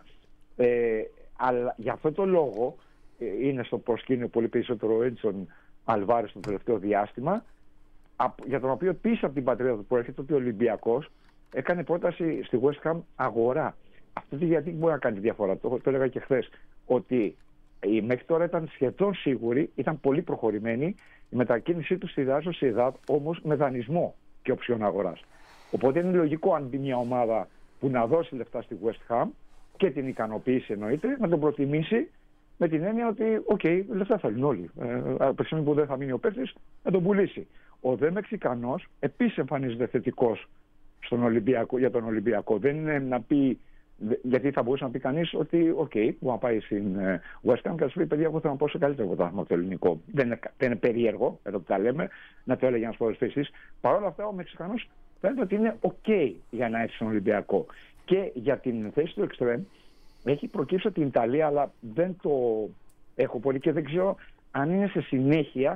Αλλά για αυτό το λόγο είναι στο προσκήνιο πολύ περισσότερο ο Έντσον Αλβάρες το τελευταίο διάστημα, για τον οποίο πίσω από την πατρίδα του προέρχεται ότι ο Ολυμπιακός έκανε πρόταση στη West Ham αγορά. Αυτό γιατί μπορεί να κάνει τη διαφορά. Το έλεγα και χθες, ότι μέχρι τώρα ήταν σχεδόν σίγουρη, ήταν πολύ προχωρημένη η μετακίνησή του στη Real Sociedad, όμως με δανεισμό και οψιόν αγοράς. Οπότε είναι λογικό αν μπει μια ομάδα που να δώσει λεφτά στη West Ham και την ικανοποιήσει εννοείται, να τον προτιμήσει με την έννοια ότι λεφτά θέλουν όλοι. Από τη στιγμή που δεν θα μείνει ο παίκτης, να τον πουλήσει. Ο δε Μεξικανός επίσης εμφανίζεται θετικός για τον Ολυμπιακό. Δεν είναι να πει, γιατί θα μπορούσε να πει κανείς ότι που να πάει στην West Ham και να σου πει: παιδιά, εγώ θέλω να πάω σε καλύτερο πρωτάθλημα από το ελληνικό. Δεν είναι περίεργο, εδώ που τα λέμε, να το έλεγε ένας ποδοσφαιριστής. Παρ' όλα αυτά, ο Μεξικανός φαίνεται ότι είναι για να έρθει στον Ολυμπιακό. Και για την θέση του εξτρέμ έχει προκύψει από την Ιταλία, αλλά δεν το έχω πολύ και δεν ξέρω αν είναι σε συνέχεια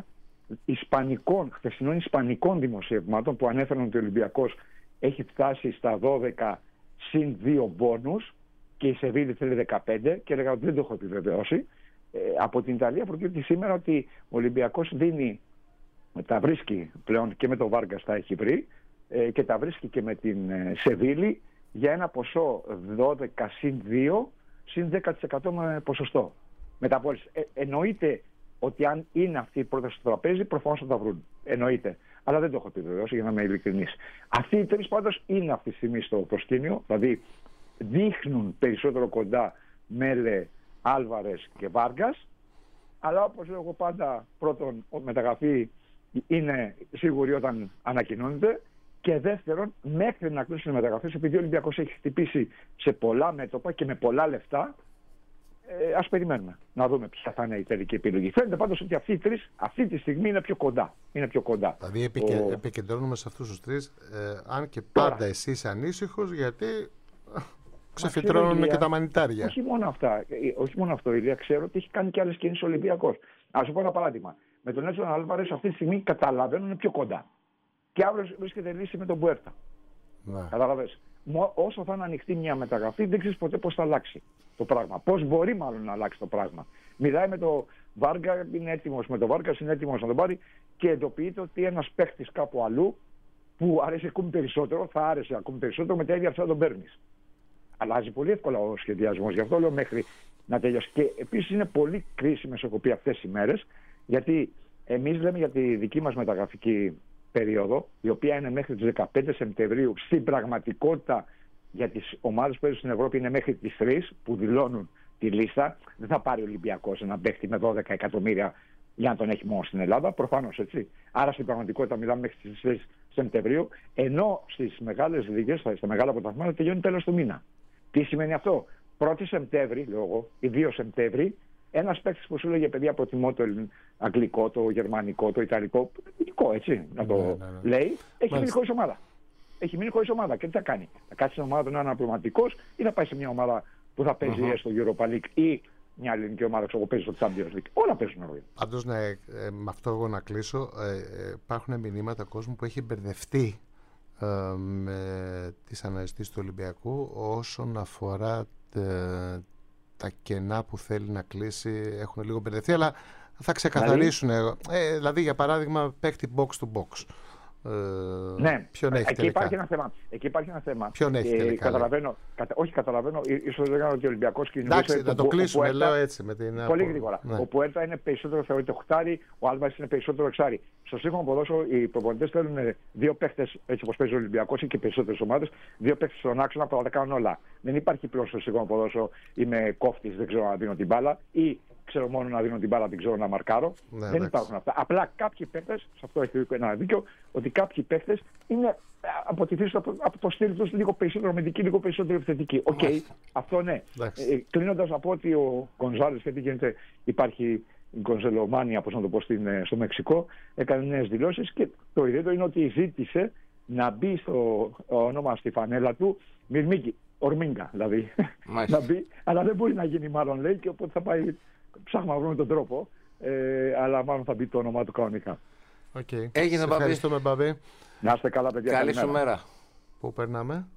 χθεσινών ισπανικών δημοσιευμάτων που ανέφεραν ότι ο Ολυμπιακός έχει φτάσει στα 12 συν 2 μπόνους και η Σεβίλη θέλει 15 και έλεγα ότι δεν το έχω επιβεβαιώσει. Από την Ιταλία προκύπτει σήμερα ότι ο Ολυμπιακός τα βρίσκει πλέον και με τον Βάργκας τα έχει βρει και τα βρίσκει και με την Σεβίλη για ένα ποσό 12 συν 2 συν 10% με ποσοστό μεταπώληση. Εννοείται ότι αν είναι αυτή η πρόταση στο τραπέζι, προφανώς θα τα βρουν. Εννοείται. Αλλά δεν το έχω επιβεβαιώσει για να είμαι ειλικρινής. Αυτοί οι τρεις πάντως είναι αυτή τη στιγμή στο προσκήνιο, δηλαδή δείχνουν περισσότερο κοντά Μέλε, Άλβαρες και Βάργκας. Αλλά όπως λέω εγώ πάντα, πρώτον, η μεταγραφή είναι σίγουρη όταν ανακοινώνεται. Και δεύτερον, μέχρι να κλείσουν οι μεταγραφές, επειδή ο Ολυμπιακός έχει χτυπήσει σε πολλά μέτωπα και με πολλά λεφτά, ας περιμένουμε να δούμε ποια θα είναι η τελική επιλογή. Φαίνεται πάντως ότι αυτοί οι τρεις αυτή τη στιγμή είναι πιο κοντά. Δηλαδή επικεντρώνουμε σε αυτούς τους τρεις, αν και πάντα εσύ είσαι ανήσυχος, γιατί ξεφυτρώνουν και τα μανιτάρια. Όχι μόνο αυτό, Ηλία, ξέρω ότι έχει κάνει και άλλες κινήσεις ο Ολυμπιακός. Ας σου πω ένα παράδειγμα. Με τον Έντσον Άλβαρες αυτή τη στιγμή καταλαβαίνουν πιο κοντά. Και αύριο βρίσκεται λύση με τον Πουέρτα. Καταλαβαίνεις. Όσο θα είναι ανοιχτή μια μεταγραφή, δεν ξέρεις ποτέ πώς θα αλλάξει το πράγμα. Πώς μπορεί μάλλον να αλλάξει το πράγμα. Μιλάει με τον Βάρκα, είναι έτοιμος, με τον Βάρκα είναι έτοιμος να τον πάρει και εντοπίζεται ότι ένας παίχτης κάπου αλλού που αρέσει ακόμη περισσότερο, θα άρεσε ακόμη περισσότερο, με τα ίδια αυτά τον παίρνεις. Αλλάζει πολύ εύκολα ο σχεδιασμός. Γι' αυτό λέω μέχρι να τελειώσει. Και επίσης είναι πολύ κρίσιμες, έχω πει, αυτές οι μέρες, γιατί εμείς λέμε για τη δική μας μεταγραφική περίοδο, η οποία είναι μέχρι τις 15 Σεπτεμβρίου. Στην πραγματικότητα για τις ομάδες που παίζουν στην Ευρώπη είναι μέχρι τις 3 που δηλώνουν τη λίστα. Δεν θα πάρει ο Ολυμπιακός ένα παίχτη με 12 εκατομμύρια για να τον έχει μόνο στην Ελλάδα, προφανώς έτσι. Άρα στην πραγματικότητα μιλάμε μέχρι τις 3 Σεπτεμβρίου, ενώ στις μεγάλες λίγες, στα μεγάλα πρωταθλήματα τελειώνει τέλος του μήνα. Τι σημαίνει αυτό? 1η Σεπτέμβρη, λέω εγώ, ή 2 Σεπτέμβρη, ένας παίκτης που σου λέγε παιδιά προτιμώ το αγγλικό, το γερμανικό, το ιταλικό, έτσι να το λέει, έχει μείνει χωρίς ομάδα. Έχει μείνει χωρίς ομάδα και τι θα κάνει? Θα κάτσει στην ομάδα του να είναι αναπληρωματικός ή να πάει σε μια ομάδα που θα παίζει στο Europa League ή μια ελληνική ομάδα που παίζει στο Champions League? Όλα παίζουν ρόλο. Πάντως, με αυτό εγώ να κλείσω, υπάρχουν μηνύματα κόσμου που έχει μπερδευτεί με τις αναζητήσεις του Ολυμπιακού όσον αφορά τα κενά που θέλει να κλείσει έχουν λίγο μπερδευτεί, αλλά θα ξεκαθαρίσουν. Δηλαδή, για παράδειγμα, παίκτη box to box. Ναι, ποιον έχει εκεί τελικά? υπάρχει ένα θέμα. Ποιον έχει τελικά? Καταλαβαίνω, ίσως λέγανε ότι ο Ολυμπιακός κινδυνεύει. Εντάξει, να το κλείσουμε, λέω έτσι. Με την πολύ γρήγορα. Ναι. Ο Πουέρτα είναι περισσότερο θεωρείται χουτάρι, ο Άλβαρες είναι περισσότερο εξάρι. Στο σύγχρονο ποδόσφαιρο οι προπονητές θέλουν δύο παίχτες, έτσι όπως παίζει ο Ολυμπιακός ή και περισσότερες ομάδες, δύο παίχτες στον άξονα που θα τα κάνουν όλα. Δεν υπάρχει πλέον στο σύγχρονο ποδόσφαιρο είμαι κόφτης, δεν ξέρω να δίνω την μπάλα, ή ξέρω μόνο να δίνω την μπάλα, δεν ξέρω να μαρκάρω. Ναι, δεν υπάρχουν αυτά. Απλά κάποιοι παίχτες, σε αυτό έχει ένα δίκιο, ότι κάποιοι παίχτες είναι από τη φύση από το στυλ τους λίγο περισσότερο αμυντική, λίγο περισσότερο επιθετική. Οκ, αυτό ναι. Κλείνοντας να πω ότι ο Γκονζάλες, γιατί γίνεται, υπάρχει γκονζελομάνια, όπως να το πω, στο Μεξικό, έκανε νέες δηλώσεις και το ιδιαίτερο είναι ότι ζήτησε να μπει στο όνομα στη φανέλα του Μυρμίγκη, Ορμίγκα δηλαδή, να μπει, αλλά δεν μπορεί να γίνει μάλλον, λέει, και οπότε θα πάει, ψάχνουμε να βρούμε τον τρόπο, αλλά μάλλον θα μπει το όνομά του κανονικά. Okay. Έγινε, Μπαμπή. Ευχαριστούμε, Μπαμπή. Να είστε καλά, παιδιά. Καλή σου μέρα. Πού περνάμε?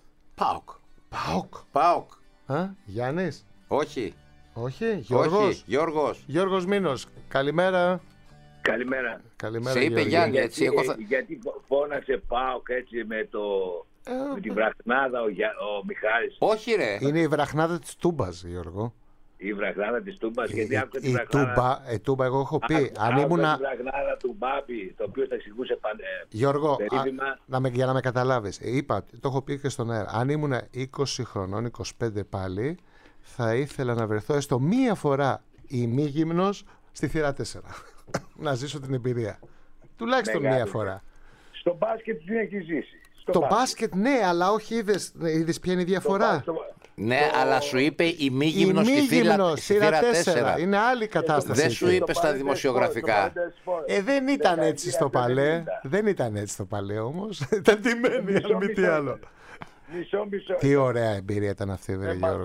ΠΑΟΚ. Γιάννης. Όχι. Γιώργος. Γιώργος Μήνος. Καλημέρα. Καλημέρα. Καλημέρα, σε είπε Γιάννη, έτσι. Γιατί φώναξε ΠΑΟΚ έτσι με με την βραχνάδα ο Μιχάλης? Όχι ρε. Είναι η βραχνάδα της Τούμπας, Γιώργο. Η βραχνάδα της Τούμπας, γιατί άκουσα την βραχνάδα. Η Τούμπα, εγώ έχω πει. Αν ήμουνα. Τη βραχνάδα του Μπάμπη, το οποίο θα εξηγούσε Γιώργο, για να με καταλάβεις, είπα, το έχω πει και στον αέρα. Αν ήμουν 20 χρονών, 25 πάλι, θα ήθελα να βρεθώ έστω μία φορά ημίγυμνος στη θύρα 4. Να ζήσω την εμπειρία. Τουλάχιστον μία φορά. Στο μπάσκετ την έχει ζήσει. Το μπάσκετ, ναι, αλλά όχι, είδες ποια είναι η διαφορά. Ναι, αλλά σου είπε ημίγυμνος στη θύρα 4. Είναι άλλη κατάσταση. Δεν σου είπε στα δημοσιογραφικά. Δεν ήταν έτσι στο παλέ. Δεν ήταν έτσι στο παλέ όμως. Ήταν τιμένη, αν μη τι άλλο. Μισό. Τι ωραία εμπειρία ήταν αυτή, βρε Γιώργο.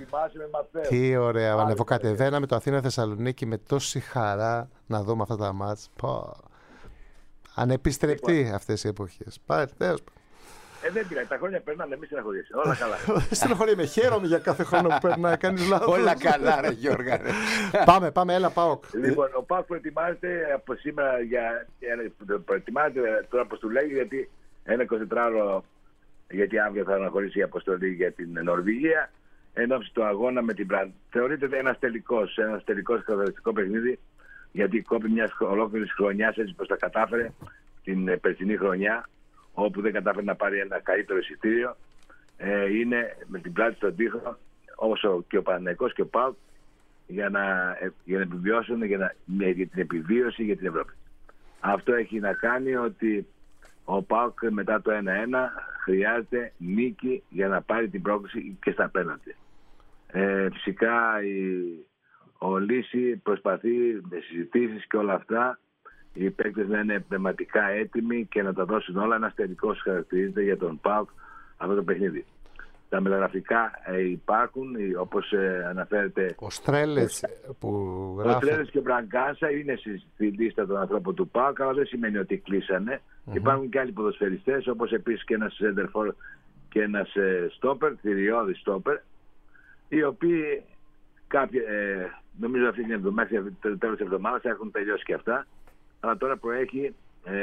Τι ωραία. Ανεβοκατεβαίναμε το Αθήνα Θεσσαλονίκη με τόση χαρά να δούμε αυτά τα μάτς. Ανεπιστρεπτή αυτές οι εποχές. Δεν πειράζει, τα χρόνια περνάνε, μη στεναχωρήσει. Όλα καλά. Στεναχωρíme, χαίρομαι για κάθε χρόνο που περνάει. Κάνεις λάθος. Όλα καλά, ρε Γιώργα. Πάμε, έλα, ΠΑΟΚ. Λοιπόν, ο ΠΑΟΚ προετοιμάζεται από σήμερα προετοιμάζεται τώρα, όπως του λέει, γιατί ένα 24ωρο, γιατί αύριο θα αναχωρήσει η αποστολή για την Νορβηγία, εν ώψη του αγώνα με την Μπραντ. Θεωρείται ένας τελικός καθοριστικό παιχνίδι, γιατί κόπη μια ολόκληρη χρονιά έτσι πως τα κατάφερε την περσινή χρονιά, όπου δεν κατάφερε να πάρει ένα καλύτερο εισιτήριο. Είναι με την πλάτη στον τοίχο, όσο και ο Παναθηναϊκός και ο ΠΑΟΚ, για να επιβιώσουν, για την επιβίωση για την Ευρώπη. Αυτό έχει να κάνει ότι ο ΠΑΟΚ μετά το 1-1 χρειάζεται νίκη για να πάρει την πρόκληση και στα πέναλτι. Φυσικά ο Λύση προσπαθεί με συζητήσεις και όλα αυτά οι παίκτες να είναι πνευματικά έτοιμοι και να τα δώσουν όλα. Ένας τελικός χαρακτηρίζεται για τον ΠΑΟΚ αυτό το παιχνίδι. Τα μεταγραφικά υπάρχουν, όπως αναφέρεται. Ο Στρέλες που γράφει. Ο Στρέλες και ο Μπραγκάνσα είναι στη λίστα των ανθρώπων του ΠΑΟΚ, αλλά δεν σημαίνει ότι κλείσανε. Υπάρχουν και άλλοι ποδοσφαιριστές, όπως επίσης και ένας σέντερφορ και ένας στόπερ, θηριώδης στόπερ, οι οποίοι νομίζω αυτή την εβδομάδα, το τέλος της εβδομάδας θα έχουν τελειώσει και αυτά. Αλλά τώρα προέχει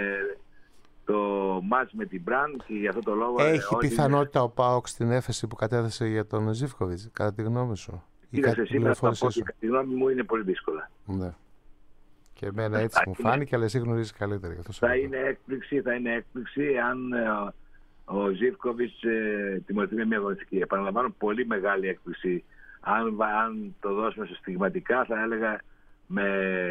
το μάτς με την Μπραντ και για αυτό το λόγο. Έχει πιθανότητα ο ΠΑΟΚ στην έφεση που κατέθεσε για τον Ζίβκοβιτς, κατά τη γνώμη σου? Κοίταξε, σήμερα θα πω ότι κατά τη γνώμη μου είναι πολύ δύσκολα. Ναι. Και εμένα έτσι μου φάνηκε, αλλά εσύ γνωρίζεις καλύτερα. Θα είναι έκπληξη αν ο Ζίβκοβιτς τιμωρηθεί με μια αγωνιστική. Επαναλαμβάνω, πολύ μεγάλη έκπληξη. Αν το δώσουμε σε στιγματικά, θα έλεγα με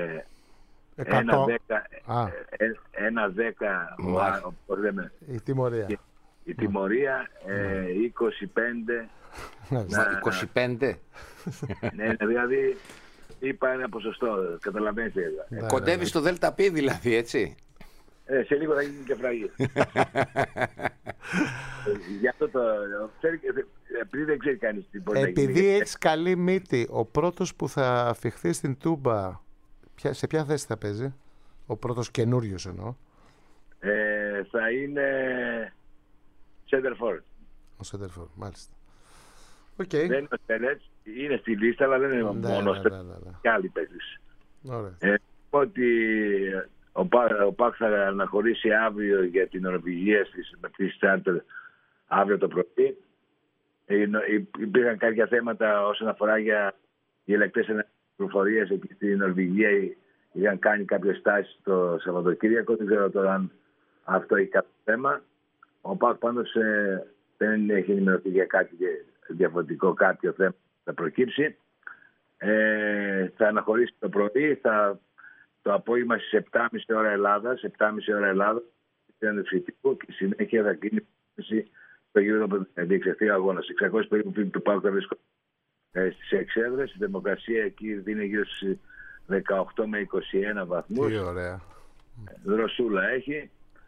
1-10 η τιμωρία. Η τιμωρία 25. 25. Ναι, δηλαδή είπα ένα ποσοστό, καταλαβαίνετε. Κοντεύει στο ΔΠ δηλαδή, έτσι. Σε λίγο θα γίνει και φραγή. Γι' αυτό επειδή δεν ξέρει κανείς τι μπορεί να γίνει. Επειδή έχεις καλή μύτη, ο πρώτος που θα αφιχθεί στην Τούμπα, σε ποια θέση θα παίζει? Ο πρώτος καινούριος εννοώ. Θα είναι center forward. Ο center forward, μάλιστα. Δεν είναι ο Στέλετς. είναι στη λίστα, αλλά δεν είναι μόνος. Και άλλοι παίκτες. Ότι ο ΠΑΟΚ θα αναχωρήσει αύριο για την Νορβηγία με τη Στάντερ αύριο το πρωί. Υπήρχαν κάποια θέματα όσον αφορά για οι ελεκτές πληροφορίες εκεί στην Νορβηγία. Είχαν κάνει κάποιες στάσεις το Σαββατοκύριακο. Δεν ξέρω τώρα αν αυτό έχει κάποιο θέμα. Ο ΠΑΟΚ πάντως δεν έχει ενημερωθεί για κάτι διαφορετικό, κάποιο θέμα θα προκύψει. Θα αναχωρήσει το πρωί, το απόγευμα στις 7.30 ώρα Ελλάδας, και συνέχεια θα γίνει το γύρο που θα διεξαχθεί ο αγώνας. 600 περίπου φίλοι του ΠΑΟΚ θα βρίσκονται στις εξέδρες. Η θερμοκρασία εκεί δίνει γύρω στις 18 με 21 βαθμούς. Τι ωραία. Δροσούλα έχει.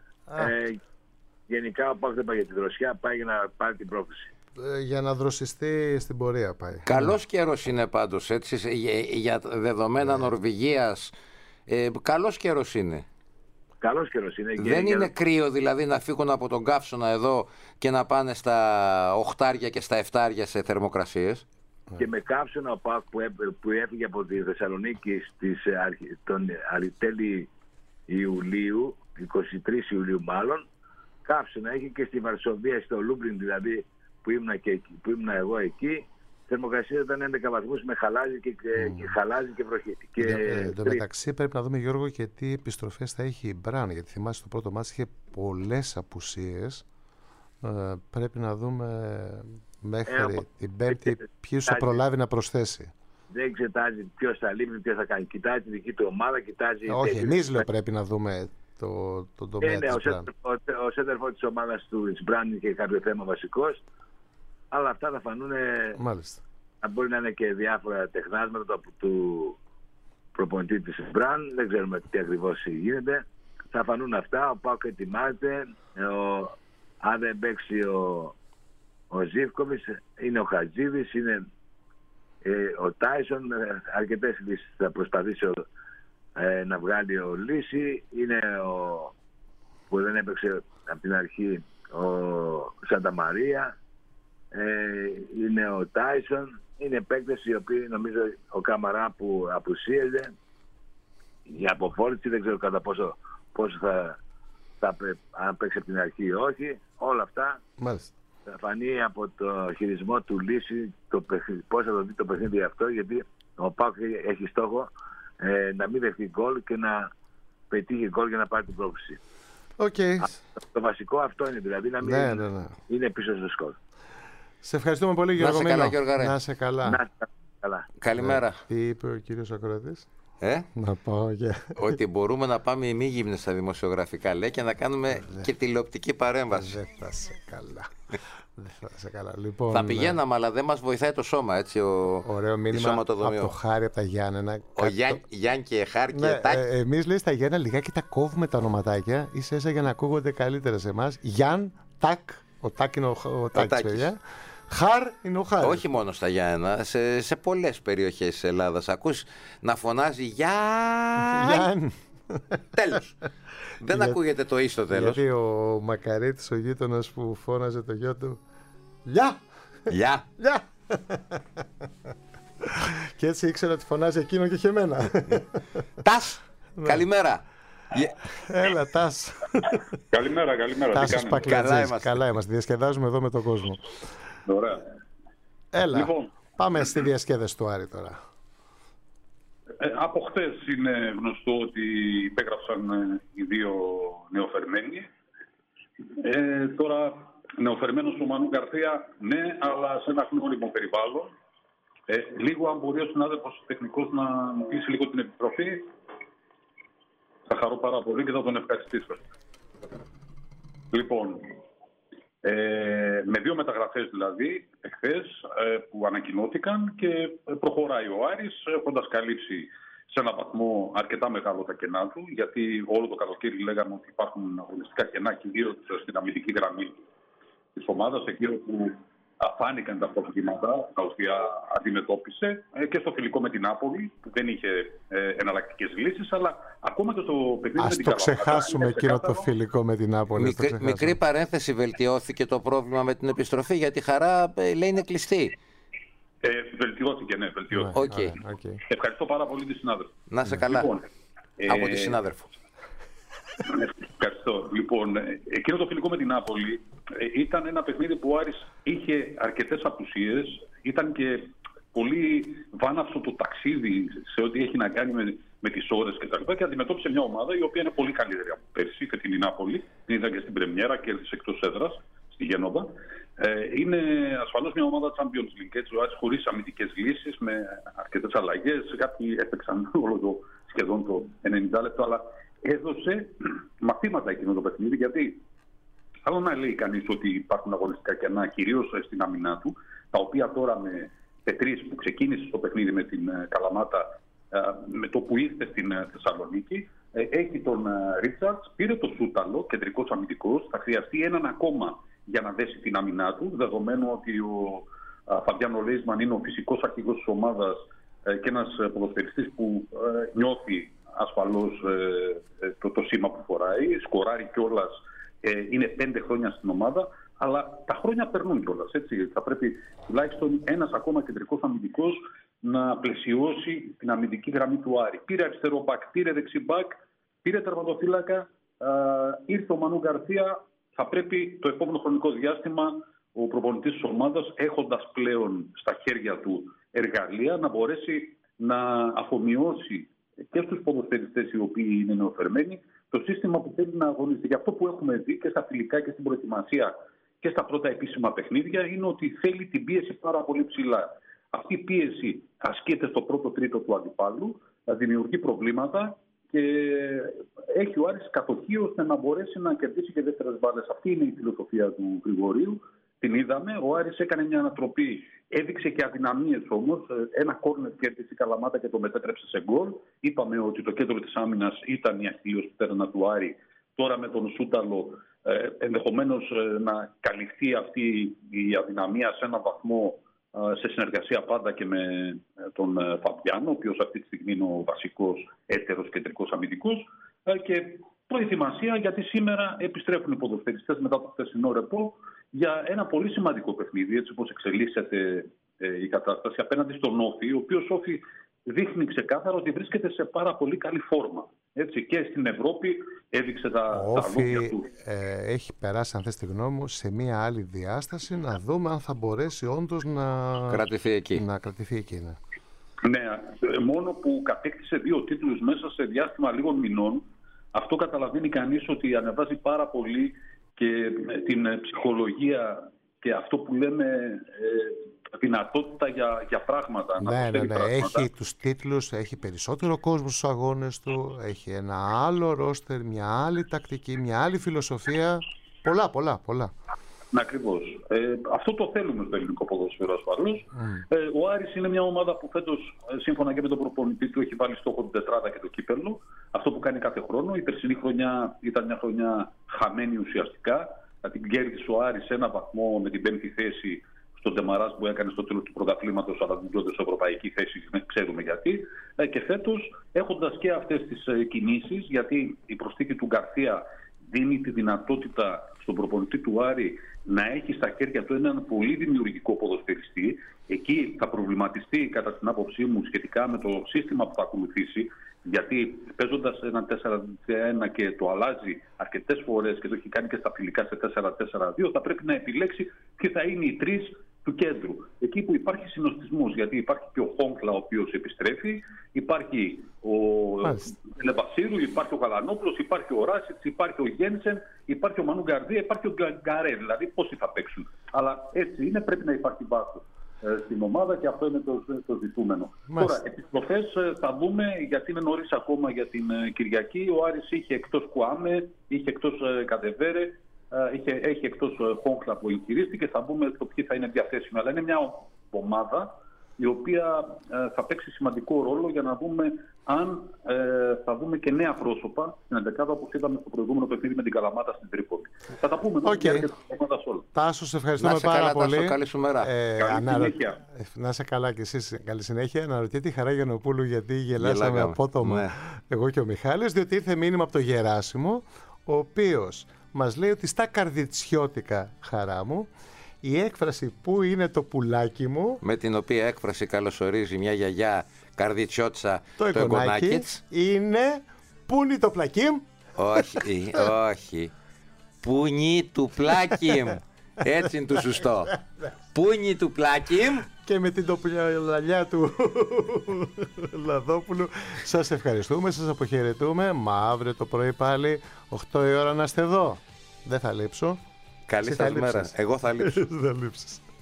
Γενικά ο ΠΑΟΚ δεν πάει για τη δροσιά, πάει για να πάρει την πρόκληση. Για να δροσιστεί στην πορεία πάει. Καλός καιρός είναι πάντως, έτσι, για δεδομένα Νορβηγίας. Καλός καιρός είναι. Καλός καιρός είναι. Δεν είναι κρύο δηλαδή να φύγουν από τον καύσωνα εδώ και να πάνε στα 8 και στα 7 σε θερμοκρασίες. Και με καύσωνα ο ΠΑΟΚ που έφυγε από τη Θεσσαλονίκη τον τέλη Ιουλίου, 23 Ιουλίου μάλλον, καύσωνα έχει και στη Βαρσοβία, στο Λούμπλιν δηλαδή, που ήμουν εγώ εκεί, η θερμοκρασία ήταν 11 βαθμούς με χαλάζι και χαλάζι και βροχή. Εν τω μεταξύ πρέπει να δούμε, Γιώργο, και τι επιστροφές θα έχει η Μπραν, γιατί θυμάσαι το πρώτο μάτς είχε πολλές απουσίες. Πρέπει να δούμε μέχρι την Πέμπτη ποιος θα προλάβει να προσθέσει. Δεν εξετάζει ποιος θα λείπει, ποιος θα κάνει. Κοιτάζει τη δική του ομάδα, κοιτάζει... Όχι, εμείς λέω πρέπει να δούμε το τομέα της Μπραν. Ο σέντερφο της ομάδας του Μπραν είχε κάποιο θέμα βασικός, αλλά αυτά θα φανούν. Μάλιστα. Μπορεί να είναι και διάφορα τεχνάσματα του προπονητή της Μπραν, δεν ξέρουμε τι ακριβώς γίνεται. Θα φανούν αυτά, ο ΠΑΟΚ ετοιμάζεται, αν δεν παίξει ο Ζίβκοβιτς, είναι ο Χατζίδης, είναι ο Τάισον, αρκετές λύσεις θα προσπαθήσει να βγάλει ο Λύση, είναι που δεν έπαιξε από την αρχή ο Σανταμαρία, είναι ο Τάισον, είναι παίκτες οι οποίοι νομίζω ο Καμαρά που απουσίαζε, η αποφόρηση δεν ξέρω κατά πόσο αν παίξει από την αρχή ή όχι, όλα αυτά. Μάλιστα. Θα φανεί από το χειρισμό του Λύση πώς θα το δει το παιχνίδι αυτό, γιατί ο ΠΑΟΚ έχει στόχο να μην δεχτεί γκολ και να πετύχει γκολ για να πάρει την πρόκληση. Το βασικό αυτό είναι, δηλαδή να μην είναι πίσω στο σκορ. Σε ευχαριστούμε πολύ, Γιώργο. Να σε καλά. Καλημέρα. Τι είπε ο κύριος ακροατής? Να πάω ότι μπορούμε να πάμε ημίγυμνες στα δημοσιογραφικά, λέει, και να κάνουμε και τηλεοπτική παρέμβαση. Δεν θα σε καλά. Δεν θα σε καλά. Λοιπόν, θα πηγαίναμε, αλλά δεν μας βοηθάει το σώμα, έτσι. Ωραίο μήνυμα από το Χάρη, από τα Γιάννενα. Γιάννη και Χάρη και Τάκη. Εμείς, λέει, στα Γιάννενα λιγάκι τα κόβουμε τα ονοματάκια, ίσα-ίσα για να ακούγονται καλύτερα σε εμάς. Γιάν, Τάκ, ο Τάκ είναι ο Τάκης, παιδιά. Χαρ είναι ο Χάρης. Όχι μόνο στα Γιάννενα, σε πολλές περιοχές της Ελλάδας ακούς να φωνάζει Γιάν. Τέλος. Δεν ακούγεται το ίστο τέλος. Γιατί ο Μακαρίτης, ο γείτονας που φώναζε το γιο του Γεια. Και έτσι ήξερα ότι φωνάζει εκείνο και εμένα. Τας, καλημέρα. Έλα, Τας. Καλημέρα. Τάσος Πακλατζής. Καλά είμαστε, διασκεδάζουμε εδώ με τον κόσμο. Ωραία. Έλα, λοιπόν, πάμε στη διασκέδαση του Άρη τώρα. Από χτες είναι γνωστό ότι υπέγραψαν οι δύο νεοφερμένοι. Τώρα, νεοφερμένος ο Μανού Γκαρθία, ναι, αλλά σε ένα γνώριμο περιβάλλον. Λίγο, αν μπορεί ο συνάδελφος τεχνικός να μου πείσει λίγο την επιστροφή, θα χαρώ πάρα πολύ και θα τον ευχαριστήσω. Λοιπόν, με δύο μεταγραφές δηλαδή, εχθές, που ανακοινώθηκαν, και προχωράει ο Άρης, έχοντας καλύψει σε έναν βαθμό αρκετά μεγάλο τα κενά του, γιατί όλο το καλοκαίρι λέγαμε ότι υπάρχουν αγωνιστικά κενά, κυρίως στην αμυντική γραμμή της ομάδας, εκεί όπου φάνηκαν τα προβλήματα τα οποία αντιμετώπισε, και στο φιλικό με την Νάπολη, που δεν είχε εναλλακτικές λύσεις, αλλά ακόμα και στο παιχνίδι με την Καλαμάτα. Ας το ξεχάσουμε εκείνο το φιλικό με την Νάπολη. Μικρή παρένθεση, βελτιώθηκε το πρόβλημα με την επιστροφή, γιατί η Χαρά λέει είναι κλειστή. Βελτιώθηκε, ναι, βελτιώθηκε. Okay. Ευχαριστώ πάρα πολύ τη συνάδελφο. Να είσαι καλά. Λοιπόν, από τη συνάδελφο. Ευχαριστώ. Λοιπόν, εκείνο το φιλικό με την Νάπολη ήταν ένα παιχνίδι που ο Άρης είχε αρκετές απουσίες. Ήταν και πολύ βάναυσο το ταξίδι σε ό,τι έχει να κάνει με τις ώρες κτλ. Και αντιμετώπισε μια ομάδα η οποία είναι πολύ καλύτερη από πέρσι, και την Νάπολη. Την είδα και στην Πρεμιέρα και έδειξε εκτός έδρας στη Γένοβα. Είναι ασφαλώς μια ομάδα Champions League. Έτσι, ο Άρης χωρίς αμυντικές λύσεις, με αρκετές αλλαγές. Κάποιοι έπαιξαν σχεδόν το 90 λεπτό, αλλά έδωσε μαθήματα εκείνο το παιχνίδι, γιατί άλλο να λέει κανείς ότι υπάρχουν αγωνιστικά κενά, κυρίως στην αμυνά του, τα οποία τώρα με Πετρής που ξεκίνησε το παιχνίδι με την Καλαμάτα, με το που ήρθε στην Θεσσαλονίκη, έχει τον Ρίτσαρτς, πήρε το Σούταλο, κεντρικός αμυντικός, θα χρειαστεί έναν ακόμα για να δέσει την αμυνά του, δεδομένου ότι ο Φαμπιάνο Λέισμαν είναι ο φυσικός αρχηγός της ομάδας και ένας ποδοσφαιριστής που νιώθει ασφαλώς το σήμα που φοράει, σκοράρει κιόλας, είναι 5 χρόνια στην ομάδα, αλλά τα χρόνια περνούν κιόλας. Θα πρέπει τουλάχιστον ένας ακόμα κεντρικός αμυντικός να πλαισιώσει την αμυντική γραμμή του Άρη. Πήρε αριστερό μπακ, πήρε δεξί μπακ, πήρε τερματοφύλακα, ήρθε ο Μανού Γκαρσία. Θα πρέπει το επόμενο χρονικό διάστημα ο προπονητής της ομάδας, έχοντας πλέον στα χέρια του εργαλεία, να μπορέσει να αφομοιώσει και στους ποδοσφαιριστές οι οποίοι είναι νεοφερμένοι το σύστημα που θέλει να αγωνιστεί. Και αυτό που έχουμε δει και στα φιλικά και στην προετοιμασία και στα πρώτα επίσημα παιχνίδια είναι ότι θέλει την πίεση πάρα πολύ ψηλά. Αυτή η πίεση ασκείται στο πρώτο τρίτο του αντιπάλου, δημιουργεί προβλήματα και έχει ο Άρης κατοχή ώστε να μπορέσει να κερδίσει και δεύτερες μπάλες. Αυτή είναι η φιλοσοφία του Γρηγορίου. Την είδαμε. Ο Άρης έκανε μια ανατροπή. Έδειξε και αδυναμίες όμως. Ένα κόρνερ κέρδισε η Καλαμάτα και το μετέτρεψε σε γκολ. Είπαμε ότι το κέντρο της άμυνας ήταν η αχιλλέας πτέρνα του Άρη. Τώρα με τον Σούταλο ενδεχομένως να καλυφθεί αυτή η αδυναμία σε έναν βαθμό, σε συνεργασία πάντα και με τον Φαμπιάνο, ο οποίος αυτή τη στιγμή είναι ο βασικός έτερος κεντρικός αμυντικός, και προετοιμασία γιατί σήμερα επιστρέφουν οι ποδοσφαιριστές μετά το χθεσινό ρεπό για ένα πολύ σημαντικό παιχνίδι, έτσι όπως εξελίσσεται η κατάσταση απέναντι στον Όφη, ο οποίος Όφη δείχνει ξεκάθαρα ότι βρίσκεται σε πάρα πολύ καλή φόρμα. Έτσι, και στην Ευρώπη έδειξε τα λόγια του. Έχει περάσει, αν θες τη γνώμη μου, σε μια άλλη διάσταση, να δούμε αν θα μπορέσει όντως να κρατηθεί εκεί. Ναι, μόνο που κατέκτησε 2 τίτλους μέσα σε διάστημα λίγων μηνών, αυτό καταλαβαίνει κανείς ότι ανεβάζει πάρα πολύ και την ψυχολογία και αυτό που λέμε δυνατότητα για πράγματα. Ναι. Έχει τους τίτλους, έχει περισσότερο κόσμο στους αγώνες του, έχει ένα άλλο ρόστερ, μια άλλη τακτική, μια άλλη φιλοσοφία. Πολλά. Ακριβώς. Αυτό το θέλουμε στο ελληνικό ποδόσφαιρο ασφαλώς. Ο Άρης είναι μια ομάδα που φέτος, σύμφωνα και με τον προπονητή του, έχει βάλει στόχο την τετράδα και το κύπελλο. Αυτό που κάνει κάθε χρόνο. Η περσινή χρονιά ήταν μια χρονιά χαμένη ουσιαστικά. Την κέρδισε ο Άρης σε ένα βαθμό με την 5η θέση στον Ντεμαράς που έκανε στο τέλος του πρωταθλήματος, αλλά δεν τότε σε ευρωπαϊκή θέση, ξέρουμε γιατί. Και φέτος, έχοντας και αυτές τις κινήσεις, γιατί η προσθήκη του Γκαρσία δίνει τη δυνατότητα στον προπονητή του Άρη να έχει στα χέρια του έναν πολύ δημιουργικό ποδοσφαιριστή. Εκεί θα προβληματιστεί, κατά την άποψή μου, σχετικά με το σύστημα που θα ακολουθήσει, γιατί παίζοντας ένα 4-3-1 και το αλλάζει αρκετές φορές και το έχει κάνει και στα φιλικά σε 4-4-2, θα πρέπει να επιλέξει ποιοι θα είναι οι 3 του κέντρου. Εκεί που υπάρχει συνοστισμός, γιατί υπάρχει και ο Χόγκλα ο οποίος επιστρέφει, υπάρχει ο Λεβασίρου, υπάρχει ο Γαλανόπουλος, υπάρχει ο Ράσιτς, υπάρχει ο Γένσεν, υπάρχει ο Μανού Γκαρδία, υπάρχει ο Γκαρέ. Δηλαδή πόσοι θα παίξουν. Αλλά έτσι είναι, πρέπει να υπάρχει βάθος στην ομάδα και αυτό είναι το ζητούμενο. Τώρα, επιστροφές θα δούμε, γιατί είναι νωρίς ακόμα για την Κυριακή. Ο Άρης είχε εκτός Κουάμε, είχε εκτός Κατεβέρε, έχει εκτός Χόγκλα που εγχειρίστηκε. Θα δούμε ποιοι θα είναι διαθέσιμοι. Αλλά είναι μια ομάδα η οποία θα παίξει σημαντικό ρόλο για να δούμε αν θα δούμε και νέα πρόσωπα στην εντεκάδα, όπως είδαμε στο προηγούμενο παιχνίδι με την Καλαμάτα στην Τρίπολη. Θα τα πούμε με την ομάδα όλα. Τάσο, σε ευχαριστούμε πάρα πολύ. Τάσο, καλή σου μέρα. Καλή συνέχεια. Να είσαι καλά κι εσείς. Καλή συνέχεια. Αναρωτιέται η Χαρά Γιαννοπούλου γιατί γελάσαμε απότομα εγώ και ο Μιχάλης, διότι ήρθε μήνυμα από τον Γεράσιμο, ο οποίος μας λέει ότι στα καρδιτσιώτικα, Χαρά μου, η έκφραση «Πού είναι το πουλάκι μου», με την οποία έκφραση καλωσορίζει μια γιαγιά καρδιτσιώτσα το εγγονάκι της, είναι «Πού είναι το πλακί μου». Όχι, όχι. Πούνι του πλάκι μου. Έτσι είναι το σωστό. Πούνι του πλάκι μου. Και με την τοπουλαλιά του Λαδόπουλου σας ευχαριστούμε, σας αποχαιρετούμε. Μα αύριο το πρωί πάλι 8 η ώρα να είστε εδώ. Δεν θα λείψω. Καλή σας μέρα. Εγώ θα λείψω. Θα λείψεις.